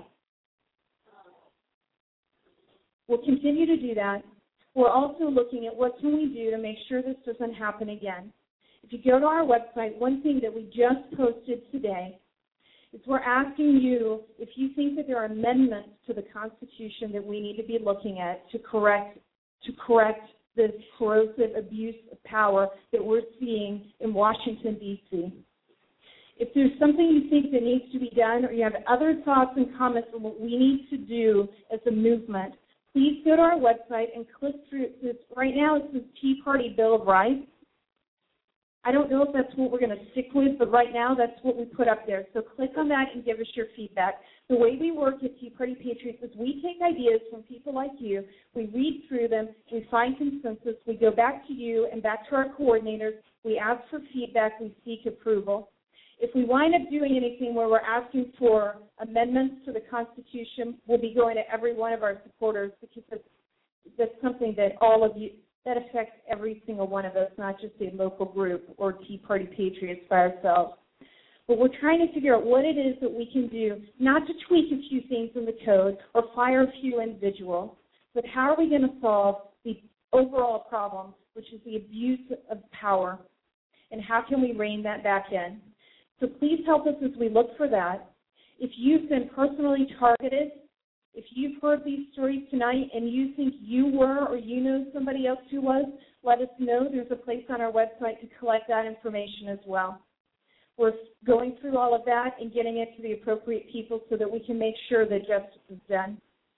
S2: We'll continue to do that. We're also looking at what can we do to make sure this doesn't happen again. If you go to our website, one thing that we just posted today is we're asking you if you think that there are amendments to the Constitution that we need to be looking at to correct this corrosive abuse of power that we're seeing in Washington, D.C. If there's something you think that needs to be done or you have other thoughts and comments on what we need to do as a movement, please go to our website and click through this. Right now it says Tea Party Bill of Rights. I don't know if that's what we're going to stick with, but right now that's what we put up there. So click on that and give us your feedback. The way we work at Tea Party Patriots is we take ideas from people like you, we read through them, we find consensus, we go back to you and back to our coordinators, we ask for feedback, we seek approval. If we wind up doing anything where we're asking for amendments to the Constitution, we'll be going to every one of our supporters because that's something that all of you, that affects every single one of us, not just a local group or Tea Party Patriots by ourselves. But we're trying to figure out what it is that we can do, not to tweak a few things in the code or fire a few individuals, but how are we going to solve the overall problem, which is the abuse of power, and how can we rein that back in? So please help us as we look for that. If you've been personally targeted, if you've heard these stories tonight and you think you were or you know somebody else who was, let us know. There's a place on our website to collect that information as well. We're going through all of that and getting it to the appropriate people so that we can make sure that justice is done.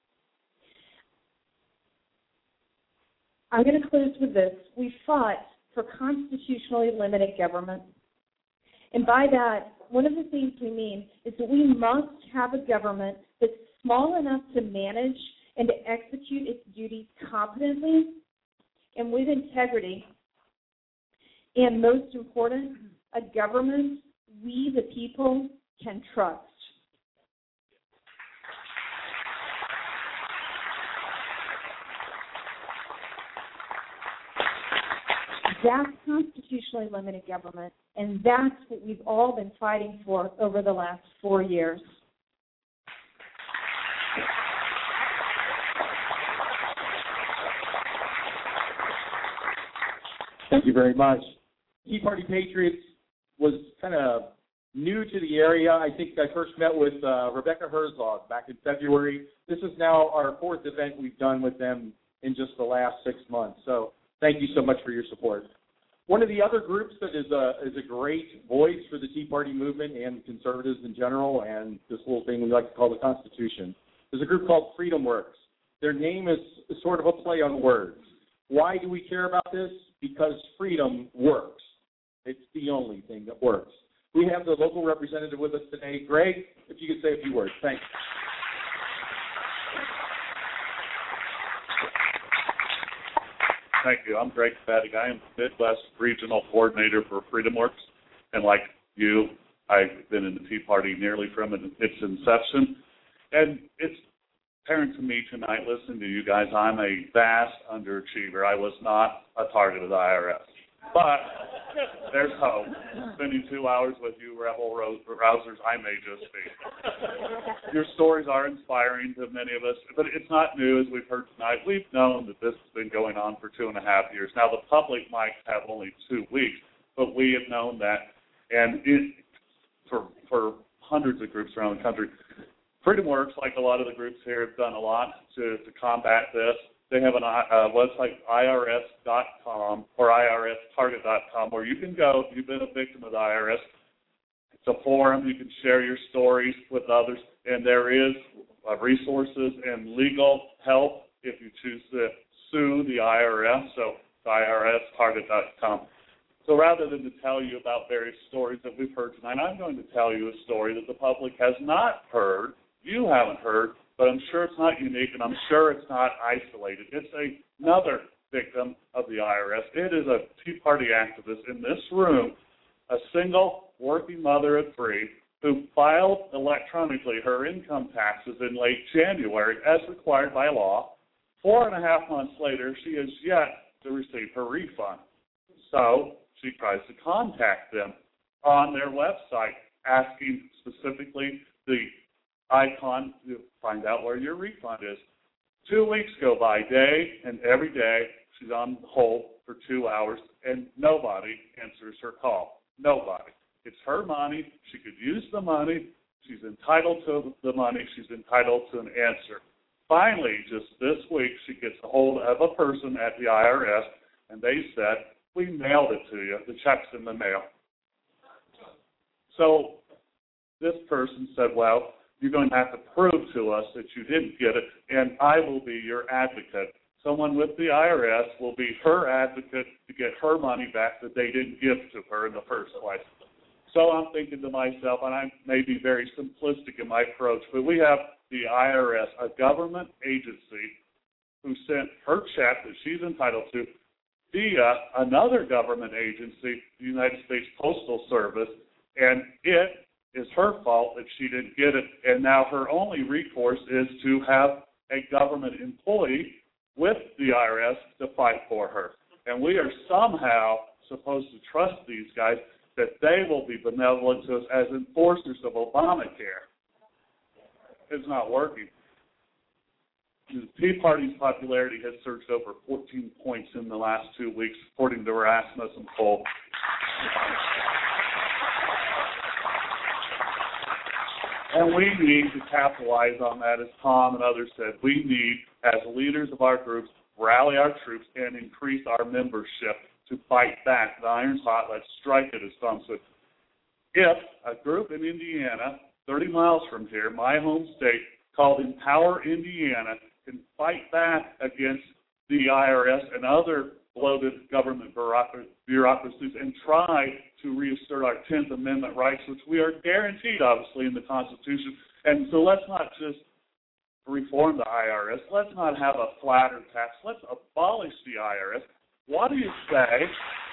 S2: I'm going to close with this. We fought for constitutionally limited government. And by that, one of the things we mean is that we must have a government that's small enough to manage and to execute its duties competently and with integrity. And most important, a government we, the people, can trust. That's constitutionally limited government, and that's what we've all been fighting for over the last 4 years.
S21: Thank you very much. Tea Party Patriots was kind of new to the area. I think I first met with Rebecca Herzog back in February. This is now our 4th event we've done with them in just the last 6 months. So thank you so much for your support. One of the other groups that is a great voice for the Tea Party movement and conservatives in general, and this little thing we like to call the Constitution, is a group called Freedom Works. Their name is sort of a play on words. Why do we care about this? Because freedom works. It's the only thing that works. We have the local representative with us today. Greg, if you could say a few words. Thanks.
S4: Thank you. I'm Greg Fattig. I am Midwest Regional Coordinator for Freedom Works. And like you, I've been in the Tea Party nearly from its inception. And it's apparent to me tonight, listening to you guys, I'm a vast underachiever. I was not a target of the IRS. But there's hope. Spending 2 hours with you rebel rousers, I may just be. Your stories are inspiring to many of us, but it's not new, as we've heard tonight. We've known that this has been going on for 2.5 years. Now, the public might have only 2 weeks, but we have known that, and for hundreds of groups around the country. Freedom Works, like a lot of the groups here, have done a lot to combat this. They have a website, irs.com or irstarget.com, where you can go if you've been a victim of the IRS. It's a forum. You can share your stories with others, and there is resources and legal help if you choose to sue the IRS, so irstarget.com. So rather than to tell you about various stories that we've heard tonight, I'm going to tell you a story that the public has not heard, you haven't heard, but I'm sure it's not unique, and I'm sure it's not isolated. It's another victim of the IRS. It is a Tea Party activist in this room, a single working mother of three who filed electronically her income taxes in late January as required by law. 4.5 months later, she has yet to receive her refund. So she tries to contact them on their website, asking specifically the icon to find out where your refund is. 2 weeks go by, day and every day she's on hold for 2 hours, and nobody answers her call. Nobody. It's her money. She could use the money. She's entitled to the money. She's entitled to an answer. Finally, just this week, she gets a hold of a person at the IRS, and they said, we mailed it to you. The check's in the mail. So this person said, well, you're going to have to prove to us that you didn't get it, and I will be your advocate. Someone with the IRS will be her advocate to get her money back that they didn't give to her in the first place. So I'm thinking to myself, and I may be very simplistic in my approach, but we have the IRS, a government agency, who sent her check that she's entitled to via another government agency, the United States Postal Service, and it is her fault that she didn't get it, and now her only recourse is to have a government employee with the IRS to fight for her. And we are somehow supposed to trust these guys that they will be benevolent to us as enforcers of Obamacare. It's not working. The Tea Party's popularity has surged over 14 points in the last 2 weeks, according to Rasmussen poll. And we need to capitalize on that, as Tom and others said. We need, as leaders of our groups, rally our troops and increase our membership to fight back. The iron's hot. Let's strike it, as Tom said. If a group in Indiana, 30 miles from here, my home state, called Empower Indiana, can fight back against the IRS and other bloated government bureaucracies and try to reassert our 10th Amendment rights, which we are guaranteed, obviously, in the Constitution. And so let's not just reform the IRS. Let's not have a flatter tax. Let's abolish the IRS. What do you say?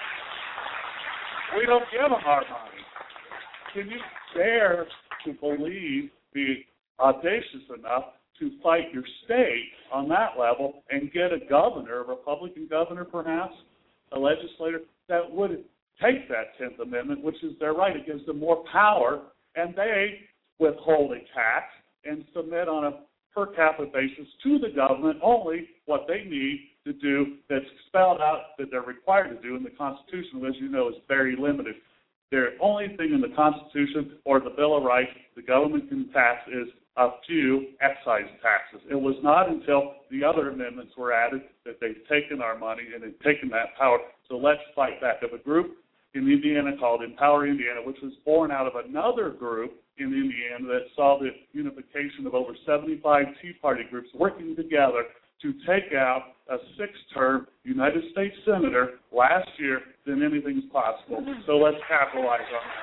S4: We don't give them our money. Can you dare to be audacious enough to fight your state on that level and get a governor, a Republican governor perhaps, a legislator, that would take that 10th Amendment, which is their right. It gives them more power, and they withhold a tax and submit on a per capita basis to the government only what they need to do that's spelled out that they're required to do in the Constitution, which, as you know, is very limited. The only thing in the Constitution or the Bill of Rights the government can tax is a few excise taxes. It was not until the other amendments were added that they've taken our money and they've taken that power. So let's fight back. Of a group in Indiana called Empower Indiana, which was born out of another group in Indiana that saw the unification of over 75 Tea Party groups working together to take out a 6-term United States Senator last year, then anything's possible. So let's capitalize on that.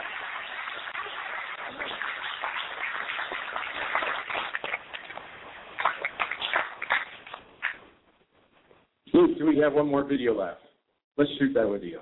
S13: Luke, do we have one more video left? Let's shoot that video.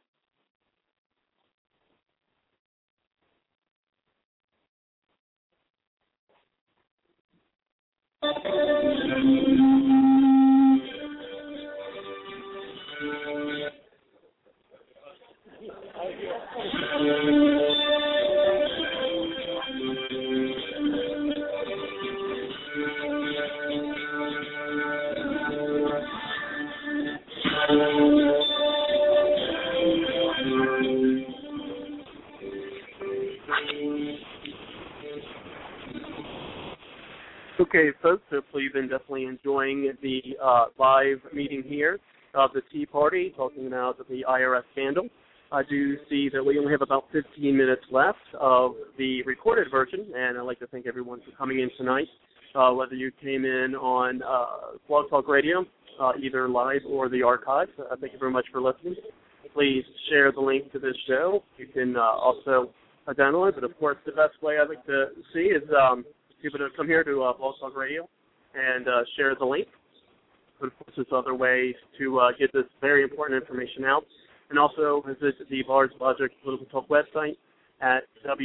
S3: Okay, folks, hopefully you've been definitely enjoying the live meeting here of the Tea Party, talking about the IRS scandal. I do see that we only have about 15 minutes left of the recorded version, and I'd like to thank everyone for coming in tonight, whether you came in on Blog Talk Radio, either live or the archive. Thank you very much for listening. Please share the link to this show. You can also download it, but of course the best way I like to see is people to come here to Blog Talk Radio and share the link. But of course, there's other ways to get this very important information out. And also visit the Bard's Logic Political Talk website at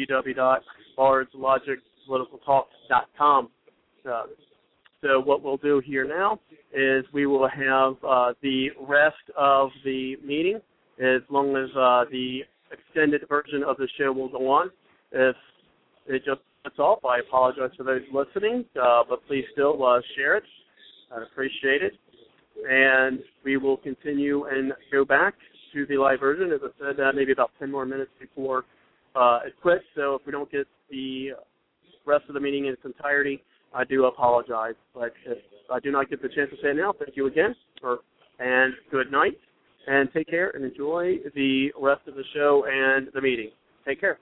S3: www.bardslogicpoliticaltalk.com. So what we'll do here now is we will have the rest of the meeting, as long as the extended version of the show will go on. If it just cuts off, I apologize for those listening, but please still share it. I'd appreciate it. And we will continue and go back to the live version, as I said, maybe about 10 more minutes before it quits. So if we don't get the rest of the meeting in its entirety, I do apologize. But if I do not get the chance to say it now, thank you again, and good night, and take care and enjoy the rest of the show and the meeting. Take care.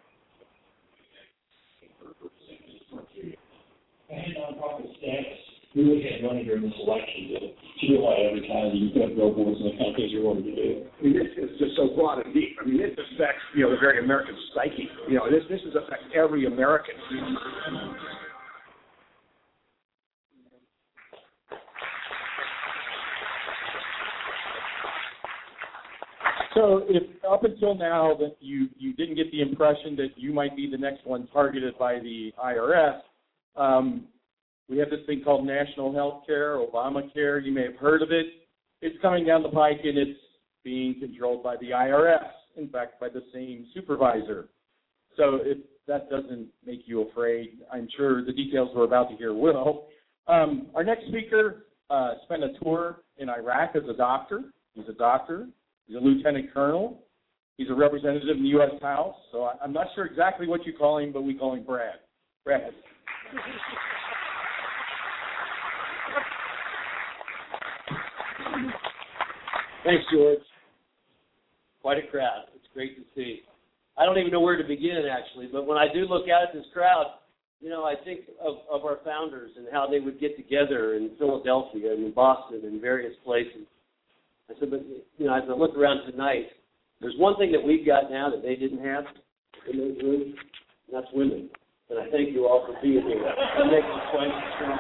S7: And nonprofit status. We really had money during this election to realize advertising. You put up billboards and the kind of things you're wanting to do.
S19: I mean, this is just so broad and deep. I mean, this affects, the very American psyche. This affects every American.
S13: So if up until now that you didn't get the impression that you might be the next one targeted by the IRS, we have this thing called National Health Care, Obamacare. You may have heard of it. It's coming down the pike, and it's being controlled by the IRS, in fact, by the same supervisor. So if that doesn't make you afraid, I'm sure the details we're about to hear will. Our next speaker spent a tour in Iraq as a doctor. He's a doctor. He's a lieutenant colonel. He's a representative in the U.S. House. So I'm not sure exactly what you call him, but we call him Brad. Brad.
S5: Thanks, George. Quite a crowd. It's great to see. I don't even know where to begin, actually, but when I do look out at this crowd, I think of our founders and how they would get together in Philadelphia and in Boston and various places. I said, but, as I look around tonight, there's one thing that we've got now that they didn't have in those rooms, and that's women. And I thank you all for being here. That makes us quite strong.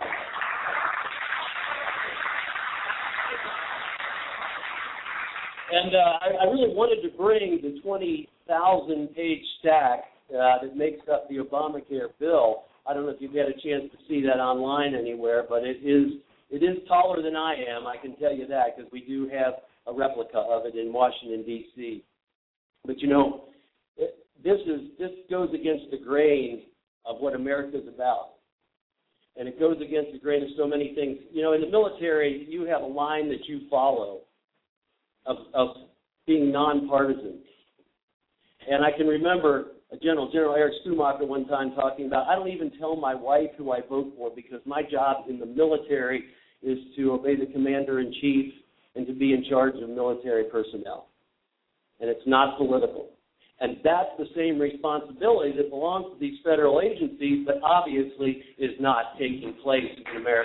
S5: And I really wanted to bring the 20,000-page stack that makes up the Obamacare bill. I don't know if you've had a chance to see that online anywhere, but it is taller than I am, I can tell you that, because we do have a replica of it in Washington, D.C. But, this goes against the grain of what America's about. And it goes against the grain of so many things. In the military, you have a line that you follow of being nonpartisan. And I can remember General Eric Schumacher one time talking about, I don't even tell my wife who I vote for because my job in the military is to obey the commander-in-chief and to be in charge of military personnel. And it's not political. And that's the same responsibility that belongs to these federal agencies, but obviously is not taking place in America.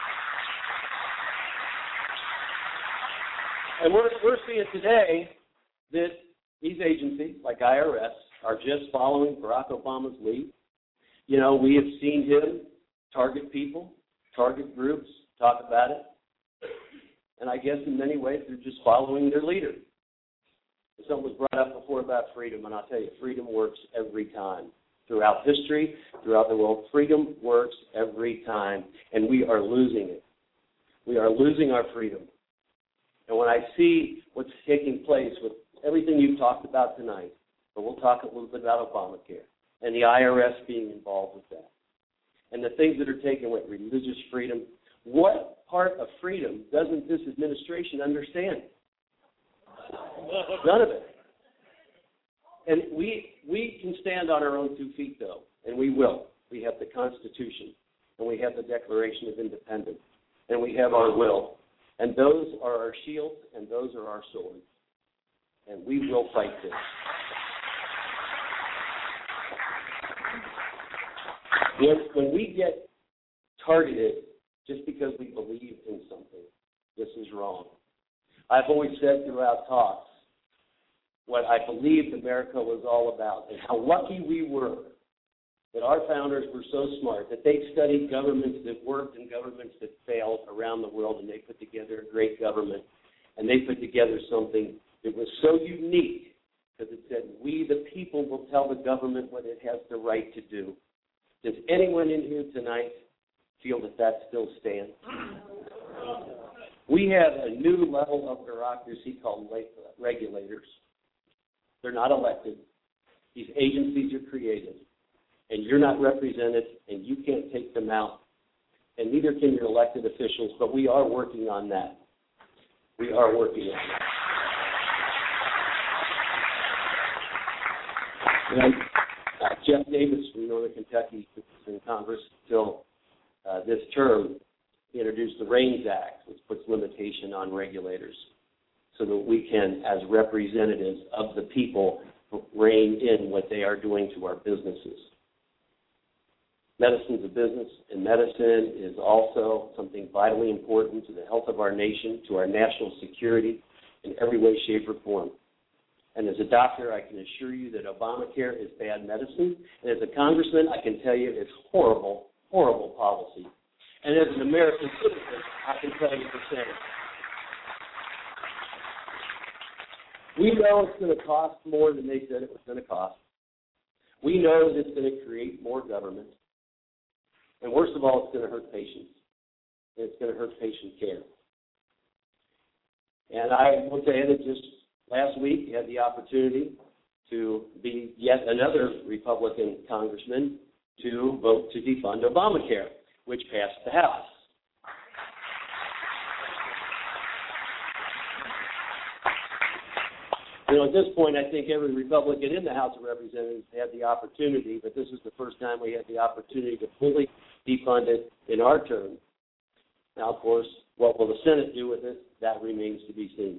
S5: And we're seeing today that these agencies, like IRS, are just following Barack Obama's lead. We have seen him target people, target groups, talk about it. And I guess in many ways they're just following their leader. Something was brought up before about freedom, and I'll tell you, freedom works every time. Throughout history, throughout the world, freedom works every time, and we are losing it. We are losing our freedom. And when I see what's taking place with everything you've talked about tonight, but we'll talk a little bit about Obamacare and the IRS being involved with that, and the things that are taken with religious freedom, what part of freedom doesn't this administration understand? None of it. And we can stand on our own 2 feet, though, and we will. We have the Constitution, and we have the Declaration of Independence, and we have our will. And those are our shields, and those are our swords. And we will fight this. When we get targeted just because we believe in something, this is wrong. I've always said throughout talks what I believed America was all about and how lucky we were that our founders were so smart that they studied governments that worked and governments that failed around the world, and they put together a great government, and they put together something that was so unique because it said, we the people will tell the government what it has the right to do. Does anyone in here tonight feel that that still stands? We have a new level of bureaucracy called regulators. They're not elected. These agencies are created, and you're not represented, and you can't take them out, and neither can your elected officials, but we are working on that. We are working on that. Jeff Davis from Northern Kentucky was in Congress until this term. He introduced the REINS Act, which puts limitation on regulators so that we can, as representatives of the people, rein in what they are doing to our businesses. Medicine's a business, and medicine is also something vitally important to the health of our nation, to our national security, in every way, shape, or form. And as a doctor, I can assure you that Obamacare is bad medicine. And as a congressman, I can tell you it's horrible, horrible policy. And as an American citizen, I can tell you the same. We know it's going to cost more than they said it was going to cost. We know that it's going to create more government. And worst of all, it's going to hurt patients. And it's going to hurt patient care. And I will tell you that just last week, you had the opportunity to be yet another Republican congressman to vote to defund Obamacare, which passed the House. You know, at this point, I think every Republican in the House of Representatives had the opportunity, but this is the first time we had the opportunity to fully defund it in our term. Now, of course, what will the Senate do with it? That remains to be seen.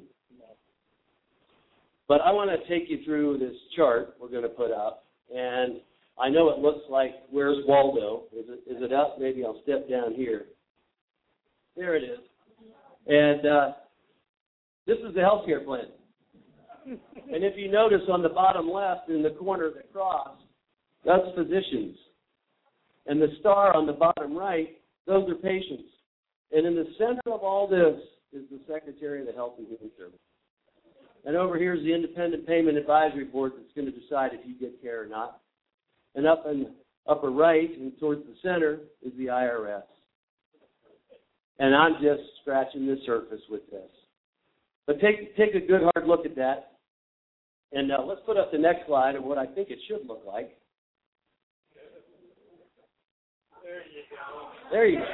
S5: But I want to take you through this chart we're going to put up, and I know it looks like, where's Waldo? Is it up? Maybe I'll step down here. There it is. And this is the health care plan. And if you notice on the bottom left in the corner of the cross, that's physicians. And the star on the bottom right, those are patients. And in the center of all this is the Secretary of the Health and Human Services. And over here is the Independent Payment Advisory Board that's going to decide if you get care or not. And up in the upper right and towards the center is the IRS. And I'm just scratching the surface with this. But take a good hard look at that. And let's put up the next slide of what I think it should look like.
S6: There you go.
S5: There you go.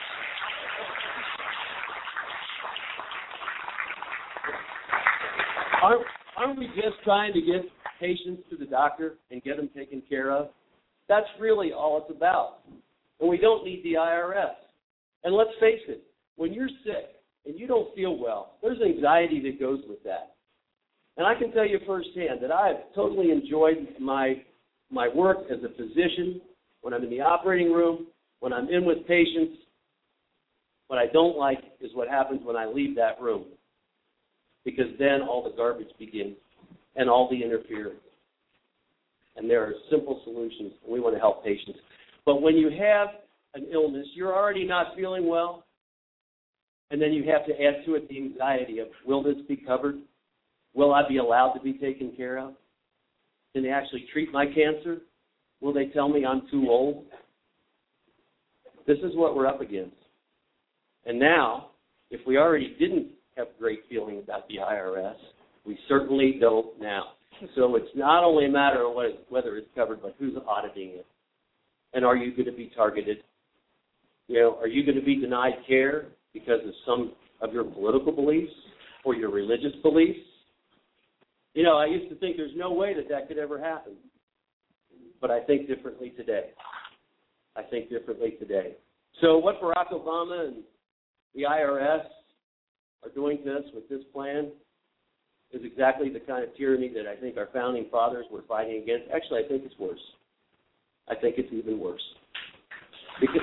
S5: Aren't we just trying to get patients to the doctor and get them taken care of? That's really all it's about. And we don't need the IRS. And let's face it, when you're sick and you don't feel well, there's anxiety that goes with that. And I can tell you firsthand that I've totally enjoyed my work as a physician, when I'm in the operating room, when I'm in with patients. What I don't like is what happens when I leave that room, because then all the garbage begins and all the interference. And there are simple solutions, and we want to help patients. But when you have an illness, you're already not feeling well, and then you have to add to it the anxiety of, will this be covered? Will I be allowed to be taken care of? Can they actually treat my cancer? Will they tell me I'm too old? This is what we're up against. And now, if we already didn't have great feeling about the IRS, we certainly don't now. So it's not only a matter of whether it's covered, but who's auditing it. And are you going to be targeted? You know, are you going to be denied care because of some of your political beliefs or your religious beliefs? You know, I used to think there's no way that could ever happen. But I think differently today. I think differently today. So what Barack Obama and the IRS are doing to us with this plan is exactly the kind of tyranny that I think our founding fathers were fighting against. Actually, I think it's worse. I think it's even worse. Because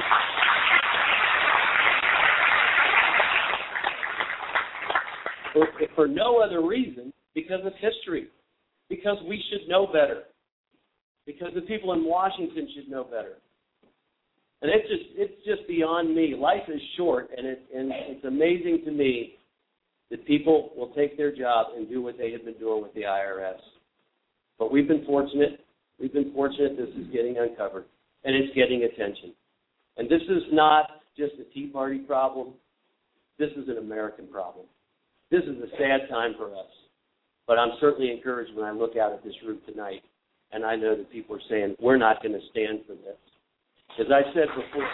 S5: for no other reason, because of history, because we should know better, because the people in Washington should know better. And it's just beyond me. Life is short, and it's amazing to me that people will take their job and do what they have been doing with the IRS. But we've been fortunate. We've been fortunate this is getting uncovered, and it's getting attention. And this is not just a Tea Party problem. This is an American problem. This is a sad time for us. But I'm certainly encouraged when I look out at this room tonight, and I know that people are saying, we're not going to stand for this. As I said before,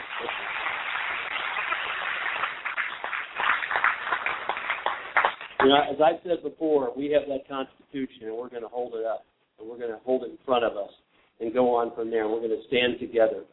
S5: as I said before, we have that Constitution, and we're going to hold it up, and we're going to hold it in front of us and go on from there, and we're going to stand together.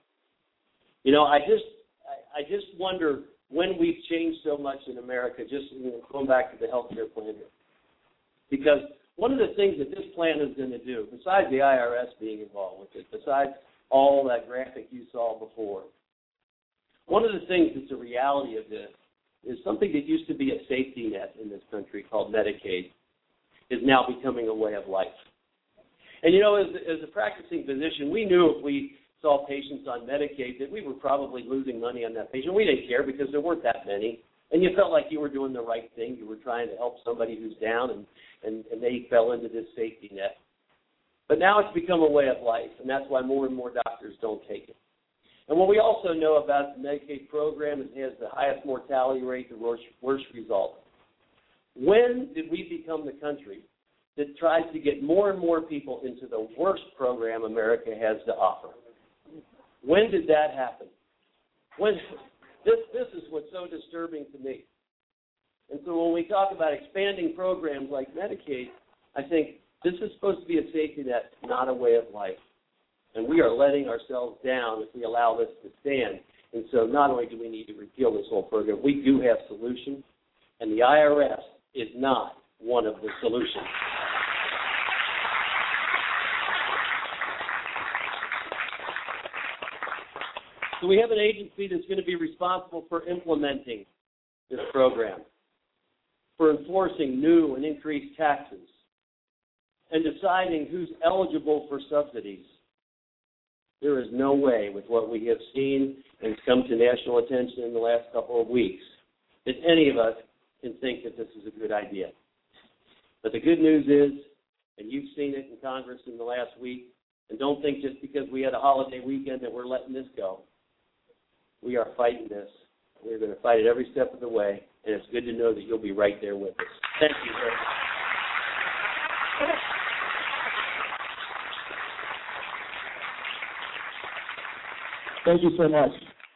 S5: I just wonder when we've changed so much in America, just going back to the health care plan here. Because one of the things that this plan is going to do, besides the IRS being involved with it, besides all that graphic you saw before, one of the things that's a reality of this is something that used to be a safety net in this country called Medicaid is now becoming a way of life. And, as a practicing physician, we knew if we saw patients on Medicaid that we were probably losing money on that patient. We didn't care because there weren't that many. And you felt like you were doing the right thing. You were trying to help somebody who's down, and they fell into this safety net. But now it's become a way of life, and that's why more and more doctors don't take it. And what we also know about the Medicaid program is it has the highest mortality rate, the worst result. When did we become the country that tries to get more and more people into the worst program America has to offer? When did that happen? This is what's so disturbing to me. And so when we talk about expanding programs like Medicaid, I think this is supposed to be a safety net, not a way of life. And we are letting ourselves down if we allow this to stand. And so not only do we need to repeal this whole program, we do have solutions, and the IRS is not one of the solutions. So we have an agency that's going to be responsible for implementing this program, for enforcing new and increased taxes, and deciding who's eligible for subsidies. There is no way, with what we have seen and has come to national attention in the last couple of weeks, that any of us can think that this is a good idea. But the good news is, and you've seen it in Congress in the last week, and don't think just because we had a holiday weekend that we're letting this go. We are fighting this. We're going to fight it every step of the way, and it's good to know that you'll be right there with us. Thank you very much.
S21: Thank you so much.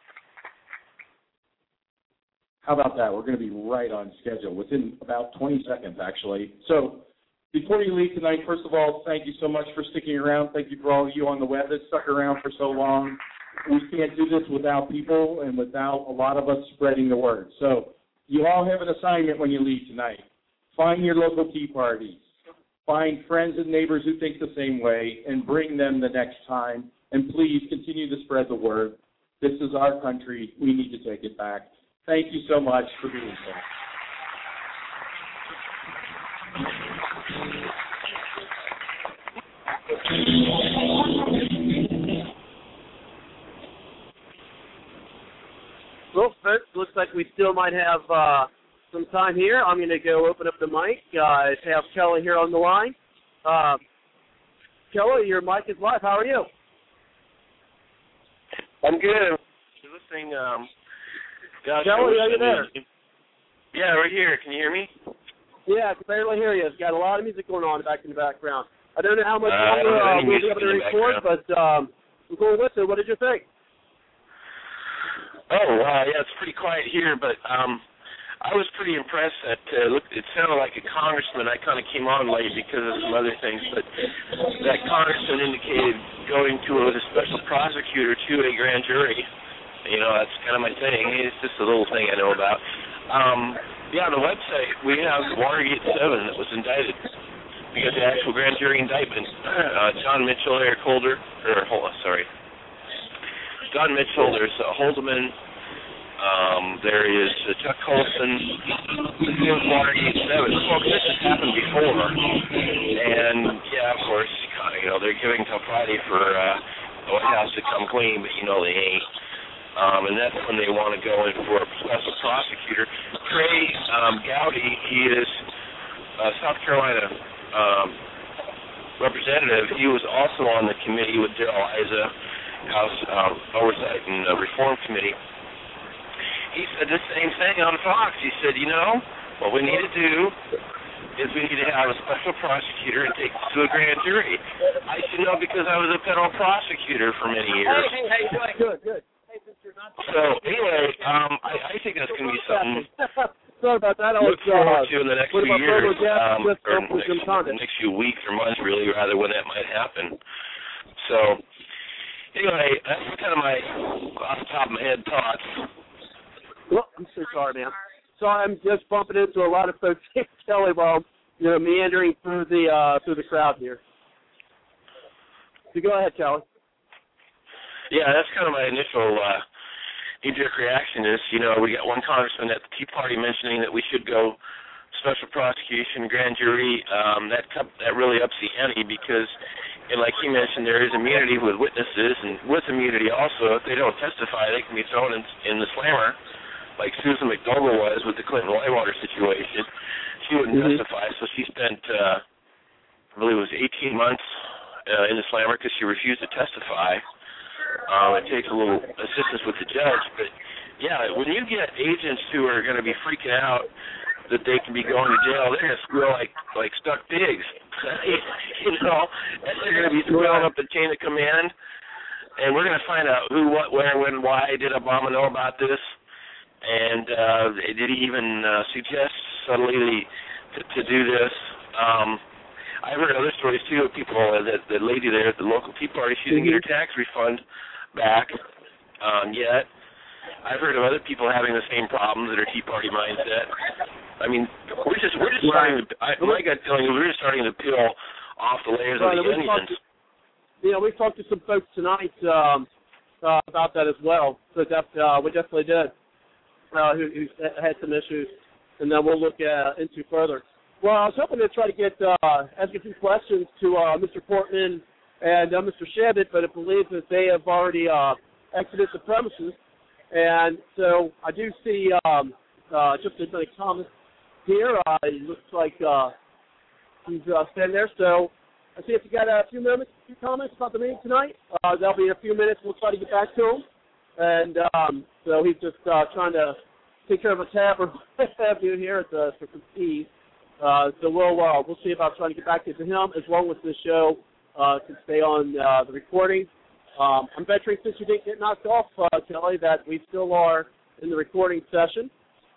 S21: How about that? We're going to be right on schedule, within about 20 seconds, actually. So before you leave tonight, first of all, thank you so much for sticking around. Thank you for all of you on the web that stuck around for so long. We can't do this without people and without a lot of us spreading the word. So you all have an assignment when you leave tonight. Find your local Tea Parties. Find friends and neighbors who think the same way and bring them the next time. And please continue to spread the word. This is our country. We need to take it back. Thank you so much for being here.
S3: Well, folks, looks like we still might have some time here. I'm going to go open up the mic. Have Kelly here on the line. Kelly, your mic is live. How are you?
S8: I'm good. You're listening.
S3: Kelly, are you there?
S8: Yeah, right here. Can you hear me?
S3: Yeah, I can barely hear you. It's got a lot of music going on back in the background. I don't know how much longer we'll be able to record, but we're going with it. What did you think?
S8: Oh, yeah, it's pretty quiet here, but I was pretty impressed that it sounded like a congressman. I kind of came on late because of some other things, but that congressman indicated going to a special prosecutor to a grand jury. You know, that's kind of my thing. It's just a little thing I know about. Yeah, on the website, we have Watergate 7 that was indicted. We got the actual grand jury indictment. John Mitchell, Eric Holder, John Mitchell, there's Holdeman, there is Chuck Colson, Watergate 7. Folks, this has happened before. And, yeah, of course, you know, they're giving till Friday for the White House to come clean, but you know they ain't. And that's when they want to go in for a special prosecutor. Trey Gowdy, he is South Carolina representative, he was also on the committee with Darrell Issa, House Oversight and Reform Committee. He said the same thing on Fox. He said, what we need to do is we need to have a special prosecutor and take this to a grand jury. I should know because I was a federal prosecutor for many years.
S12: Hey, good.
S8: So anyway, I think that's going to be something
S12: Sorry about that.
S8: look forward to in the next few years, or
S12: the
S8: next few weeks or months, really, rather, when that might happen. So anyway, that's kind of my off the top of my head thoughts.
S3: Well, I'm so sorry, man. Sorry, I'm just bumping into a lot of folks here, Kelly, while meandering through the crowd here. So go ahead, Kelly.
S8: Yeah, that's kind of my initial knee-jerk reaction is, we got one congressman at the Tea Party mentioning that we should go special prosecution, grand jury. That really ups the ante because, like he mentioned, there is immunity with witnesses, and with immunity also, if they don't testify, they can be thrown in the slammer, like Susan McDougal was with the Clinton Whitewater situation. She wouldn't testify, so she spent, I believe it was 18 months in the slammer because she refused to testify. It takes a little assistance with the judge, but yeah, when you get agents who are going to be freaking out that they can be going to jail, they're going to squeal like stuck pigs, and they're going to be squealing up the chain of command, and we're going to find out who, what, where, when, why did Obama know about this, and did he even suggest subtly to do this? I've heard other stories, too, of people, the lady there at the local Tea Party, she didn't get her tax refund back yet. I've heard of other people having the same problems that are Tea Party mindset. I mean, we're just starting to, my gut feeling is we're just starting to peel off the layers of the onions.
S3: We've talked to some folks tonight about that as well. So we definitely did, who had some issues, and then we'll look into further. Well, I was hoping to try to ask a few questions to Mr. Portman and Mr. Shabbat, but I believe that they have already exited the premises. And so I do see just a comment here. It looks like he's standing there. So I see if you got a few comments about the meeting tonight. That'll be in a few minutes. We'll try to get back to him. And so he's just trying to take care of a tab or what have you here at the Steve. So we'll see about trying to get back to him as long as the show can stay on the recording. I'm venturing, since you didn't get knocked off, Kelly, that we still are in the recording session.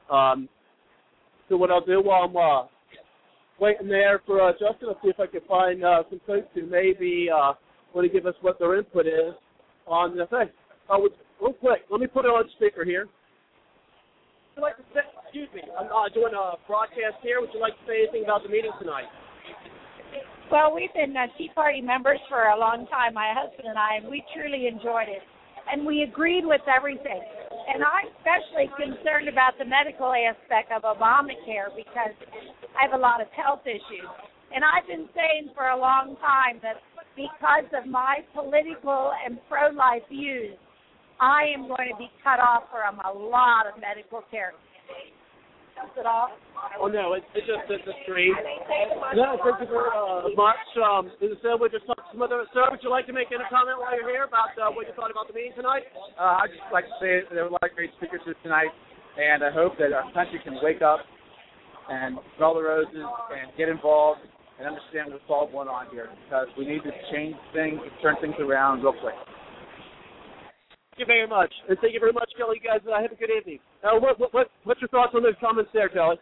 S3: So what I'll do while I'm waiting there for Justin, I'll see if I can find some folks who maybe want to give us what their input is on the thing. Real quick, let me put it on speaker here. Would you like to say, excuse me, I'm doing a broadcast here. Would you like to say anything about the meeting tonight?
S10: Well, we've been Tea Party members for a long time, my husband and I, and we truly enjoyed it. And we agreed with everything. And I'm especially concerned about the medical aspect of Obamacare because I have a lot of health issues. And I've been saying for a long time that because of my political and pro-life views, I am going to be cut off from a lot of medical care. Is it all?
S3: Oh, no, it's just the stream. No, thank you very much. We'll just talk to some other. Sir, would you like to make any comment while you're here about what you thought about the meeting tonight?
S22: I'd just like to say there were a lot of great speakers here tonight, and I hope that our country can wake up and smell the roses and get involved and understand what's all going on here, because we need to change things, turn things around real quick.
S3: Thank you very much. And thank you very much, Kelly. You guys have a good evening. What's your thoughts on those comments there, Kelly?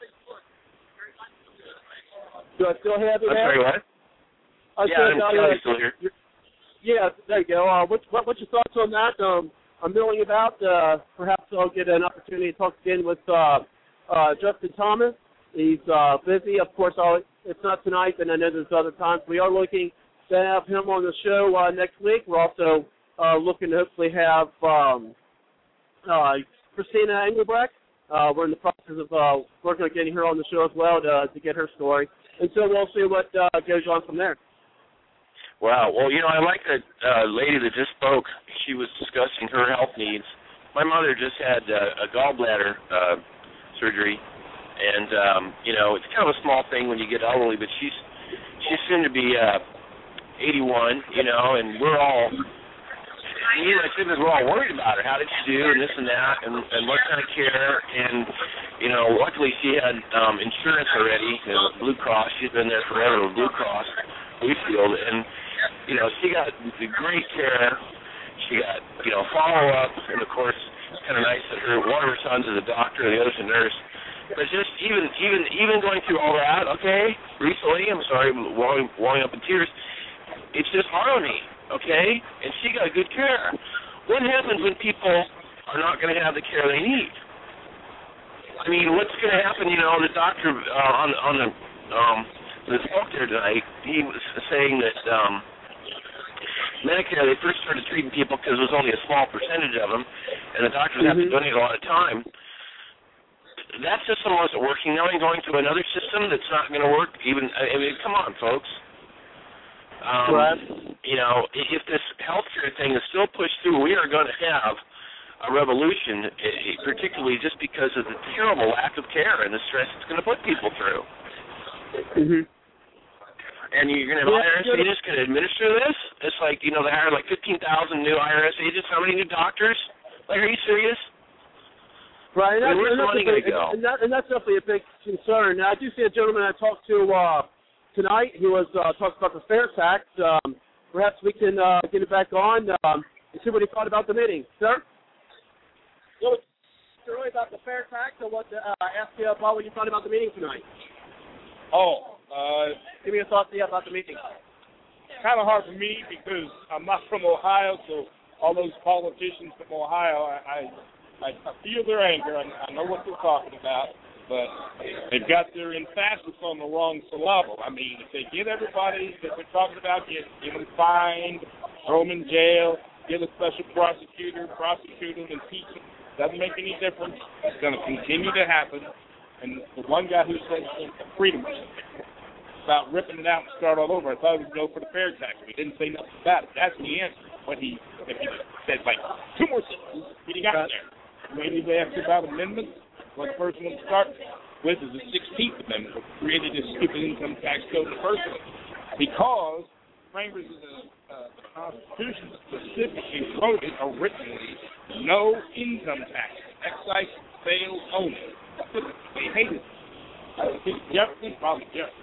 S3: Do I still have you there?
S8: I'm sorry, what? I'm still here.
S3: Yeah, there you go. What's your thoughts on that? I'm milling about. Perhaps I'll get an opportunity to talk again with Justin Thomas. He's busy. Of course, it's not tonight, and I know there's other times. We are looking to have him on the show next week. We're also looking to hopefully have Christina Engelbrecht. We're in the process of working on getting her on the show as well to get her story. And so we'll see what goes on from there.
S8: Wow. Well, I like that lady that just spoke. She was discussing her health needs. My mother just had a gallbladder surgery, and, it's kind of a small thing when you get elderly, but she's soon to be 81, you know, and we're all, me and my siblings, we're all worried about her. How did she do, and this and that, and what kind of care, and, you know, luckily she had insurance already, you know, Blue Cross. She's been there forever with Blue Cross, Bluefield, and, you know, she got the great care. She got, you know, follow-up, and, of course, it's kind of nice that one of her sons is a doctor and the other's a nurse. But just even going through all that, okay, recently, I'm sorry, walling up in tears, it's just hard on me, okay? And she got good care. What happens when people are not going to have the care they need? I mean, what's going to happen, you know, the doctor on the spoke there tonight, he was saying that Medicare, they first started treating people because it was only a small percentage of them, and the doctors have to donate a lot of time. That system wasn't working. Now I'm going to another system that's not going to work. Even, I mean, come on, folks. You know, if this healthcare thing is still pushed through, we are going to have a revolution, particularly just because of the terrible lack of care and the stress it's going to put people through. And you're going to have IRS agents going to administer this? It's like, you know, they hired like 15,000 new IRS agents. How many new doctors? Like, are you serious?
S3: Right.
S8: I mean, where's the money going to go?
S3: And that's definitely a big concern. Now, I do see a gentleman I talked to tonight. He was talking about the fair tax. Perhaps we can get it back on and see what he thought about the meeting. Sir? What was really about the fair tax, or what? Ask you about what you thought about the meeting tonight. Give me your thoughts about the meeting.
S11: Kind of hard for me because I'm not from Ohio, so all those politicians from Ohio, I feel their anger. I know what they're talking about, but they've got their emphasis on the wrong syllable. I mean, if they get everybody that they're talking about, get them fined, throw them in jail, get a special prosecutor, prosecute them, impeach them, doesn't make any difference. It's going to continue to happen. And the one guy who said freedom about ripping it out and start all over, I thought he would go for the fair tax. He didn't say nothing about it. That's the answer. But if he said like 2 more sentences, he got there. Maybe they asked about amendments. What the first one to start with is the 16th Amendment, which created this stupid income tax code in the first place. Because framers of the Constitution specifically wrote it originally, no income tax, excise sales only. They hated it. I think Jefferson, probably Jefferson,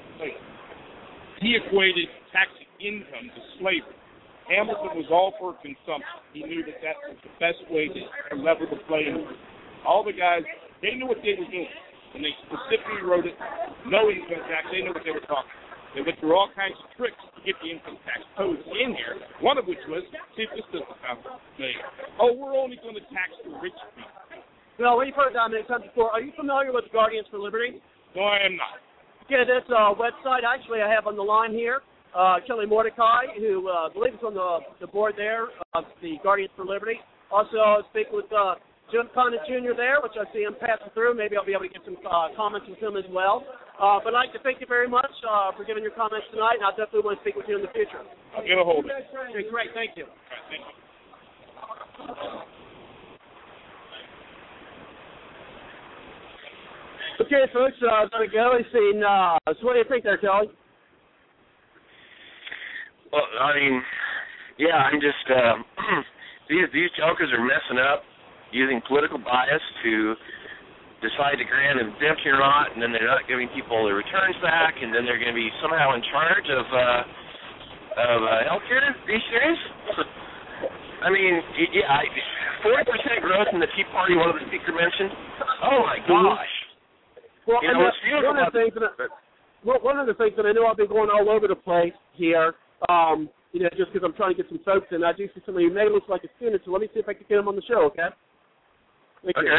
S11: he equated taxing income to slavery. Hamilton was all for consumption. He knew that that was the best way to level the playing field. All the guys, they knew what they were doing. When they specifically wrote it, no income tax, they knew what they were talking about. They went through all kinds of tricks to get the income tax code in here, one of which was, see if this doesn't sound familiar. Oh, we're only going to tax the rich people.
S3: Well, we've heard that many times before. Are you familiar with Guardians for Liberty?
S11: No, I am not.
S3: Yeah, this website, actually, I have on the line here, Kelly Mordecai, who I believe is on the board there of the Guardians for Liberty. Also, speak with Jim Condon Jr. there, which I see him passing through. Maybe I'll be able to get some comments with him as well. But I'd like to thank you very much for giving your comments tonight, and I definitely want to speak with you in the future.
S11: I'll get a hold of it.
S3: Okay, great. Thank you.
S11: All right, thank you.
S3: Okay, folks, there we go. We've seen, so what do you think there, Kelly?
S8: Well, I mean, yeah, I'm just, these jokers are messing up, using political bias to decide to grant an exemption or not, and then they're not giving people their returns back, and then they're going to be somehow in charge of health care? Are you serious? I mean, yeah, 40% growth in the Tea Party, one of the speakers mentioned. Oh, my gosh.
S3: Well,
S8: you know,
S3: one of the things that I know I've been going all over the place here, you know, just because I'm trying to get some folks in. I do see somebody who may look like a student, so let me see if I can get him on the show, okay? Thank you.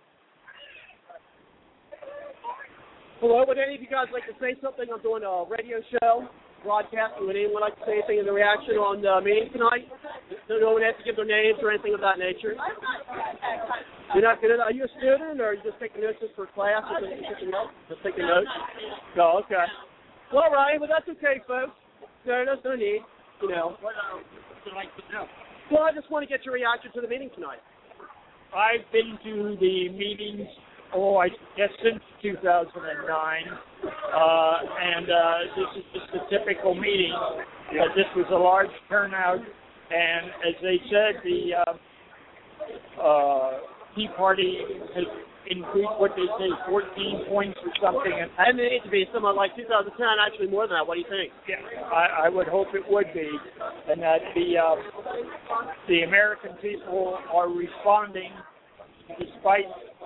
S3: Hello, would any of you guys like to say something? I'm doing a radio show, broadcasting. Would anyone like to say anything in the reaction on the meeting tonight? No one has to give their names or anything of that nature. You're not good at, are you a student, or are you just taking notes just for class? Or just taking notes? Oh, okay. Well, Ryan, but that's okay, folks. There's no need, you know. What would you like to know? Well, I just want to get your reaction to the meeting tonight.
S11: I've been to the meetings
S9: I guess since 2009, and this is just a typical meeting. This was a large turnout, and as they said, the Tea Party has increased, what they say, 14 points or something.
S6: And it needs to be somewhat like 2010, actually more than that. What do you think?
S9: Yeah, I would hope it would be, and that the American people are responding despite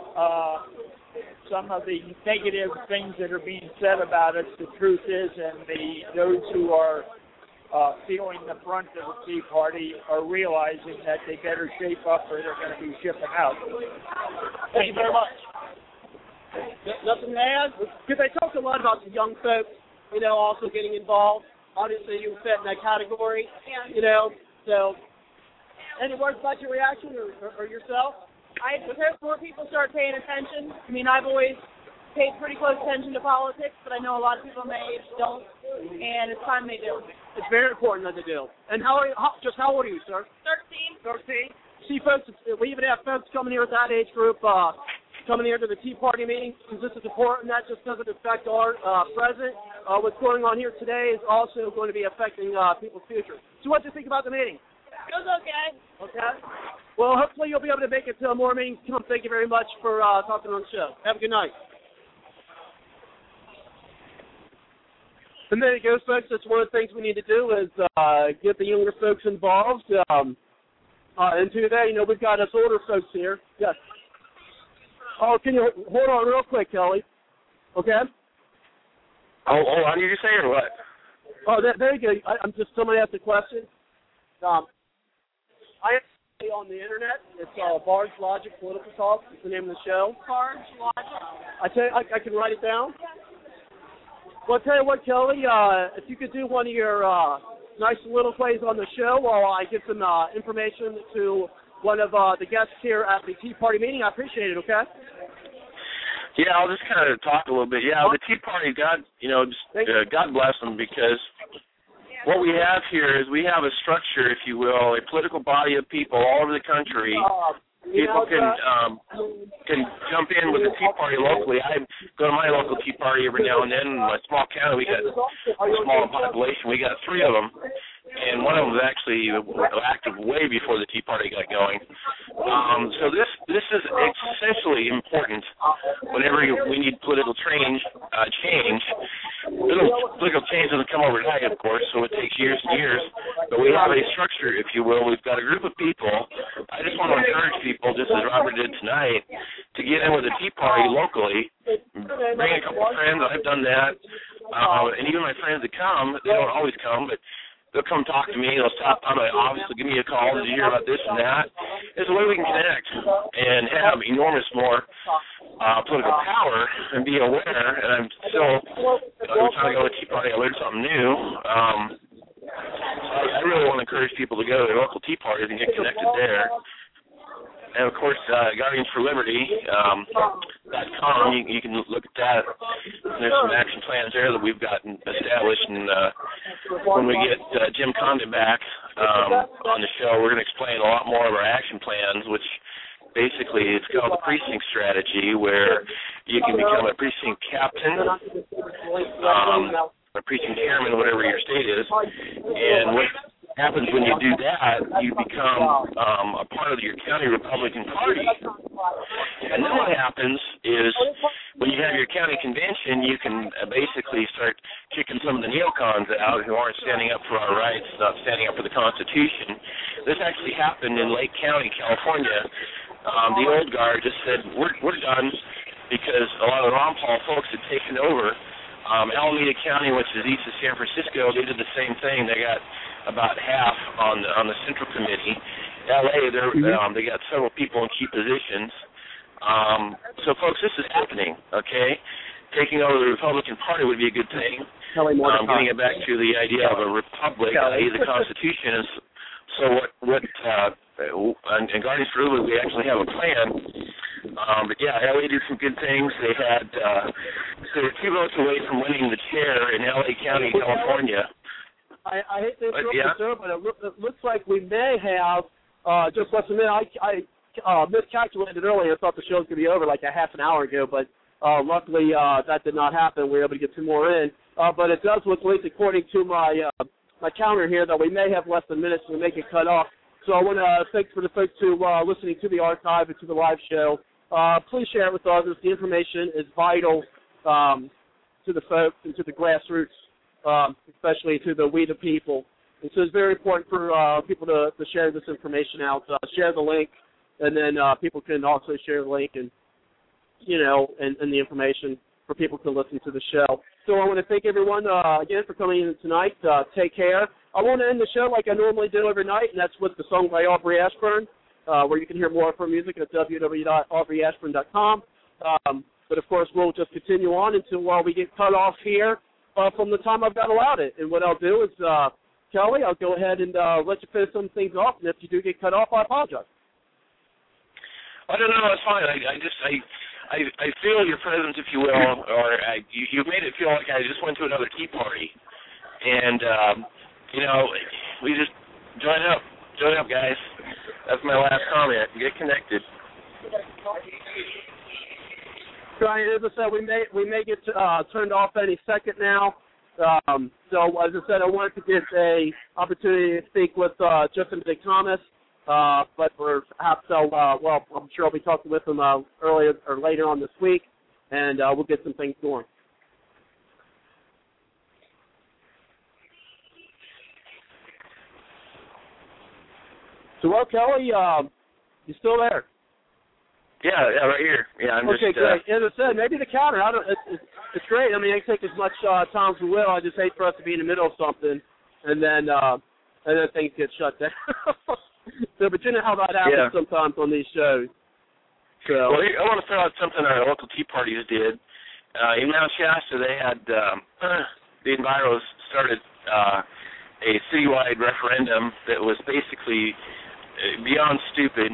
S9: some of the negative things that are being said about us. The truth is, and those who are feeling the brunt of the Tea Party are realizing that they better shape up or they're going to be shipping out.
S6: Thank you very much. Nothing to add? Because I talked a lot about the young folks, also getting involved. Obviously, you fit in that category, So, any words about your reaction or yourself?
S14: I hope more people start paying attention. I mean, I've always paid pretty close attention to politics, but I know a lot of people my age don't, and it's time they do.
S6: It's very important that they do. And how old are you, sir?
S14: 13.
S6: 13. See, folks, we even have folks coming here with that age group, coming here to the Tea Party meeting. This is important. That just doesn't affect our present. What's going on here today is also going to be affecting people's future. So what do you think about the meeting?
S14: It was okay.
S6: Okay. Well, hopefully you'll be able to make it to more meetings. Come, thank you very much for talking on the show. Have a good night. And there you go, folks. That's one of the things we need to do is get the younger folks involved. And today, we've got us older folks here. Yes. Oh, can you hold on real quick, Kelly? Okay.
S8: Oh, what did you say or what?
S6: Oh, there you go. I'm just somebody asked a question. I am on the internet. It's Bard's Logic Political Talk. It's the name of the show.
S14: Bard's Logic.
S6: I can write it down. Well, I'll tell you what, Kelly, if you could do one of your nice little plays on the show while I get some information to one of the guests here at the Tea Party meeting, I appreciate it, okay?
S8: Yeah, I'll just kind of talk a little bit. Yeah, the Tea Party, God bless them, because what we have here is we have a structure, if you will, a political body of people all over the country. People can jump in with the Tea Party locally. I go to my local Tea Party every now and then. In my small county, we got a small population. We got 3 of them, and one of them was actually active way before the Tea Party got going. So this is essentially important whenever we need political change. Political change doesn't come overnight, of course, so it takes years and years. But we have a structure, if you will. We've got a group of people. I just want to encourage people, just as Robert did tonight, to get in with the Tea Party locally. Bring a couple of friends. I've done that. And even my friends that come, they don't always come, but they'll come talk to me. They'll stop by my office. They'll give me a call. Did you hear about this and that? It's a way we can connect and have enormous more political power and be aware. And I'm still every time I go to Tea Party, I learn something new. I really want to encourage people to go to their local Tea Parties and get connected there. And, of course, GuardiansForLiberty.com, you can look at that. There's some action plans there that we've gotten established. And when we get Jim Condon back on the show, we're going to explain a lot more of our action plans, which basically it's called the precinct strategy, where you can become a precinct captain, a precinct chairman, whatever your state is. And what happens when you do that, you become a part of your county Republican Party. And then what happens is when you have your county convention, you can basically start kicking some of the neocons out who aren't standing up for our rights, not standing up for the Constitution. This actually happened in Lake County, California. The old guard just said, we're done, because a lot of the Ron Paul folks had taken over. Alameda County, which is east of San Francisco, they did the same thing. They got about half on the Central Committee. L.A., they got several people in key positions. So, folks, this is happening, okay? Taking over the Republican Party would be a good thing. Getting it back to the idea of a republic, i.e. the Constitution. So and Guardians for Liberty, we actually have a plan. But, yeah, L.A. did some good things. They had so they're 2 votes away from winning the chair in L.A. County, California.
S6: I hate to interrupt you, sir, but it looks like we may have just less than a minute.
S3: miscalculated earlier. I thought the show was going to be over like a half an hour ago, but luckily that did not happen. We were able to get 2 more in. But it does look, at least according to my my calendar here, that we may have less than minutes to make it cut off. So I want to thank for the folks who listening to the archive and to the live show. Please share it with others. The information is vital to the folks and to the grassroots, especially to the we the people. And so it's very important for people to share this information out. Share the link, and then people can also share the link and the information for people to listen to the show. So I want to thank everyone again for coming in tonight. Take care. I want to end the show like I normally do every night, and that's with the song by Aubrey Ashburn, where you can hear more of her music at www.aubreyashburn.com. But, of course, we'll just continue on until we get cut off here from the time I've got allowed it. And what I'll do is, Kelly, I'll go ahead and let you finish some things off, and if you do get cut off, I apologize.
S8: I don't know. It's fine. I feel your presence, if you will, or you've made it feel like I just went to another tea party. And, we just join up. Join up, guys. That's my last comment. Get connected.
S3: Brian, as I said, we may get turned off any second now. So, as I said, I wanted to get an opportunity to speak with Justin Thomas. But perhaps I'm sure I'll be talking with him earlier or later on this week, and we'll get some things going. So, well, Kelly, you still there?
S8: Yeah, right here. Yeah, I'm
S3: okay,
S8: just.
S3: Great. As I said, maybe the counter. It's great. I mean, I can take as much time as we will. I just hate for us to be in the middle of something, and then things get shut down. So, but you know how that happens sometimes on these shows. So.
S8: Well, I want to throw out something our local tea parties did. In Mount Shasta, they had the Enviros started a citywide referendum that was basically beyond stupid.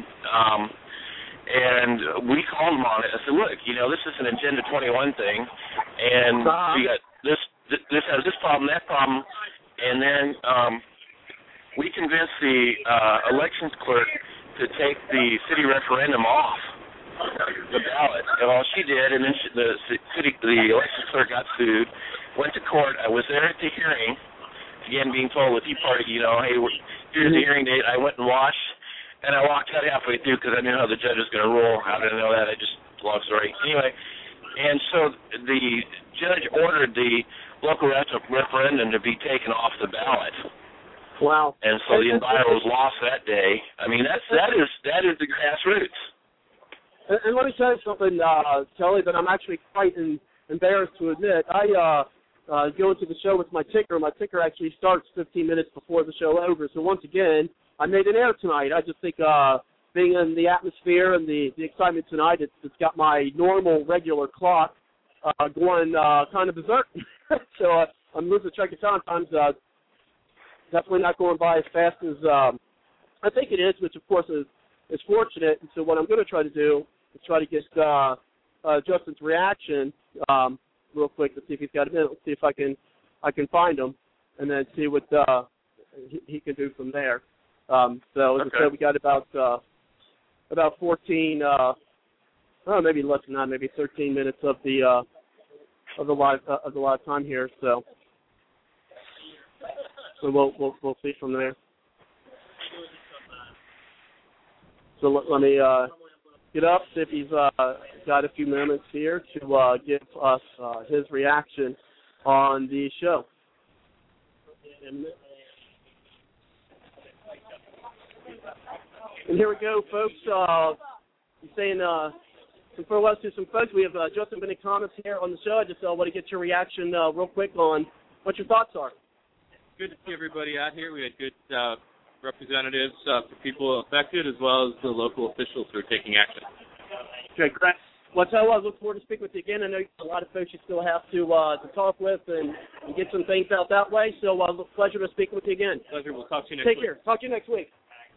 S8: And we called them on it. I said, look, this is an Agenda 21 thing, and we got this has this problem, that problem, and then we convinced the elections clerk to take the city referendum off the ballot. And all she did, and then the elections clerk got sued, went to court. I was there at the hearing, again being told the Tea Party, hey, here's the hearing date. I went and watched, and I walked out halfway through because I knew how the judge was going to rule. How did I know that? Long story. Anyway, and so the judge ordered the local referendum to be taken off the ballot.
S3: Wow.
S8: And so the Enviros lost that day. I mean, that is the grassroots.
S3: And let me tell you something, Kelly, that I'm actually quite embarrassed to admit. I go into the show with my ticker. My ticker actually starts 15 minutes before the show over. So once again, I made an error tonight. I just think being in the atmosphere and the excitement tonight, it's got my normal regular clock going kind of berserk. So I'm losing track of time. Times definitely not going by as fast as I think it is, which of course is fortunate. And so what I'm going to try to do is try to get Justin's reaction real quick to see if he's got a minute. Let's see if I can find him, and then see what he can do from there. So as I said, we got about 14, maybe less than that, maybe 13 minutes of the live time here. So we'll see from there. So let me get up, see if he's got a few moments here to give us his reaction on the show. And here we go, folks. I'm saying some farewells to some folks. We have Justin Bennett Thomas here on the show. I just want to get your reaction real quick on what your thoughts are.
S15: Good to see everybody out here. We had good representatives for people affected, as well as the local officials who are taking action.
S3: Okay, great. Well, I look forward to speaking with you again. I know a lot of folks you still have to talk with and get some things out that way. So, pleasure to speak with you again.
S15: Pleasure. We'll talk to you next week.
S3: Take care. Talk to you next week.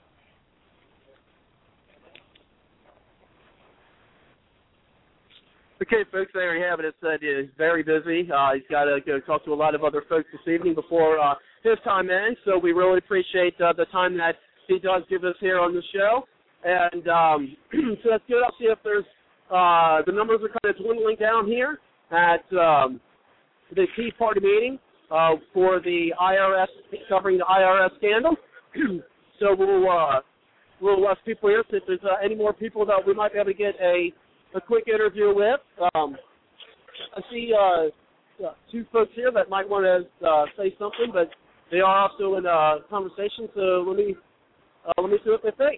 S3: Okay, folks, there you have it. It said he's very busy. He's got to go talk to a lot of other folks this evening before his time ends. So we really appreciate the time that he does give us here on the show. And so that's good. I'll see if there's the numbers are kind of dwindling down here at the Tea Party meeting for the IRS, covering the IRS scandal. So we'll less people here. So if there's any more people that we might be able to get a quick interview with. I see two folks here that might want to say something, but they are also in conversation. So let me see what they think.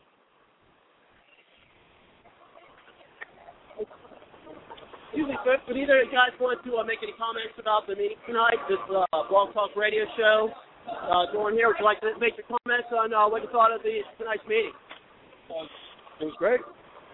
S3: Excuse me, folks, would either of you guys want to make any comments about the meeting tonight, this Blog Talk Radio show going here? Would you like to make your comments on what you thought of tonight's meeting?
S12: It was great.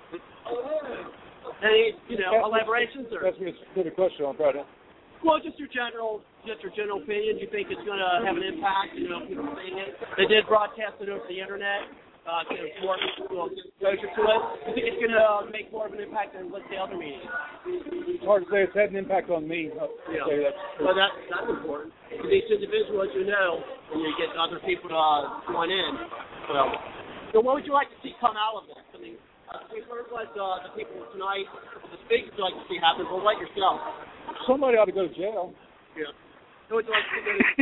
S3: Any, elaborations? Or?
S12: That's me a question on Friday.
S3: Well, just your general opinion. Do you think it's going to have an impact? People seeing it. They did broadcast it over the internet. Get more exposure to it. Do you think it's going to make more of an impact than, let's say, other meetings?
S12: It's hard to say. It's had an impact on me.
S3: Yeah. Well, that's important. Because each individual, as you know, when you get other people to join in. So what would you like to see come out of this? I mean, we've heard what the people tonight, the speakers would like to see happen, but like yourself.
S12: Somebody ought to go to jail.
S3: Yeah. Who would you like to see go to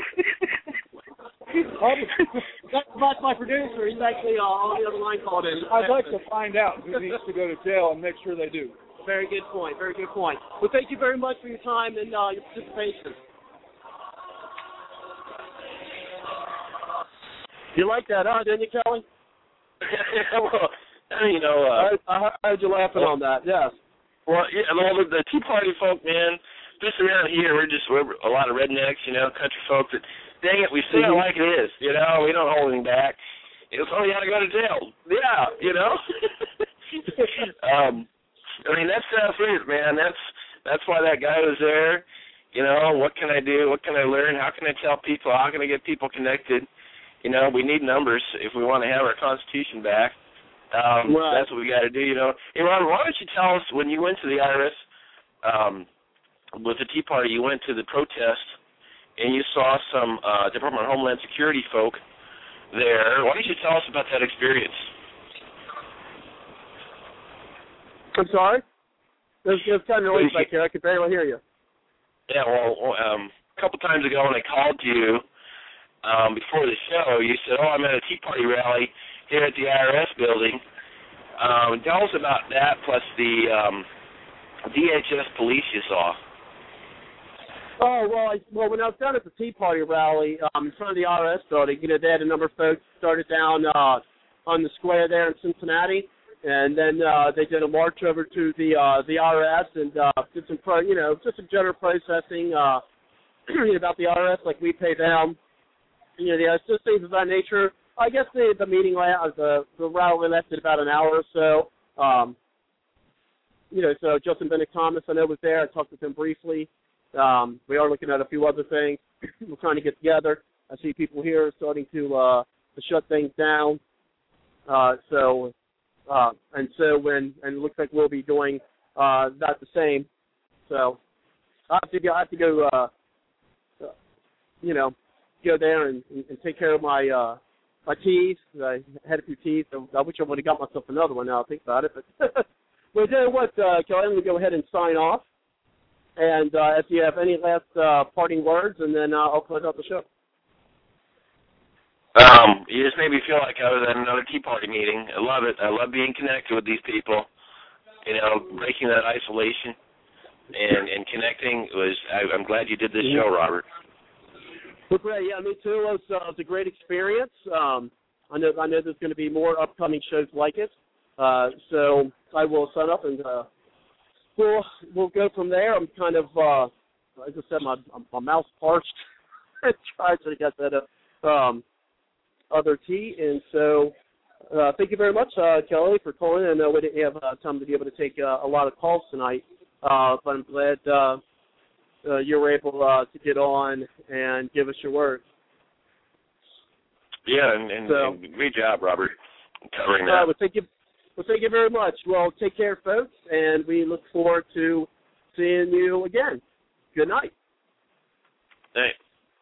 S3: That's my producer. He's actually on the other line called in.
S12: I'd like to find out who needs to go to jail and make sure they do.
S3: Very good point. Very good point. Well, thank you very much for your time and your participation. You like that, huh? Didn't you, Kelly?
S8: Well,
S3: I heard you laughing on that. Yes.
S8: Well, the Tea Party folk, man, just around here, we're a lot of rednecks, country folk that, dang it, we say it like it is, we don't hold anything back. It's you got to go to jail. Yeah, that stuff is, man, that's why that guy was there. What can I do? What can I learn? How can I tell people? How can I get people connected? We need numbers if we want to have our Constitution back. Right. That's what we got to do, Hey, Robert, why don't you tell us, when you went to the IRS with the Tea Party, you went to the protest, and you saw some Department of Homeland Security folk there. Why don't you tell us about that experience?
S3: I'm sorry? There's kind of noise back here. I could barely hear you.
S8: Yeah, well, a couple times ago when I called you before the show, you said, I'm at a Tea Party rally here at the IRS building. Tell us about that, plus the DHS police you saw.
S3: Oh, well, when I was down at the Tea Party rally in front of the IRS building, they had a number of folks started down on the square there in Cincinnati, and then they did a march over to the IRS and did some, just some general processing about the IRS, like we pay them. Just things of that nature. I guess the meeting, the rally lasted about an hour or so. So Justin Bennett Thomas, I know, was there. I talked with him briefly. We are looking at a few other things. We're trying to get together. I see people here starting to shut things down. And it looks like we'll be doing that the same. So I have to go. Go there and take care of my teas. I had a few teas. I wish I would have got myself another one now I think about it. But well, tell you what, Kelly, I'm going to go ahead and sign off. And if you have any last parting words, and then I'll close out the show.
S8: You just made me feel like I was at another Tea Party meeting. I love it. I love being connected with these people. Breaking that isolation and connecting I'm glad you did this show, Robert.
S3: Well, great. Yeah, me too. It was a great experience. I know there's going to be more upcoming shows like it. So I will sign up and we'll go from there. I'm kind of, as I said, my mouth's parched. Trying to get that other tea. And so thank you very much, Kelly, for calling. I know we didn't have time to be able to take a lot of calls tonight, but I'm glad you were able to get on and give us your word.
S8: Yeah, and great job, Robert, covering that.
S3: Well, thank you very much. Well, take care, folks, and we look forward to seeing you again. Good night.
S8: Thanks.